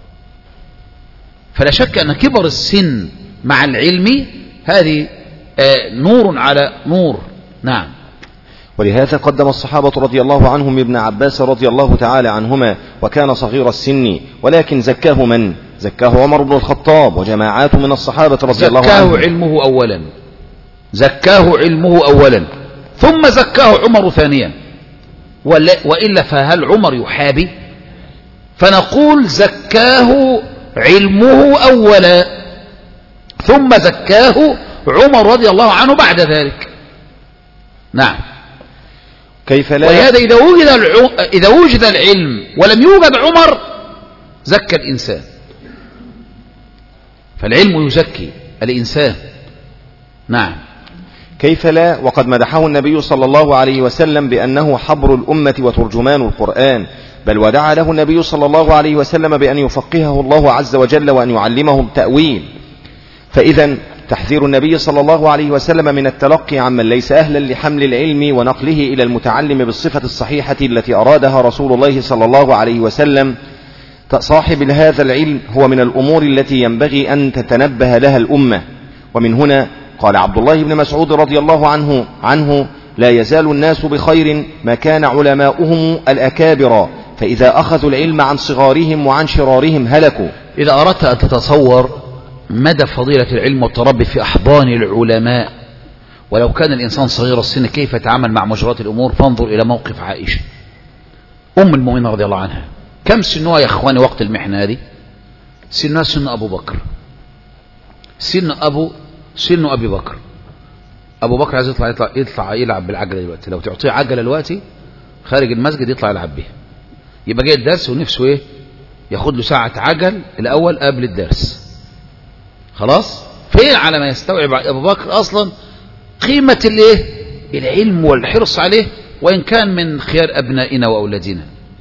فلا شك أن كبر السن مع العلم هذه نور على نور. نعم. ولهذا قدم الصحابة رضي الله عنهم ابن عباس رضي الله تعالى عنهما، وكان صغير السن، ولكن زكاه من؟ زكاه عمر بن الخطاب وجماعات من الصحابة رضي الله عنهم. زكاه علمه أولا، زكاه علمه أولا ثم زكاه عمر ثانيا، وإلا فهل عمر يحابي؟ فنقول زكاه علمه أولا ثم زكاه عمر رضي الله عنه بعد ذلك. نعم. كيف لا؟ ولهذا إذا وجد الع... إذا وجد العلم ولم يوجد عمر زكى الإنسان، فالعلم يزكي الإنسان. نعم. كيف لا وقد مدحه النبي صلى الله عليه وسلم بأنه حبر الأمة وترجمان القرآن، بل ودعا له النبي صلى الله عليه وسلم بأن يفقهه الله عز وجل وأن يعلمه التأويل. فإذا تحذير النبي صلى الله عليه وسلم من التلقي عمن ليس أهلا لحمل العلم ونقله إلى المتعلم بالصفة الصحيحة التي أرادها رسول الله صلى الله عليه وسلم صاحب هذا العلم هو من الأمور التي ينبغي أن تتنبه لها الأمة. ومن هنا قال عبد الله بن مسعود رضي الله عنه عنه لا يزال الناس بخير ما كان علماؤهم الأكابر، فإذا أخذوا العلم عن صغارهم وعن شرارهم هلكوا. إذا أردت أن تتصور مدى فضيلة العلم والتربي في أحضان العلماء، ولو كان الإنسان صغير السن كيف يتعامل مع مجرات الأمور، فانظر إلى موقف عائشة أم المؤمنين رضي الله عنها. كم سنها يا إخواني وقت المحنة هذه؟ سنها سن أبو بكر، سن أبو سن أبي بكر. أبو بكر عايز يطلع يطلع يطلع يلعب بالعجلة دلوقتي، لو تعطيه عجلة دلوقتي خارج المسجد يطلع يلعب بيها، يبقى جاي الدرس ونفسه إيه؟ ياخد له ساعة عجل الأول قبل الدرس. خلاص فين على ما يستوعب أبو بكر أصلا قيمة الايه العلم والحرص عليه وإن كان من خيار أبنائنا وأولادنا،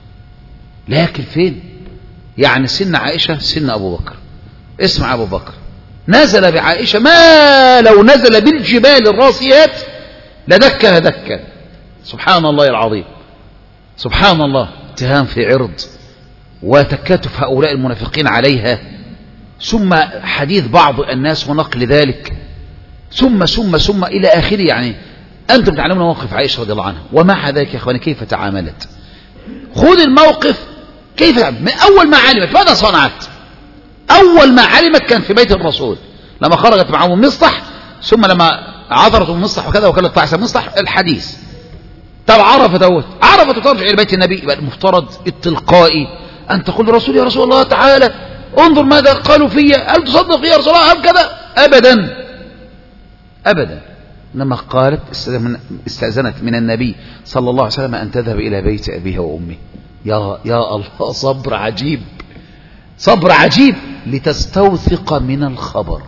لكن فين يعني سن عائشة سن أبو بكر. اسمع أبو بكر نزل بعائشة ما لو نزل بالجبال الراسيات لدكها دكا. سبحان الله العظيم، سبحان الله. اتهام في عرض وتكاتف هؤلاء المنافقين عليها، ثم حديث بعض الناس ونقل ذلك، ثم ثم ثم إلى آخره. يعني أنتم تعلمون موقف عائشة رضي الله عنها، ومع ذلك يا أخواني كيف تعاملت. خذ الموقف كيف تعاملت. من أول ما علمت ماذا صنعت؟ أول ما علمت كان في بيت الرسول لما خرجت مع أم مصطح، ثم لما عثرت أم مصطح وكذا وكانت طاعسة مصطح الحديث. طب عرفت دوت، عرفت وترجع إلى بيت النبي، يبقى المفترض التلقائي أن تقول للرسول يا رسول الله تعالى انظر ماذا قالوا في، هل تصدق يا رسول الله؟ هل كذا؟ أبدا أبدا. لما قالت استأذنت من النبي صلى الله عليه وسلم أن تذهب إلى بيت أبيها وأمه. يا, يا الله، صبر عجيب، صبر عجيب لتستوثق من الخبر.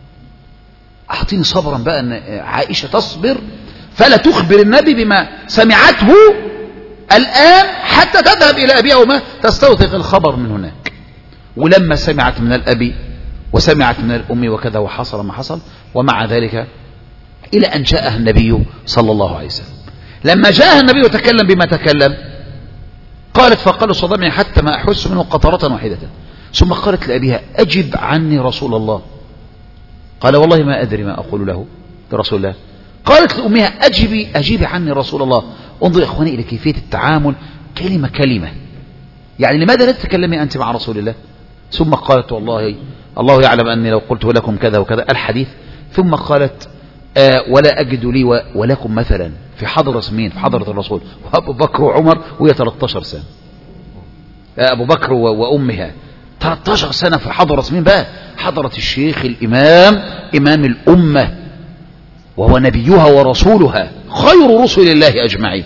أعطيني صبرا بقى أن عائشة تصبر فلا تخبر النبي بما سمعته الآن حتى تذهب إلى أبيها وأمها تستوثق الخبر من هناك. ولما سمعت من الأبي وسمعت من الأم وكذا وحصل ما حصل، ومع ذلك إلى أن جاءها النبي صلى الله عليه وسلم. لما جاءها النبي وتكلم بما تكلم قالت فقال صدمني حتى ما أحس منه قطرة واحدة. ثم قالت لأبيها أجب عني رسول الله. قال والله ما أدري ما أقول له لرسول الله. قالت لأمها أجبي أجيبي عني رسول الله. انظر يا إخواني إلى كيفية التعامل كلمة كلمة. يعني لماذا لا تتكلمي أنت مع رسول الله؟ ثم قالت والله الله يعلم أني لو قلت لكم كذا وكذا الحديث. ثم قالت آه ولا أجد لي ولكم مثلا في حضرة مين؟ في حضرة الرسول وأبو بكر وعمر وهي ثلاثة عشر سنة. آه أبو بكر وأمها ثلاثة عشر سنة في حضرة مين بقى؟ حضرة الشيخ الإمام إمام الأمة وهو نبيها ورسولها خير رسل الله أجمعين.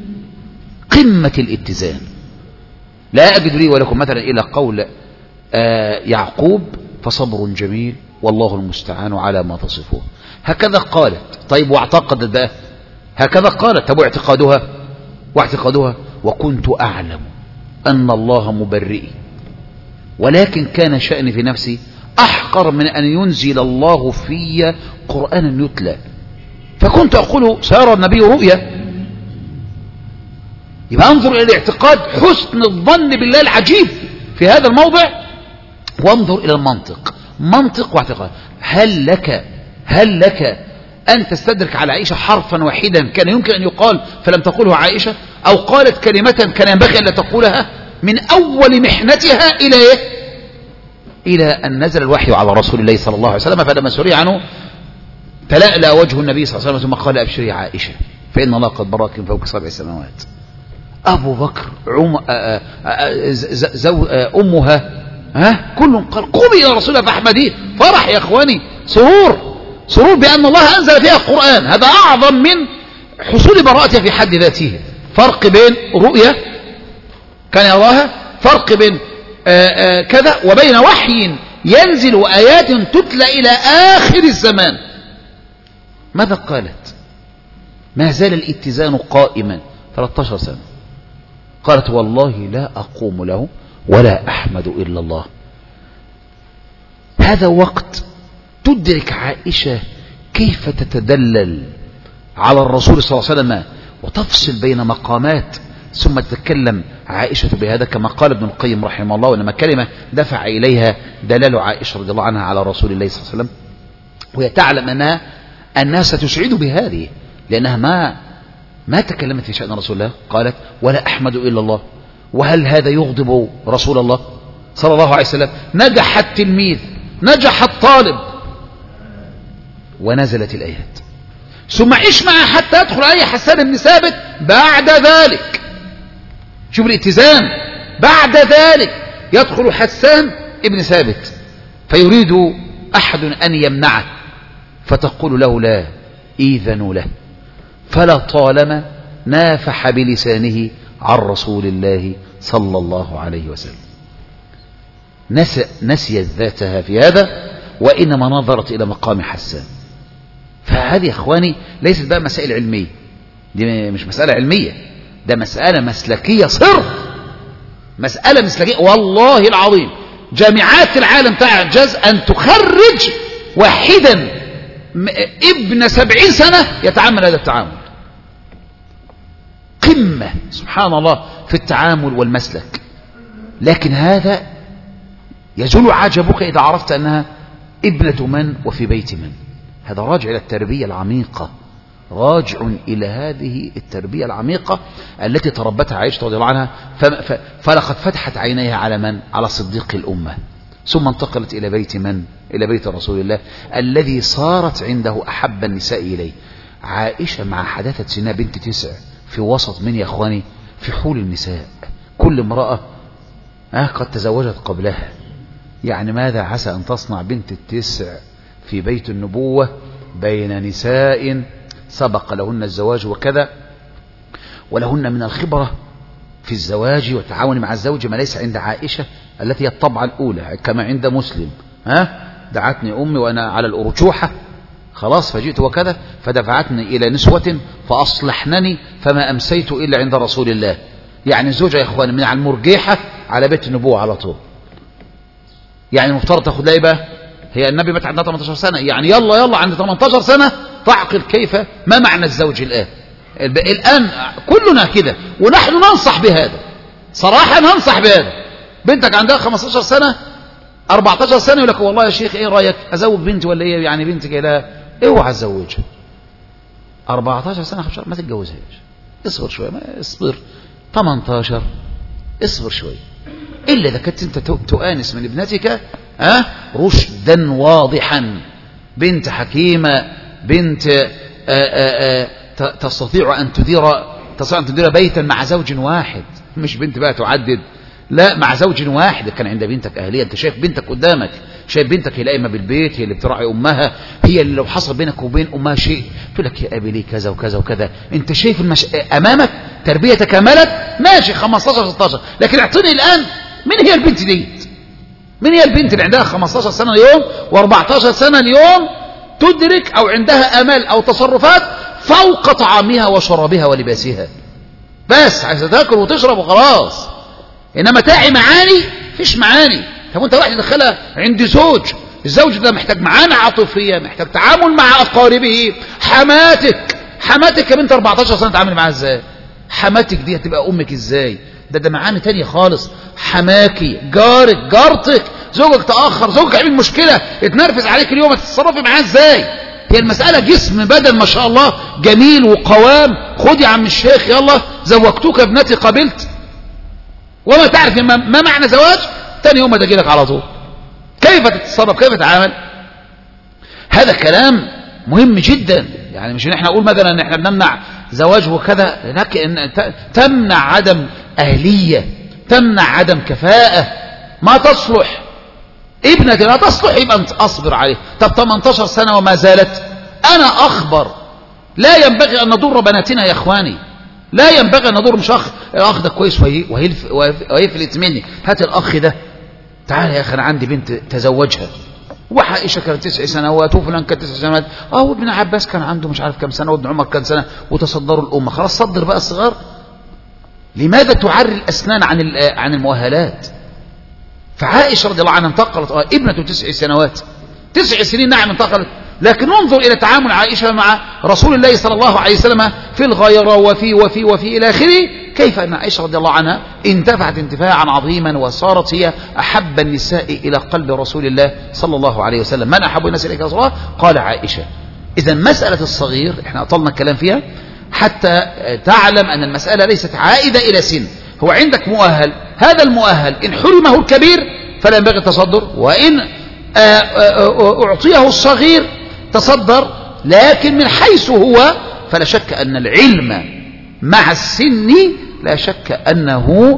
قمة الاتزان. لا أجد لي ولكم مثلا إلى قول آه يعقوب فصبر جميل والله المستعان على ما تصفون. هكذا قالت. طيب واعتقدت بقى هكذا قالت. طب واعتقادها واعتقادها وكنت أعلم أن الله مبرئي ولكن كان شأني في نفسي أحقر من أن ينزل الله في قرآن يتلى فكنت أقول سيرى النبي رؤيا. يبقى انظر إلى الاعتقاد، حسن الظن بالله العجيب في هذا الموضع، وانظر إلى المنطق، منطق واعتقاد. هل لك هل لك أن تستدرك على عائشة حرفا واحدا كان يمكن أن يقال فلم تقوله عائشة، أو قالت كلمة كان ينبغي أن لا تقولها من أول محنتها إلى إيه؟ إلى أن نزل الوحي على رسول الله صلى الله عليه وسلم، فلما سري عنه تلألأ وجه النبي صلى الله عليه وسلم ثم قال أبشري عائشة فإن الله قد براك من فوق سبع سماوات. أبو بكر عم... آآ آآ زو... أمها ها كل قال قومي إلى رسول الله فاحمديه. فرح يا إخواني، سرور سرور بأن الله أنزل فيها القرآن. هذا أعظم من حصول براءتها في حد ذاته. فرق بين رؤية كان يراها، فرق بين آآ آآ كذا وبين وحي ينزل وآيات تتلى إلى آخر الزمان. ماذا قالت؟ ما زال الاتزان قائما ثلاثة عشر سنة. قالت والله لا أقوم له ولا أحمد إلا الله. هذا وقت تدرك عائشة كيف تتدلل على الرسول صلى الله عليه وسلم وتفصل بين مقامات، ثم تتكلم عائشة بهذا كما قال ابن القيم رحمه الله، وإنما كلمة دفع إليها دلال عائشة رضي الله عنها على رسول الله صلى الله عليه وسلم، وهي تعلم أنها الناس ستسعد بهذه لأنها ما ما تكلمت في شأن رسول الله. قالت ولا أحمد إلا الله. وهل هذا يغضب رسول الله صلى الله عليه وسلم؟ نجح التلميذ، نجح الطالب، ونزلت الآيات. ثم عيش معها حتى يدخل عليه حسان بن ثابت بعد ذلك. شوف الاتزان. بعد ذلك يدخل حسان بن ثابت فيريد أحد أن يمنعه فتقول له لا، إذن له. فلا طالما نافح بلسانه عن رسول الله صلى الله عليه وسلم. نسي نسيت ذاتها في هذا، وإنما نظرت إلى مقام حسان. فهذه يا إخواني ليست بقى مسائل علمية، دي مش مسألة علمية، ده مسألة مسلكية صرف، مسألة مسلكية. والله العظيم جامعات العالم تعجز أن تخرج واحدا ابن سبعين سنة يتعامل هذا التعامل. قمة سبحان الله في التعامل والمسلك. لكن هذا يزول عجبك إذا عرفت أنها ابنة من وفي بيت من. هذا راجع إلى التربية العميقة، راجع إلى هذه التربية العميقة التي تربتها عائشة رضي الله عنها. فلقد فتحت عينيها على من؟ على صديق الأمة. ثم انتقلت إلى بيت من؟ إلى بيت رسول الله الذي صارت عنده أحب النساء إليه. عائشة مع حداثة سنها بنت تسع في وسط من يا أخواني؟ في حول النساء. كل امرأة آه قد تزوجت قبلها، يعني ماذا عسى أن تصنع بنت التسع في بيت النبوة بين نساء سبق لهن الزواج وكذا، ولهن من الخبرة في الزواج والتعاون مع الزوج ما ليس عند عائشة التي هي الطبعة الأولى كما عند مسلم. ها دعتني أمي وأنا على الأرجوحة خلاص فجئت وكذا فدفعتني إلى نسوة فأصلحنني فما أمسيت إلا عند رسول الله. يعني الزوجة يا إخواني من على المرجيحة على بيت النبوة على طول. يعني المفترض تاخد لها بقى، هي النبي مات عندها ثمانية عشر سنة، يعني يلا يلا عند ثمانية عشر سنة تعقل كيف ما معنى الزوج الآن. الآن كلنا كده ونحن ننصح بهذا، صراحة ننصح بهذا. بنتك عندها خمسة عشر سنة أربعة عشر سنة يقول لك والله يا شيخ ايه رأيك ازوج بنتي ولا ايه؟ يعني بنتك لا اوعى تزوجها أربعة عشر سنة خمسة عشر ما تتجوزهاش، اصبر شوية، ما اصبر ثمانية عشر اصبر شوية، إلا إذا كنت أنت تؤانس من ابنتك أه؟ رشدا واضحا، بنت حكيمة، بنت آآ آآ تستطيع أن تدير تستطيع أن تدير بيتا مع زوج واحد، مش بنت بقى تعدد، لا مع زوج واحد. كان عند بنتك أهلية، أنت شايف بنتك قدامك، شايف بنتك هي القايمة بالبيت، هي اللي بتراعي أمها، هي اللي لو حصل بينك وبين أمها شيء تقول لك يا أبي لي كذا وكذا وكذا. أنت شايف المش... أمامك تربية تكاملت ماشي خمسة عشر ستة عشر، لكن اعطيني الآن من هي البنت دي؟ من هي البنت اللي عندها خمسة عشر سنة اليوم وأربعة عشر سنة اليوم تدرك أو عندها أمال أو تصرفات فوق طعامها وشرابها ولباسها؟ بس عايزة تاكل وتشرب وخلاص، إنما تعي معاني فيش معاني. طب وانت واحد تدخلها عند زوج، الزوج ده محتاج معاني عاطفية، محتاج تعامل مع أقاربه. حماتك حماتك يا بنت أربعة عشر سنة تعامل معاها ازاي؟ حماتك دي هتبقى أمك ازاي؟ ده ده معاني تانية خالص. حماكي، جارك، جارتك، زوجك تأخر، زوجك عمل مشكلة اتنرفز عليك اليوم، هتتصرفي معاه ازاي؟ هي المسألة جسم بدل ما شاء الله جميل وقوام، خد يا عم الشيخ يلا زوجتك ابنتي قبلت، وما تعرف ما, ما معنى زواج، تاني يوم هتجي لك على طول. كيف تتصرف؟ كيف تتعامل؟ هذا كلام مهم جدا. يعني مش ان احنا نقول مثلا ان احنا بنمنع زواج وكذا، لكن تمنع عدم أهلية، تمنع عدم كفاءة، ما تصلح ابنتي لا تصلح يبقى انت اصبر عليه. طب ثمانية عشر سنة وما زالت، انا اخبر لا ينبغي ان نضر بناتنا يا اخواني، لا ينبغي ان نضر. مش اخ الاخ ده كويس وهيفلت مني، هات الاخ ده تعال يا اخي انا عندي بنت تزوجها، وعائشة كانت تسع سنوات وفلان كانت تسع سنوات اه وابن عباس كان عنده مش عارف كم سنة وابن عمر كان سنة، وتصدروا الامة. خلاص صدر بقى الصغار. لماذا تعري الاسنان عن عن المؤهلات؟ فعائشة رضي الله عنها انتقلت اه ابنة تسع سنوات، تسع سنين نعم انتقلت، لكن انظر الى تعامل عائشة مع رسول الله صلى الله عليه وسلم في الغيرة وفي وفي وفي الى اخره. كيف ان عائشة رضي الله عنها انتفعت انتفاعا عظيما وصارت هي احب النساء الى قلب رسول الله صلى الله عليه وسلم. من احب الناس اليك يا رسول الله؟ قال عائشة. اذا مسألة الصغير احنا اطلنا الكلام فيها حتى تعلم ان المسألة ليست عائدة الى سن. هو عندك مؤهل، هذا المؤهل ان حرمه الكبير فلا ينبغي التصدر، وان اعطيه الصغير تصدر، لكن من حيث هو فلا شك ان العلم مع السن لا شك انه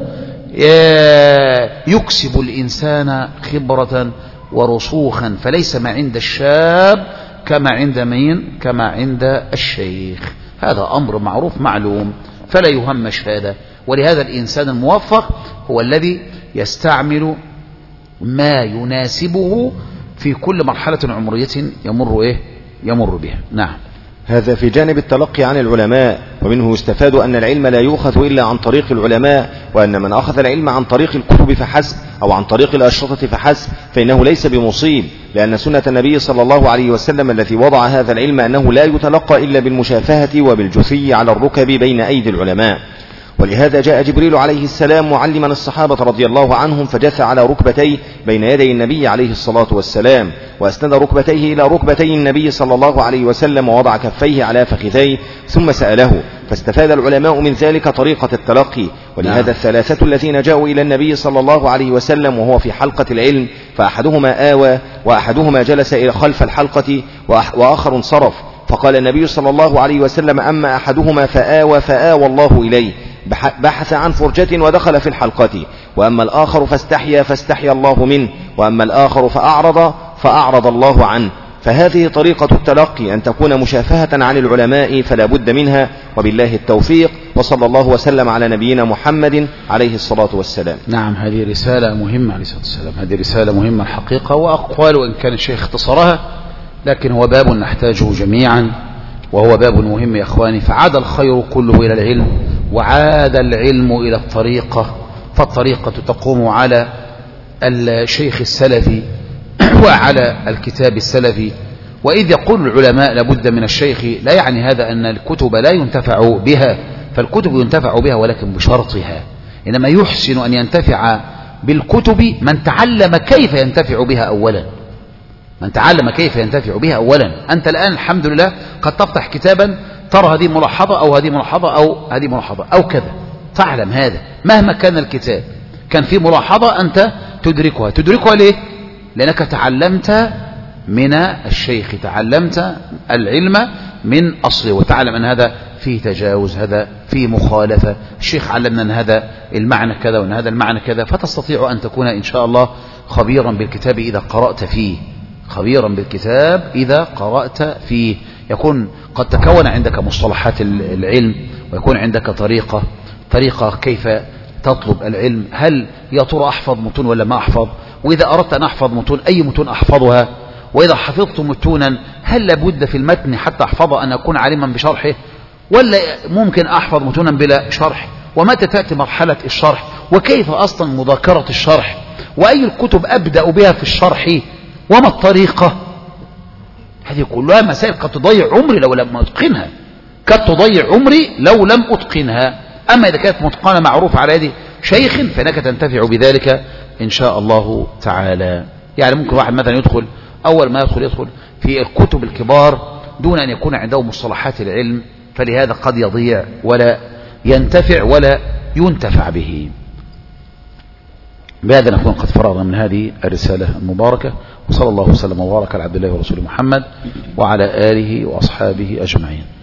يكسب الانسان خبرة ورسوخا، فليس ما عند الشاب كما عند مين؟ كما عند الشيخ. هذا امر معروف معلوم فلا يهمش هذا. ولهذا الانسان الموفق هو الذي يستعمل ما يناسبه في كل مرحلة عمرية يمر إيه؟ يمر بها. نعم. هذا في جانب التلقي عن العلماء. ومنه يستفاد أن العلم لا يؤخذ إلا عن طريق العلماء، وأن من أخذ العلم عن طريق الكتب فحسب أو عن طريق الأشرطة فحسب فإنه ليس بمصيب، لأن سنة النبي صلى الله عليه وسلم الذي وضع هذا العلم أنه لا يتلقى إلا بالمشافهة وبالجثي على الركب بين أيدي العلماء. ولهذا جاء جبريل عليه السلام معلما الصحابة رضي الله عنهم فجث على ركبتيه بين يدي النبي عليه الصلاة والسلام، وأسند ركبتيه إلى ركبتي النبي صلى الله عليه وسلم، ووضع كفيه على فخذيه ثم سأله، فاستفاد العلماء من ذلك طريقة التلقي. ولهذا الثلاثة الذين جاءوا إلى النبي صلى الله عليه وسلم وهو في حلقة العلم، فأحدهما آوى وأحدهما جلس إلى خلف الحلقة وآخر انصرف، فقال النبي صلى الله عليه وسلم: أما أحدهما فآوى فآوى الله إليه، بحث عن فرجة ودخل في الحلقة، وأما الآخر فاستحيا فاستحيا الله منه، وأما الآخر فأعرض فأعرض الله عنه. فهذه طريقة التلقي، أن تكون مشافهة عن العلماء فلا بد منها، وبالله التوفيق، وصلى الله وسلم على نبينا محمد عليه الصلاة والسلام. نعم، هذه رسالة مهمة عليه الصلاة والسلام، هذه رسالة مهمة الحقيقة، وأقوال وإن كان الشيخ اختصرها، لكن هو باب نحتاجه جميعا، وهو باب مهم يا أخواني. فعاد الخير كله إلى العلم، وعاد العلم إلى الطريقة، فالطريقة تقوم على الشيخ السلفي وعلى الكتاب السلفي. وإذ يقول العلماء لابد من الشيخ، لا يعني هذا أن الكتب لا ينتفع بها، فالكتب ينتفع بها ولكن بشرطها. إنما يحسن أن ينتفع بالكتب من تعلم كيف ينتفع بها أولا، من تعلم كيف ينتفع بها أولا. أنت الآن الحمد لله قد تفتح كتابا ترى هذه ملاحظة أو هذه ملاحظة أو هذه ملاحظة أو كذا، تعلم هذا مهما كان الكتاب، كان في ملاحظة أنت تدركها. تدركها ليه؟ لأنك تعلمت من الشيخ، تعلمت العلم من أصله، وتعلم أن هذا فيه تجاوز، هذا فيه مخالفة، الشيخ علمنا أن هذا المعنى كذا وأن هذا المعنى كذا، فتستطيع أن تكون إن شاء الله خبيرا بالكتاب إذا قرأت فيه، خبيرا بالكتاب إذا قرأت فيه. يكون قد تكون عندك مصطلحات العلم، ويكون عندك طريقة طريقة كيف تطلب العلم. هل يا ترى أحفظ متون ولا ما أحفظ؟ وإذا أردت أن أحفظ متون أي متون أحفظها؟ وإذا حفظت متونا هل لابد في المتن حتى أحفظه أن أكون عالما بشرحه، ولا ممكن أحفظ متونا بلا شرح؟ ومتى تأتي مرحلة الشرح؟ وكيف أصلا مذاكرة الشرح؟ وأي الكتب أبدأ بها في الشرح؟ وما الطريقة؟ هذه كلها مسائل قد تضيع عمري لو لم أتقنها، قد تضيع عمري لو لم أتقنها. أما إذا كانت متقنة معروف على يد شيخ فإنك تنتفع بذلك إن شاء الله تعالى. يعني ممكن واحد مثلا يدخل، أول ما يدخل يدخل في الكتب الكبار دون أن يكون عنده مصطلحات العلم، فلهذا قد يضيع ولا ينتفع ولا ينتفع به. بهذا نكون قد فرغنا من هذه الرسالة المباركة، وصلى الله وسلم وبارك على عبد الله ورسوله محمد وعلى آله وأصحابه أجمعين.